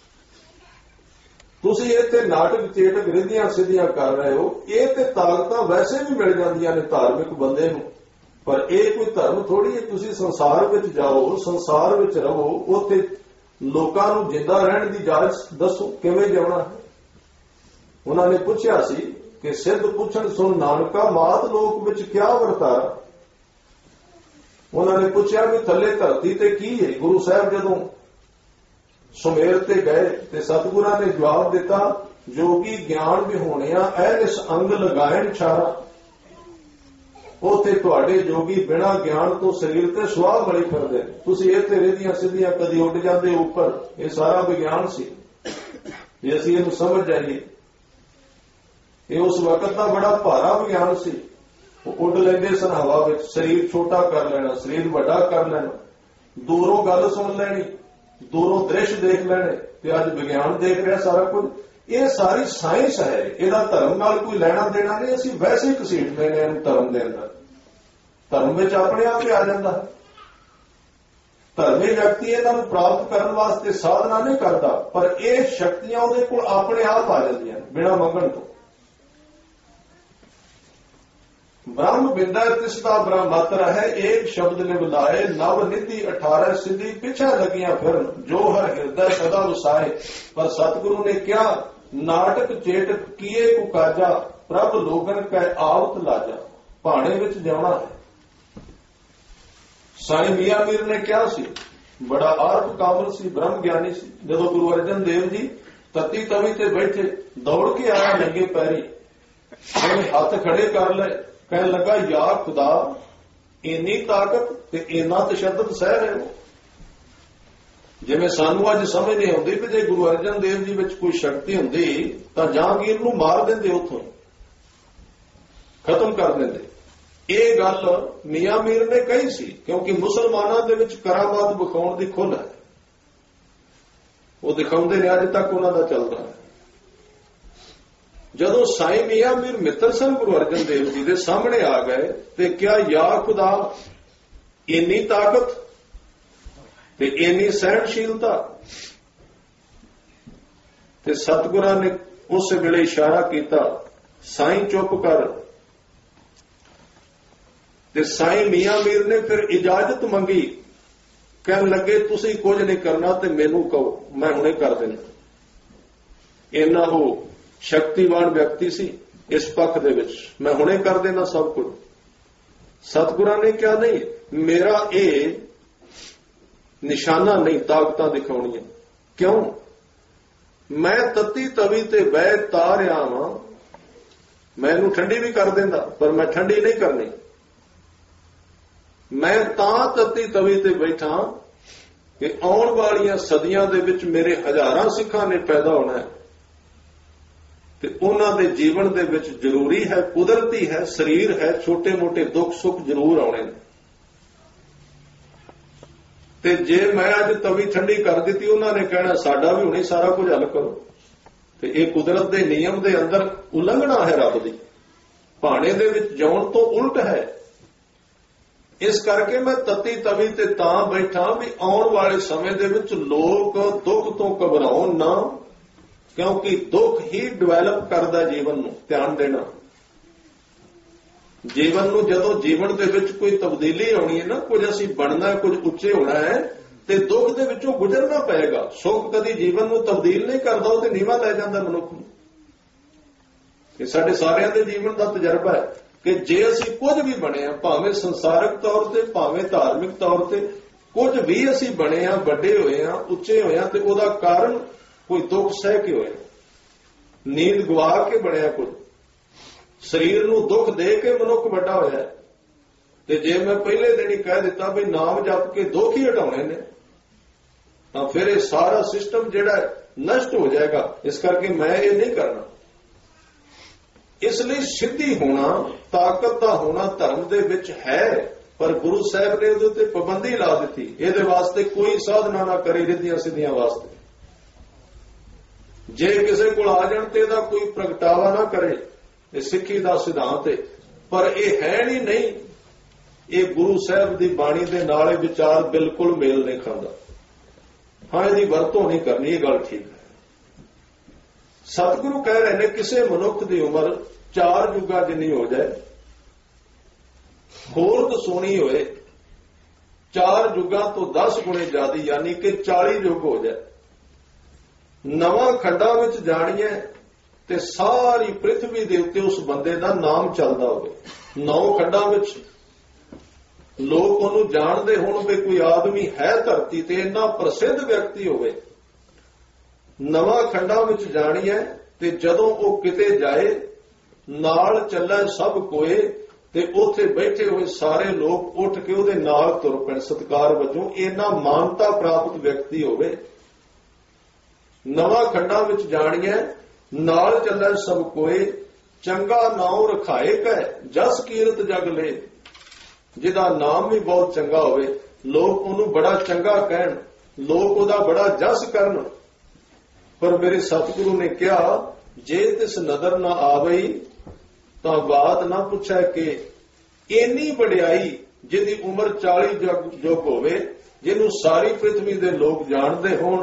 ਤੁਸੀਂ ਇੱਥੇ ਨਾਟਕ ਚੇਟਕ ਰਿੱਧੀਆਂ ਸਿੱਧੀਆਂ ਕਰ ਰਹੇ ਹੋ। ਇਹ ਤੇ ਤਾਕਤਾਂ ਵੈਸੇ ਵੀ ਮਿਲ ਜਾਂਦੀਆਂ ਨੇ ਧਾਰਮਿਕ ਬੰਦੇ ਨੂੰ, ਪਰ ਇਹ ਕੋਈ ਧਰਮ ਥੋੜੀ ਹੈ। ਤੁਸੀਂ ਸੰਸਾਰ ਵਿੱਚ ਜਾਓ, ਸੰਸਾਰ ਵਿੱਚ ਰਹੋ, ਉੱਥੇ ਲੋਕਾਂ ਨੂੰ ਜਿੰਦਾ ਰਹਿਣ ਦੀ ਇਜਾਜ਼ਤ ਦੱਸੋ, ਕਿਵੇਂ ਜਿਉਣਾ ਹੈ। ਉਹਨਾਂ ਨੇ ਪੁੱਛਿਆ ਸੀ ਕਿ ਸਿੱਧ ਪੁੱਛਣ ਸੁਣ ਨਾਨਕਾ, ਮਾਤ ਲੋਕ ਵਿੱਚ ਕਿਆ ਵਰਤਾਰਾ। ਉਹਨਾਂ ਨੇ ਪੁੱਛਿਆ ਵੀ ਥੱਲੇ ਧਰਤੀ ਤੇ ਕੀ ਹੈ। ਗੁਰੂ ਸਾਹਿਬ ਜਦੋਂ ਸੁਮੇਰ ਤੇ ਗਏ ਤੇ ਸਤਿਗੁਰਾਂ ਨੇ ਜਵਾਬ ਦਿੱਤਾ, ਜੋਗੀ ਗਿਆਨ ਵਿਹੋਣਿਆ ਐਸ ਅੰਗ ਲਗਾਇਣ ਛਾਰਾ। ਉੱਥੇ ਤੁਹਾਡੇ ਜੋਗੀ ਬਿਨਾਂ ਗਿਆਨ ਤੋਂ ਸਰੀਰ ਤੇ ਸੁਆਹ ਬੜੀ ਫਿਰਦੇ ਨੇ, ਤੁਸੀਂ ਇੱਥੇ ਰਿੱਧੀਆਂ ਸਿੱਧੀਆਂ ਕਦੀ ਉੱਡ ਜਾਂਦੇ ਉੱਪਰ। ਇਹ ਸਾਰਾ ਵਿਗਿਆਨ ਸੀ। ਜੇ ਅਸੀਂ ਇਹਨੂੰ ਸਮਝ ਜਾਈਏ, ਇਹ ਉਸ ਵਕਤ ਦਾ ਬੜਾ ਭਾਰਾ ਵਿਗਿਆਨ ਸੀ। ਉਹ ਉੱਡ ਲੈਂਦੇ ਸਨ ਹਵਾ ਵਿੱਚ, ਸਰੀਰ ਛੋਟਾ ਕਰ ਲੈਣਾ, ਸਰੀਰ ਵੱਡਾ ਕਰ ਲੈਣਾ, ਦੂਰੋਂ ਗੱਲ ਸੁਣ ਲੈਣੀ, ਦੂਰੋਂ ਦ੍ਰਿਸ਼ ਦੇਖ ਲੈਣੇ। ਤੇ ਅੱਜ ਵਿਗਿਆਨ ਦੇਖ ਰਿਹਾ ਸਾਰਾ ਕੁਝ। ਇਹ ਸਾਰੀ ਸਾਇੰਸ ਹੈ, ਇਹਦਾ ਧਰਮ ਨਾਲ ਕੋਈ ਲੈਣਾ ਦੇਣਾ ਨਹੀਂ। ਅਸੀਂ ਵੈਸੇ ਹੀ ਘਸੀਟ ਲੈਣੇ ਇਹਨੂੰ ਧਰਮ ਦੇ ਅੰਦਰ। ਧਰਮ ਵਿੱਚ ਆਪਣੇ ਆਪ ਹੀ ਆ ਜਾਂਦਾ ਹੈ। ਧਰਮੀ ਵਿਅਕਤੀ ਇਹਨਾਂ ਨੂੰ ਪ੍ਰਾਪਤ ਕਰਨ ਵਾਸਤੇ ਸਾਧਨਾ ਨਹੀਂ ਕਰਦਾ, ਪਰ ਇਹ ਸ਼ਕਤੀਆਂ ਉਹਦੇ ਕੋਲ ਆਪਣੇ ਆਪ ਆ ਜਾਂਦੀਆਂ ਬਿਨਾਂ ਮੰਗਣ ਤੋਂ। ब्रह्म बिंदा तिसदा ब्रह्मत्र है, एक शब्द ने बुलाए नव निधि 18 सिद्धि पिछा लगियां फिर जो हर हृदय सदा वसाए। पर सतगुरु ने क्या नाटक चेटक किए कुकाजा, प्रभ लोगन कह आवत लाजा। भाणे विच जाना है। साईं मियां मीर ने क्या सी, बड़ा आर्प काबल सी, ब्रह्म ज्ञानी सी। जदों गुरु अर्जन देव जी तत्ती तवी ते बैठे, दौड़ के आया नंगे पैरी, हथ खड़े कर ले, कहने लगा या खुदा इन्नी ताकत ते इन्ना तशद्दद सह रहे हो। जिवें सानू अज समझ नहीं आउंदी कि जे गुरु अर्जन देव जी विच कोई शक्ति हुंदी तां जहांगीर नूं मार दिंदे, उत्थों खत्म कर दिंदे। ਇਹ ਗੱਲ ਮੀਆਂ ਮੀਰ ਨੇ ਕਹੀ ਸੀ, ਕਿਉਂਕਿ ਮੁਸਲਮਾਨਾਂ ਦੇ ਵਿੱਚ ਕਰਾਮਾਤ ਵਿਖਾਉਣ ਦੀ ਖੁੱਲ੍ਹ ਹੈ। ਉਹ ਦਿਖਾਉਂਦੇ ਨੇ, ਅੱਜ ਤੱਕ ਉਹਨਾਂ ਦਾ ਚੱਲਦਾ ਹੈ। ਜਦੋਂ ਸਾਈਂ ਮੀਆਂ ਮੀਰ ਮਿੱਤਰ ਸਨ ਗੁਰੂ ਅਰਜਨ ਦੇਵ ਜੀ ਦੇ ਸਾਹਮਣੇ ਆ ਗਏ ਤੇ ਕਿਹਾ ਯਾ ਖੁਦਾ ਇੰਨੀ ਤਾਕਤ ਤੇ ਇੰਨੀ ਸਹਿਣਸ਼ੀਲਤਾ, ਤੇ ਸਤਿਗੁਰਾਂ ਨੇ ਉਸ ਵੇਲੇ ਇਸ਼ਾਰਾ ਕੀਤਾ ਸਾਈਂ ਚੁੱਪ ਕਰ। ਤੇ ਸਾਈਂ ਮੀਆਂ ਮੀਰ ਨੇ ਫਿਰ ਇਜਾਜ਼ਤ ਮੰਗੀ, ਕਹਿਣ ਲੱਗੇ ਤੁਸੀਂ ਕੁਝ ਨਹੀਂ ਕਰਨਾ ਤੇ ਮੈਨੂੰ ਕਹੋ, ਮੈਂ ਹੁਣੇ ਕਰ ਦੇਣਾ। ਇੰਨਾ ਉਹ ਸ਼ਕਤੀਵਾਨ ਵਿਅਕਤੀ ਸੀ ਇਸ ਪੱਖ ਦੇ ਵਿੱਚ, ਮੈਂ ਹੁਣੇ ਕਰ ਦੇਣਾ ਸਭ ਕੁਝ। ਸਤਿਗੁਰਾਂ ਨੇ ਕਿਹਾ ਨਹੀਂ, ਮੇਰਾ ਇਹ ਨਿਸ਼ਾਨਾ ਨਹੀਂ ਤਾਕਤਾਂ ਦਿਖਾਉਣੀਆਂ। ਕਿਉਂ? ਮੈਂ ਤਤੀ ਤਵੀ ਤੇ ਬਹਿ ਤਾਰਿਆ ਵਾਂ, ਮੈਂ ਇਹਨੂੰ ਠੰਡੀ ਵੀ ਕਰ ਦਿੰਦਾ, ਪਰ ਮੈਂ ਠੰਡੀ ਨਹੀਂ ਕਰਨੀ। ਮੈਂ ਤਾਂ ਤਤੀ ਤਵੀ ਤੇ ਬੈਠਾ ਕਿ ਆਉਣ ਵਾਲੀਆਂ ਸਦੀਆਂ ਦੇ ਵਿੱਚ ਮੇਰੇ ਹਜ਼ਾਰਾਂ ਸਿੱਖਾਂ ਨੇ ਪੈਦਾ ਹੋਣਾ ਹੈ ਤੇ ਉਹਨਾਂ ਦੇ ਜੀਵਨ ਦੇ ਵਿੱਚ ਜ਼ਰੂਰੀ ਹੈ, ਕੁਦਰਤੀ ਹੈ, ਸਰੀਰ ਹੈ, ਛੋਟੇ ਮੋਟੇ ਦੁੱਖ ਸੁੱਖ ਜ਼ਰੂਰ ਆਉਣੇ ਨੇ। ਤੇ ਜੇ ਮੈਂ ਅੱਜ ਤਵੀ ਠੰਡੀ ਕਰ ਦਿੱਤੀ, ਉਹਨਾਂ ਨੇ ਕਹਿਣਾ ਸਾਡਾ ਵੀ ਹੁਣੇ ਸਾਰਾ ਕੁਝ ਹੱਲ ਕਰੋ। ਤੇ ਇਹ ਕੁਦਰਤ ਦੇ ਨਿਯਮ ਦੇ ਅੰਦਰ ਉਲੰਘਣਾ ਹੈ ਰੱਬ ਦੀ, ਭਾਣੇ ਦੇ ਵਿੱਚ ਜਾਣ ਤੋਂ ਉਲਟ ਹੈ। ਇਸ ਕਰਕੇ ਮੈਂ ਤਤੀ ਤਵੀ ਤੇ ਤਾਂ ਬੈਠਾ ਵੀ ਆਉਣ ਵਾਲੇ ਸਮੇਂ ਦੇ ਵਿੱਚ ਲੋਕ ਦੁੱਖ ਤੋਂ ਘਬਰਾਉਣ ਨਾ, ਕਿਉਂਕਿ ਦੁੱਖ ਹੀ ਡਿਵੈਲਪ ਕਰਦਾ ਜੀਵਨ ਨੂੰ। ਧਿਆਨ ਦੇਣਾ, ਜੀਵਨ ਨੂੰ ਜਦੋਂ ਜੀਵਨ ਦੇ ਵਿੱਚ ਕੋਈ ਤਬਦੀਲੀ ਆਉਣੀ ਹੈ ਨਾ, ਕੁਝ ਅਸੀਂ ਬਣਨਾ, ਕੁਝ ਉੱਚੇ ਹੋਣਾ ਹੈ, ਤੇ ਦੁੱਖ ਦੇ ਵਿੱਚੋਂ ਗੁਜ਼ਰਨਾ ਪਏਗਾ। ਸੁੱਖ ਕਦੀ ਜੀਵਨ ਨੂੰ ਤਬਦੀਲ ਨਹੀਂ ਕਰਦਾ, ਉਹ ਤੇ ਨੀਵਾਂ ਲੈ ਜਾਂਦਾ ਮਨੁੱਖ ਨੂੰ। ਇਹ ਸਾਡੇ ਸਾਰਿਆਂ ਦੇ ਜੀਵਨ ਦਾ ਤਜਰਬਾ ਹੈ ਕਿ ਜੇ ਅਸੀਂ ਕੁਝ ਵੀ ਬਣੇ ਆ, ਭਾਵੇਂ ਸੰਸਾਰਿਕ ਤੌਰ ਤੇ ਭਾਵੇਂ ਧਾਰਮਿਕ ਤੌਰ ਤੇ, ਕੁਝ ਵੀ ਅਸੀਂ ਬਣੇ ਆ, ਵੱਡੇ ਹੋਏ ਆ, ਉੱਚੇ ਹੋਏ ਆ, ਤੇ ਉਹਦਾ ਕਾਰਨ ਕੋਈ ਦੁੱਖ ਸਹਿ ਕੇ ਹੋਇਆ, ਨੀਂਦ ਗਵਾ ਕੇ ਬਣਿਆ, ਕੁਝ ਸਰੀਰ ਨੂੰ ਦੁੱਖ ਦੇ ਕੇ ਮਨੁੱਖ ਵੱਡਾ ਹੋਇਆ। ਤੇ ਜੇ ਮੈਂ ਪਹਿਲੇ ਦਿਨ ਹੀ ਕਹਿ ਦਿੱਤਾ ਵੀ ਨਾਮ ਜਪ ਕੇ ਦੁੱਖ ਹੀ ਹਟਾਉਣੇ ਨੇ, ਤਾਂ ਫਿਰ ਇਹ ਸਾਰਾ ਸਿਸਟਮ ਜਿਹੜਾ ਨਸ਼ਟ ਹੋ ਜਾਏਗਾ। ਇਸ ਕਰਕੇ ਮੈਂ ਇਹ ਨਹੀਂ ਕਰਨਾ। ਇਸ ਲਈ ਸਿੱਧੀ ਹੋਣਾ, ਤਾਕਤ ਦਾ ਹੋਣਾ ਧਰਮ ਦੇ ਵਿੱਚ ਹੈ, ਪਰ ਗੁਰੂ ਸਾਹਿਬ ਨੇ ਉਹਦੇ ਉੱਤੇ ਪਾਬੰਦੀ ਲਾ ਦਿੱਤੀ, ਇਹਦੇ ਵਾਸਤੇ ਕੋਈ ਸਾਧਨਾ ਨਾ ਕਰੇ ਰਿੱਧੀਆਂ ਸਿੱਧੀਆਂ ਵਾਸਤੇ। ਜੇ ਕਿਸੇ ਕੋਲ ਆ ਜਾਣ ਤੇ ਇਹਦਾ ਕੋਈ ਪ੍ਰਗਟਾਵਾ ਨਾ ਕਰੇ, ਇਹ ਸਿੱਖੀ ਦਾ ਸਿਧਾਂਤ ਹੈ, ਪਰ ਇਹ ਹੈ ਨਹੀਂ। ਇਹ ਗੁਰੂ ਸਾਹਿਬ ਦੀ ਬਾਣੀ ਦੇ ਨਾਲ ਇਹ ਵਿਚਾਰ ਬਿਲਕੁਲ ਮੇਲ ਨਹੀਂ ਖਾਂਦਾ। ਹਾਂ, ਇਹਦੀ ਵਰਤੋਂ ਨਹੀਂ ਕਰਨੀ, ਇਹ ਗੱਲ ਠੀਕ ਹੈ। ਸਤਿਗੁਰੂ ਕਹਿ ਰਹੇ ਨੇ ਕਿਸੇ ਮਨੁੱਖ ਦੀ ਉਮਰ 4 ਯੁੱਗਾਂ ਜਿੰਨੀ ਹੋ ਜਾਏ, ਖੋਰਦ ਸੋਹਣੀ ਹੋਏ, 4 ਯੁੱਗਾਂ ਤੋਂ 10 ਗੁਣੇ ਜ਼ਿਆਦੀ, ਯਾਨੀ ਕਿ 40 ਯੁੱਗ ਹੋ ਜਾਏ, ਨਵਾਂ ਖੰਡਾਂ ਵਿੱਚ ਜਾਣੀਏ ਤੇ ਸਾਰੀ ਪ੍ਰਿਥਵੀ ਦੇ ਉੱਤੇ ਉਸ ਬੰਦੇ ਦਾ ਨਾਮ ਚੱਲਦਾ ਹੋਵੇ। 9 ਖੰਡਾਂ ਵਿੱਚ ਲੋਕ ਉਹਨੂੰ ਜਾਣਦੇ ਹੋਣ ਵੀ ਕੋਈ ਆਦਮੀ ਹੈ ਧਰਤੀ ਤੇ, ਇੰਨਾ ਪ੍ਰਸਿੱਧ ਵਿਅਕਤੀ ਹੋਵੇ। ਨਵਾਂ ਖੰਡਾਂ ਵਿੱਚ ਜਾਣੀਏ ਤੇ ਜਦੋਂ ਉਹ ਕਿਤੇ ਜਾਏ, ਨਾਲ ਚੱਲੇ ਸਭ ਕੋਏ, ਤੇ ਉੱਥੇ ਬੈਠੇ ਹੋਏ ਸਾਰੇ ਲੋਕ ਉੱਠ ਕੇ ਉਹਦੇ ਨਾਲ ਤੁਰ ਪੈਣ ਸਤਿਕਾਰ ਵਜੋਂ, ਇੰਨਾ ਮਾਨਤਾ ਪ੍ਰਾਪਤ ਵਿਅਕਤੀ ਹੋਵੇ। ਨਵਾਂ ਖੰਡਾਂ ਵਿੱਚ ਜਾਣੀਏ, ਨਾਲ ਚੱਲੇ ਸਭ ਕੋਏ, ਚੰਗਾ ਨਾਉ ਰਖਾਏ ਕੈ, ਜਸ ਕੀਰਤ ਜਗ ਲੈ। ਜਿਹਦਾ ਨਾਮ ਵੀ ਬਹੁਤ ਚੰਗਾ ਹੋਵੇ, ਲੋਕ ਉਹਨੂੰ ਬੜਾ ਚੰਗਾ ਕਹਿਣ, ਲੋਕ ਉਹਦਾ ਬੜਾ ਜਸ ਕਰਨ। ਪਰ ਮੇਰੇ ਸਤਿਗੁਰੂ ਨੇ ਕਿਹਾ, ਜੇ ਤਿਸ ਨਦਰ ਨਾ ਆਵਈ ਤਾਂ ਬਾਤ ਨਾ ਪੁੱਛੈ ਕਿ ਇੰਨੀ ਵਡਿਆਈ ਜਿਹਦੀ ਉਮਰ 40 ਯੁੱਗ ਹੋਵੇ, ਜਿਹਨੂੰ ਸਾਰੀ ਪ੍ਰਿਥਵੀ ਦੇ ਲੋਕ ਜਾਣਦੇ ਹੋਣ,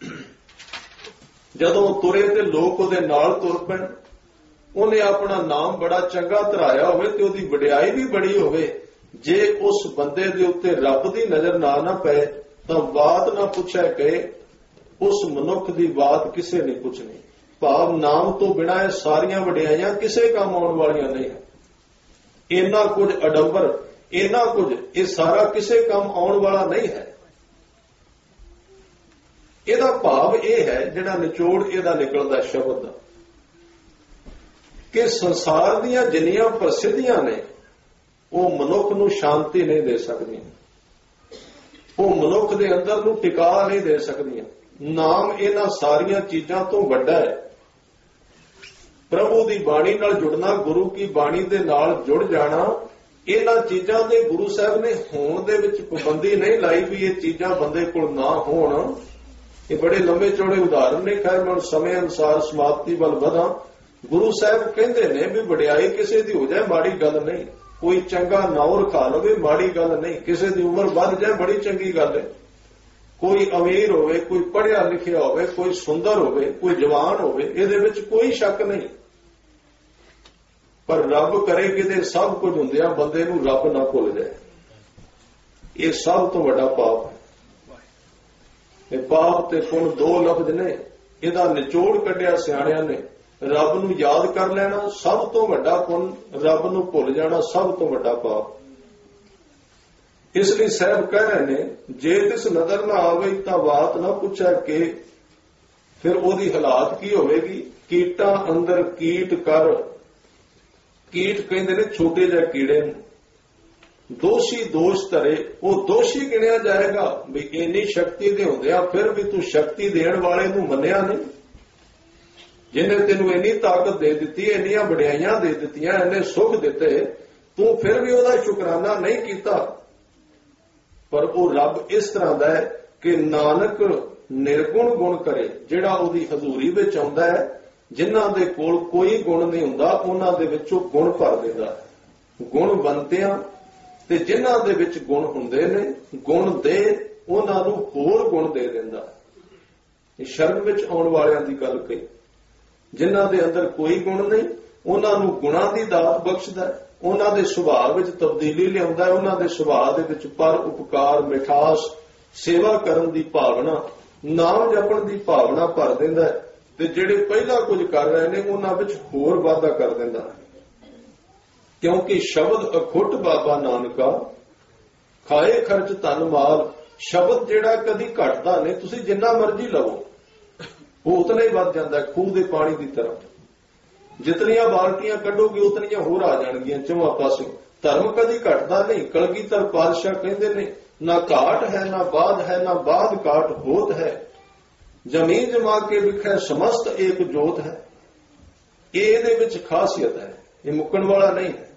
ਜਦੋਂ ਤੁਰੇ ਤੇ ਲੋਕ ਉਹਦੇ ਨਾਲ ਤੁਰ ਪੈਣ, ਉਹਨੇ ਆਪਣਾ ਨਾਮ ਬੜਾ ਚੰਗਾ ਧਰਾਇਆ ਹੋਵੇ ਤੇ ਉਹਦੀ ਵਡਿਆਈ ਵੀ ਬੜੀ ਹੋਵੇ, ਜੇ ਉਸ ਬੰਦੇ ਦੇ ਉੱਤੇ ਰੱਬ ਦੀ ਨਜ਼ਰ ਨਾ ਪਏ ਤਾਂ ਬਾਤ ਨਾ ਪੁੱਛਿਆ ਕਿ ਉਸ ਮਨੁੱਖ ਦੀ ਬਾਤ ਕਿਸੇ ਨੇ ਪੁੱਛਣੀ। ਭਾਵ ਨਾਮ ਤੋਂ ਬਿਨਾਂ ਇਹ ਸਾਰੀਆਂ ਵਡਿਆਈਆਂ ਕਿਸੇ ਕੰਮ ਆਉਣ ਵਾਲੀਆਂ ਨਹੀਂ। ਇੰਨਾ ਕੁਝ ਅਡੰਬਰ, ਇੰਨਾ ਕੁਝ, ਇਹ ਸਾਰਾ ਕਿਸੇ ਕੰਮ ਆਉਣ ਵਾਲਾ ਨਹੀਂ ਹੈ। ਇਹਦਾ ਭਾਵ ਇਹ ਹੈ, ਜਿਹੜਾ ਨਿਚੋੜ ਇਹਦਾ ਨਿਕਲਦਾ ਸ਼ਬਦ ਦਾ, ਕਿ ਸੰਸਾਰ ਦੀਆਂ ਜਿੰਨੀਆਂ ਪ੍ਰਸਿੱਧੀਆਂ ਨੇ ਉਹ ਮਨੁੱਖ ਨੂੰ ਸ਼ਾਂਤੀ ਨਹੀਂ ਦੇ ਸਕਦੀਆਂ, ਉਹ ਮਨੁੱਖ ਦੇ ਅੰਦਰ ਨੂੰ ਟਿਕਾ ਨਹੀਂ ਦੇ ਸਕਦੀਆਂ। ਨਾਮ ਇਹਨਾਂ ਸਾਰੀਆਂ ਚੀਜ਼ਾਂ ਤੋਂ ਵੱਡਾ ਹੈ। ਪ੍ਰਭੂ ਦੀ ਬਾਣੀ ਨਾਲ ਜੁੜਨਾ, ਗੁਰੂ ਕੀ ਬਾਣੀ ਦੇ ਨਾਲ ਜੁੜ ਜਾਣਾ, ਇਹਨਾਂ ਚੀਜ਼ਾਂ ਦੇ ਗੁਰੂ ਸਾਹਿਬ ਨੇ ਹੋਣ ਦੇ ਵਿੱਚ ਪਾਬੰਦੀ ਨਹੀਂ ਲਾਈ ਵੀ ਇਹ ਚੀਜ਼ਾਂ ਬੰਦੇ ਕੋਲ ਨਾ ਹੋਣ। ਇਹ ਬੜੇ ਲੰਬੇ ਚੌੜੇ ਉਦਾਹਰਨ ਨੇ, ਖੈਰ ਮੈਂ ਸਮੇਂ ਅਨੁਸਾਰ ਸਮਾਪਤੀ ਵੱਲ ਵਧਾਂ। ਗੁਰੂ ਸਾਹਿਬ ਕਹਿੰਦੇ ਨੇ ਵੀ ਵਡਿਆਈ ਕਿਸੇ ਦੀ ਹੋ ਜਾਏ ਮਾੜੀ ਗੱਲ ਨਹੀਂ, ਕੋਈ ਚੰਗਾ ਨਾਉ ਰਖਾ ਲਵੇ ਮਾੜੀ ਗੱਲ ਨਹੀਂ, ਕਿਸੇ ਦੀ ਉਮਰ ਵੱਧ ਜਾਏ ਬੜੀ ਚੰਗੀ ਗੱਲ ਹੈ। ਕੋਈ ਅਮੀਰ ਹੋਵੇ, ਕੋਈ ਪੜ੍ਹਿਆ ਲਿਖਿਆ ਹੋਵੇ, ਕੋਈ ਸੁੰਦਰ ਹੋਵੇ, ਕੋਈ ਜਵਾਨ ਹੋਵੇ, ਇਹਦੇ ਵਿੱਚ ਕੋਈ ਸ਼ੱਕ ਨਹੀਂ। ਪਰ ਰੱਬ ਕਰੇ ਕਿਤੇ ਸਭ ਕੁਝ ਹੁੰਦਿਆਂ ਬੰਦੇ ਨੂੰ ਰੱਬ ਨਾ ਭੁੱਲ ਜਾਏ, ਇਹ ਸਭ ਤੋਂ ਵੱਡਾ ਪਾਪ ਹੈ। ਇਹ ਪਾਪ ਤੇ ਪੁੰਨ 2 ਲਫ਼ਜ਼ ਨੇ, ਇਹਦਾ ਨਿਚੋੜ ਕੱਢਿਆ ਸਿਆਣਿਆਂ ਨੇ। ਰੱਬ ਨੂੰ ਯਾਦ ਕਰ ਲੈਣਾ ਸਭ ਤੋਂ ਵੱਡਾ ਪੁੰਨ, ਰੱਬ ਨੂੰ ਭੁੱਲ ਜਾਣਾ ਸਭ ਤੋਂ ਵੱਡਾ ਪਾਪ। ਇਸ ਲਈ ਸਾਹਿਬ ਕਹਿ ਰਹੇ ਨੇ, ਜੇ ਤਿਸ ਨਦਰ ਨਾ ਆਵੇ ਤਾਂ ਬਾਤ ਨਾ ਪੁੱਛੈ ਕਿ, ਫਿਰ ਉਹਦੀ ਹਾਲਾਤ ਕੀ ਹੋਵੇਗੀ? ਕੀਟਾਂ ਅੰਦਰ ਕੀਟ ਕਰ, ਕੀਟ ਕਹਿੰਦੇ ਨੇ ਛੋਟੇ ਜਿਹੇ ਕੀੜੇ ਨੂੰ, ਦੋਸ਼ੀ ਦੋਸ਼ ਧਰੇ, ਉਹ ਦੋਸ਼ੀ ਗਿਣਿਆ ਜਾਏਗਾ ਵੀ ਇੰਨੀ ਸ਼ਕਤੀ ਦੇ ਹੁੰਦਿਆਂ ਫਿਰ ਵੀ ਤੂੰ ਸ਼ਕਤੀ ਦੇਣ ਵਾਲੇ ਨੂੰ ਮੰਨਿਆ ਨਹੀਂ, ਜਿਹਨੇ ਤੈਨੂੰ ਇੰਨੀ ਤਾਕਤ ਦੇ ਦਿੱਤੀ, ਇੰਨੀਆਂ ਵਡਿਆਈਆਂ ਦੇ ਦਿੱਤੀਆਂ, ਇੰਨੇ ਸੁੱਖ ਦਿੱਤੇ, ਤੂੰ ਫਿਰ ਵੀ ਉਹਦਾ ਸ਼ੁਕਰਾਨਾ ਨਹੀਂ ਕੀਤਾ। ਪਰ ਉਹ ਰੱਬ ਇਸ ਤਰ੍ਹਾਂ ਦਾ ਹੈ ਕਿ ਨਾਨਕ ਨਿਰਗੁਣ ਗੁਣ ਕਰੇ, ਜਿਹੜਾ ਉਹਦੀ ਹਜ਼ੂਰੀ ਵਿੱਚ ਆਉਂਦਾ ਹੈ। ਜਿਨ੍ਹਾਂ ਦੇ ਕੋਲ ਕੋਈ ਗੁਣ ਨਹੀਂ ਹੁੰਦਾ ਉਹਨਾਂ ਦੇ ਵਿੱਚੋਂ ਗੁਣ ਭਰ ਦਿੰਦਾ ਹੈ। ਗੁਣ ਬੰਤਿਆਂ ਤੇ ਜਿਨ੍ਹਾਂ ਦੇ ਵਿੱਚ ਗੁਣ ਹੁੰਦੇ ਨੇ, ਗੁਣ ਦੇ ਉਹਨਾਂ ਨੂੰ ਹੋਰ ਗੁਣ ਦੇ ਦਿੰਦਾ। ਇਹ ਸ਼ਰਨ ਵਿੱਚ ਆਉਣ ਵਾਲਿਆਂ ਦੀ ਗੱਲ ਕਹੀ। ਜਿਨ੍ਹਾਂ ਦੇ ਅੰਦਰ ਕੋਈ ਗੁਣ ਨਹੀਂ ਉਹਨਾਂ ਨੂੰ ਗੁਣਾਂ ਦੀ ਦਾਤ ਬਖਸ਼ਦਾ, ਉਹਨਾਂ ਦੇ ਸੁਭਾਅ ਵਿੱਚ ਤਬਦੀਲੀ ਲਿਆਉਂਦਾ, ਉਹਨਾਂ ਦੇ ਸੁਭਾਅ ਦੇ ਵਿੱਚ ਪਰ ਉਪਕਾਰ, ਮਿਠਾਸ, ਸੇਵਾ ਕਰਨ ਦੀ ਭਾਵਨਾ, ਨਾਮ ਜਪਣ ਦੀ ਭਾਵਨਾ ਭਰ ਦਿੰਦਾ, ਤੇ ਜਿਹੜੇ ਪਹਿਲਾਂ ਕੁਝ ਕਰ ਰਹੇ ਨੇ ਉਹਨਾਂ ਵਿੱਚ ਹੋਰ ਵਾਧਾ ਕਰ ਦਿੰਦਾ। ਕਿਉਂਕਿ ਸ਼ਬਦ ਅਖੁੱਟ ਬਾਬਾ ਨਾਨਕਾ, ਖਾਏ ਖਰਚ ਧਨ ਮਾਲ। ਸ਼ਬਦ ਜਿਹੜਾ ਕਦੀ ਘਟਦਾ ਨਹੀਂ, ਤੁਸੀਂ ਜਿੰਨਾ ਮਰਜ਼ੀ ਲਵੋ ਉਹ ਉਤਨਾ ਹੀ ਵੱਧ ਜਾਂਦਾ, ਖੂਹ ਦੇ ਪਾਣੀ ਦੀ ਤਰ੍ਹਾਂ। ਜਿਤਨੀਆਂ ਬਾਲਟੀਆਂ ਕੱਢੋਗੇ ਉਤਨੀਆਂ ਹੋਰ ਆ ਜਾਣਗੀਆਂ ਚੌਹਾਂ ਪਾਸੇ। ਧਰਮ ਕਦੀ ਘਟਦਾ ਨਹੀਂ। ਕਲਗੀਧਰ ਪਾਤਸ਼ਾਹ ਕਹਿੰਦੇ ਨੇ, ਨਾ ਘਾਟ ਹੈ ਨਾ ਬਾਦ ਹੈ, ਨਾ ਬਾਦ ਘਾਟ ਹੋਤ ਹੈ, ਜ਼ਮੀਨ ਜਮਾ ਕੇ ਵਿਖੇ ਸਮਸਤ ਏਕ ਜੋਤ ਹੈ। ਇਹਦੇ ਵਿੱਚ ਖਾਸੀਅਤ ਹੈ, ਇਹ ਮੁੱਕਣ ਵਾਲਾ ਨਹੀਂ ਹੈ।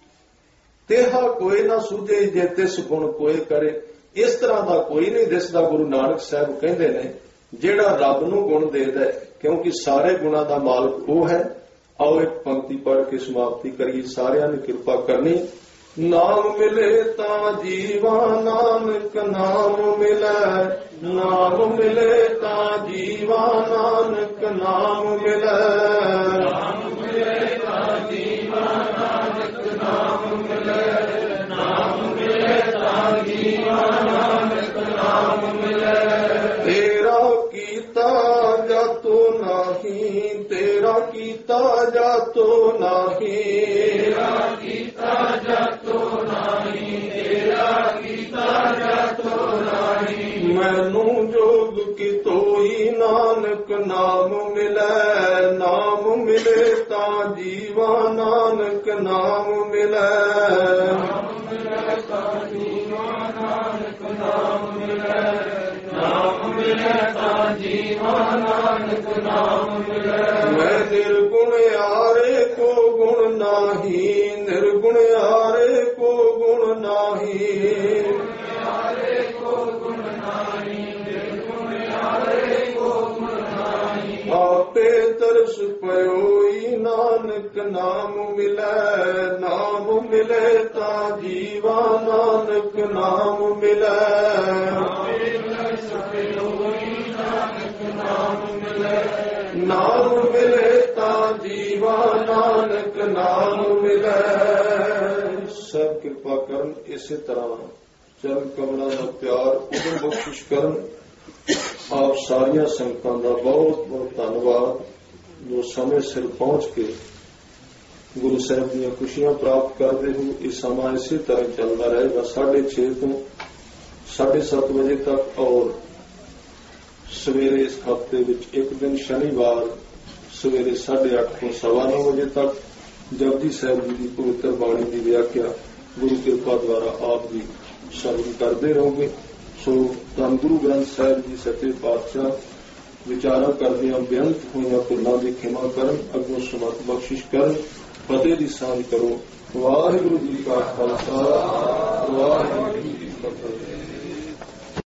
ਤੇਹਾ ਕੋਈ ਨਾ ਸੂਝੇ ਜੇ ਤਿਸ ਗੁਣ ਕੋਏ ਕਰੇ। ਇਸ ਤਰ੍ਹਾਂ ਦਾ ਕੋਈ ਨਹੀਂ ਦਿਸਦਾ। ਗੁਰੂ ਨਾਨਕ ਸਾਹਿਬ ਕਹਿੰਦੇ ਨੇ ਜਿਹੜਾ ਰੱਬ ਨੂੰ ਗੁਣ ਦੇਦਾ, ਕਿਉਂਕਿ ਸਾਰੇ ਗੁਣਾਂ ਦਾ ਮਾਲਕ ਉਹ ਹੈ। ਆਓ ਇੱਕ ਪੰਕਤੀ ਪੜ੍ਹ ਕੇ ਸਮਾਪਤੀ ਕਰੀਏ। ਸਾਰਿਆਂ ਨੇ ਕਿਰਪਾ ਕਰਨੀ। ਨਾਮ ਮਿਲੇ ਤਾਂ ਜੀਵਾ ਨਾਨਕ ਨਾਮ ਮਿਲੈ, ਨਾਮ ਮਿਲੇ ਤਾਂ ਜੀਵਾ ਨਾਨਕ ਨਾਮ ਮਿਲੈ, ਨਾਮ ਮਿਲੇ ਤਾਂ ਜੀਵਾ ਨਾਨਕ ਨਾਮ ਮਿਲੈ, ਨਾਮ ਮਿਲੇ ਤਾਂ ਜੀਵਾ ਨਾਨਕ ਨਾਮ ਮਿਲੈ। ਤੇਰਾ ਕੀਤਾ ਜਾਤੋ ਨਾਹੀ, ਤੇਰਾ ਕੀਤਾ ਜਾਤੋ ਨਾਹੀ, ਤੇਰਾ ਕੀਤਾ ਜਾਤੋ ਨਾਹੀ, ਤੇਰਾ ਕੀਤਾ ਜਾਤੋ ਨਾਹੀ। ਮੈਨੂੰ ਜੋਗ ਕੀ ਤੋਈ ਨਾਨਕ ਨਾਮ ਮਿਲੈ, ਨਾਮ ਮਿਲੇ ਤਾਂ ਜੀਵਾ ਨਾਨਕ ਨਾਮ ਮਿਲੈ, ਨਾਮ ਮਿਲੇ ਤਾਂ ਜੀਵਾ ਨਾਨਕ ਨਾਮ ਮਿਲੈ, ਨਾਮ ਮਿਲੇ ਤਾਂ ਜੀਵਾ ਨਾਨਕ ਨਾਮ ਮਿਲੈ। ਮੈਂ ਨਿਰਗੁਣ ਆਰੇ ਕੋ ਗੁਣ ਨਾਹੀ, ਨਿਰਗੁਣ ਆਰੇ ਕੋ ਗੁਣ ਨਾਹੀ, ਆਰੇ ਕੋ ਗੁਣ ਨਾਹੀ, ਨਿਰਗੁਣ ਆਰੇ ਕੋ ਗੁਣ ਨਾਹੀ। ਆਪੇ ਤਰਸ ਪਇਓਈ ਨਾਨਕ ਨਾਮ ਮਿਲੈ, ਨਾਮ ਮਿਲੇ ਤਾਂ ਜੀਵਾ ਨਾਨਕ ਨਾਮ ਮਿਲੈ, ਆਪੇ ਤਰਸ ਪਇਓਈ ਨਾਨਕ ਨਾਮ ਮਿਲੈ, ਨਾਮ ਮਿਲੇ ਤਾਂ ਜੀਵਾ ਨਾਨਕ ਨਾਮ ਮਿਲੈ। ਸਭ ਕਿਰਪਾ ਕਰਨ। ਇਸੇ ਤਰ੍ਹਾਂ ਚਰਨ ਕਮਲਾਂ ਦਾ ਪਿਆਰ ਉਦੋਂ ਬਖਸ਼ਿਸ਼ ਕਰਨ। ਆਪ ਸਾਰੀਆਂ ਸੰਗਤਾਂ ਦਾ ਬਹੁਤ ਬਹੁਤ ਧੰਨਵਾਦ ਜੋ ਸਮੇਂ ਸਿਰ ਪਹੁੰਚ ਕੇ ਗੁਰੂ ਸਾਹਿਬ ਦੀਆਂ ਖੁਸ਼ੀਆਂ ਪ੍ਰਾਪਤ ਕਰਦੇ ਹੋ। ਇਹ ਸਮਾਂ ਇਸੇ ਤਰ੍ਹਾਂ ਚੱਲਦਾ ਰਹੇਗਾ 6:30 ਤੋਂ 7:30 ਵਜੇ ਤੱਕ, ਔਰ ਸਵੇਰੇ ਇਸ ਹਫ਼ਤੇ ਵਿੱਚ ਇੱਕ ਦਿਨ ਸ਼ਨੀਵਾਰ ਸਵੇਰੇ 8:30 ਤੋਂ 9:15 ਵਜੇ ਤੱਕ ਜਪਜੀ ਸਾਹਿਬ ਜੀ ਦੀ ਪਵਿੱਤਰ ਬਾਣੀ ਦੀ ਵਿਆਖਿਆ ਗੁਰੂ ਕਿਰਪਾ ਦੁਆਰਾ ਆਪ ਜੀ ਸ਼ਰਵਣ ਕਰਦੇ ਰਹੋਗੇ। ਸੋ ਧੰਨ ਗੁਰੂ ਗ੍ਰੰਥ ਸਾਹਿਬ ਜੀ ਸੱਚੇ ਪਾਤਸ਼ਾਹ ਵਿਚਾਰਾਂ ਕਰਦਿਆਂ ਬੇਅੰਤ ਹੋਈਆਂ ਭੁੱਲਾਂ ਦੀ ਖਿਮਾ ਕਰਨ, ਅੱਗੋਂ ਸਮਰਥ ਬਖਸ਼ਿਸ਼ ਕਰਨ, ਫਤਿਹ ਦੀ ਸਾਂਝ ਕਰੋ। ਵਾਹਿਗੁਰੂ ਜੀ ਕਾ ਖਾਲਸਾ, ਵਾਹਿਗੁਰੂ ਜੀ ਕੀ ਫਤਿਹ।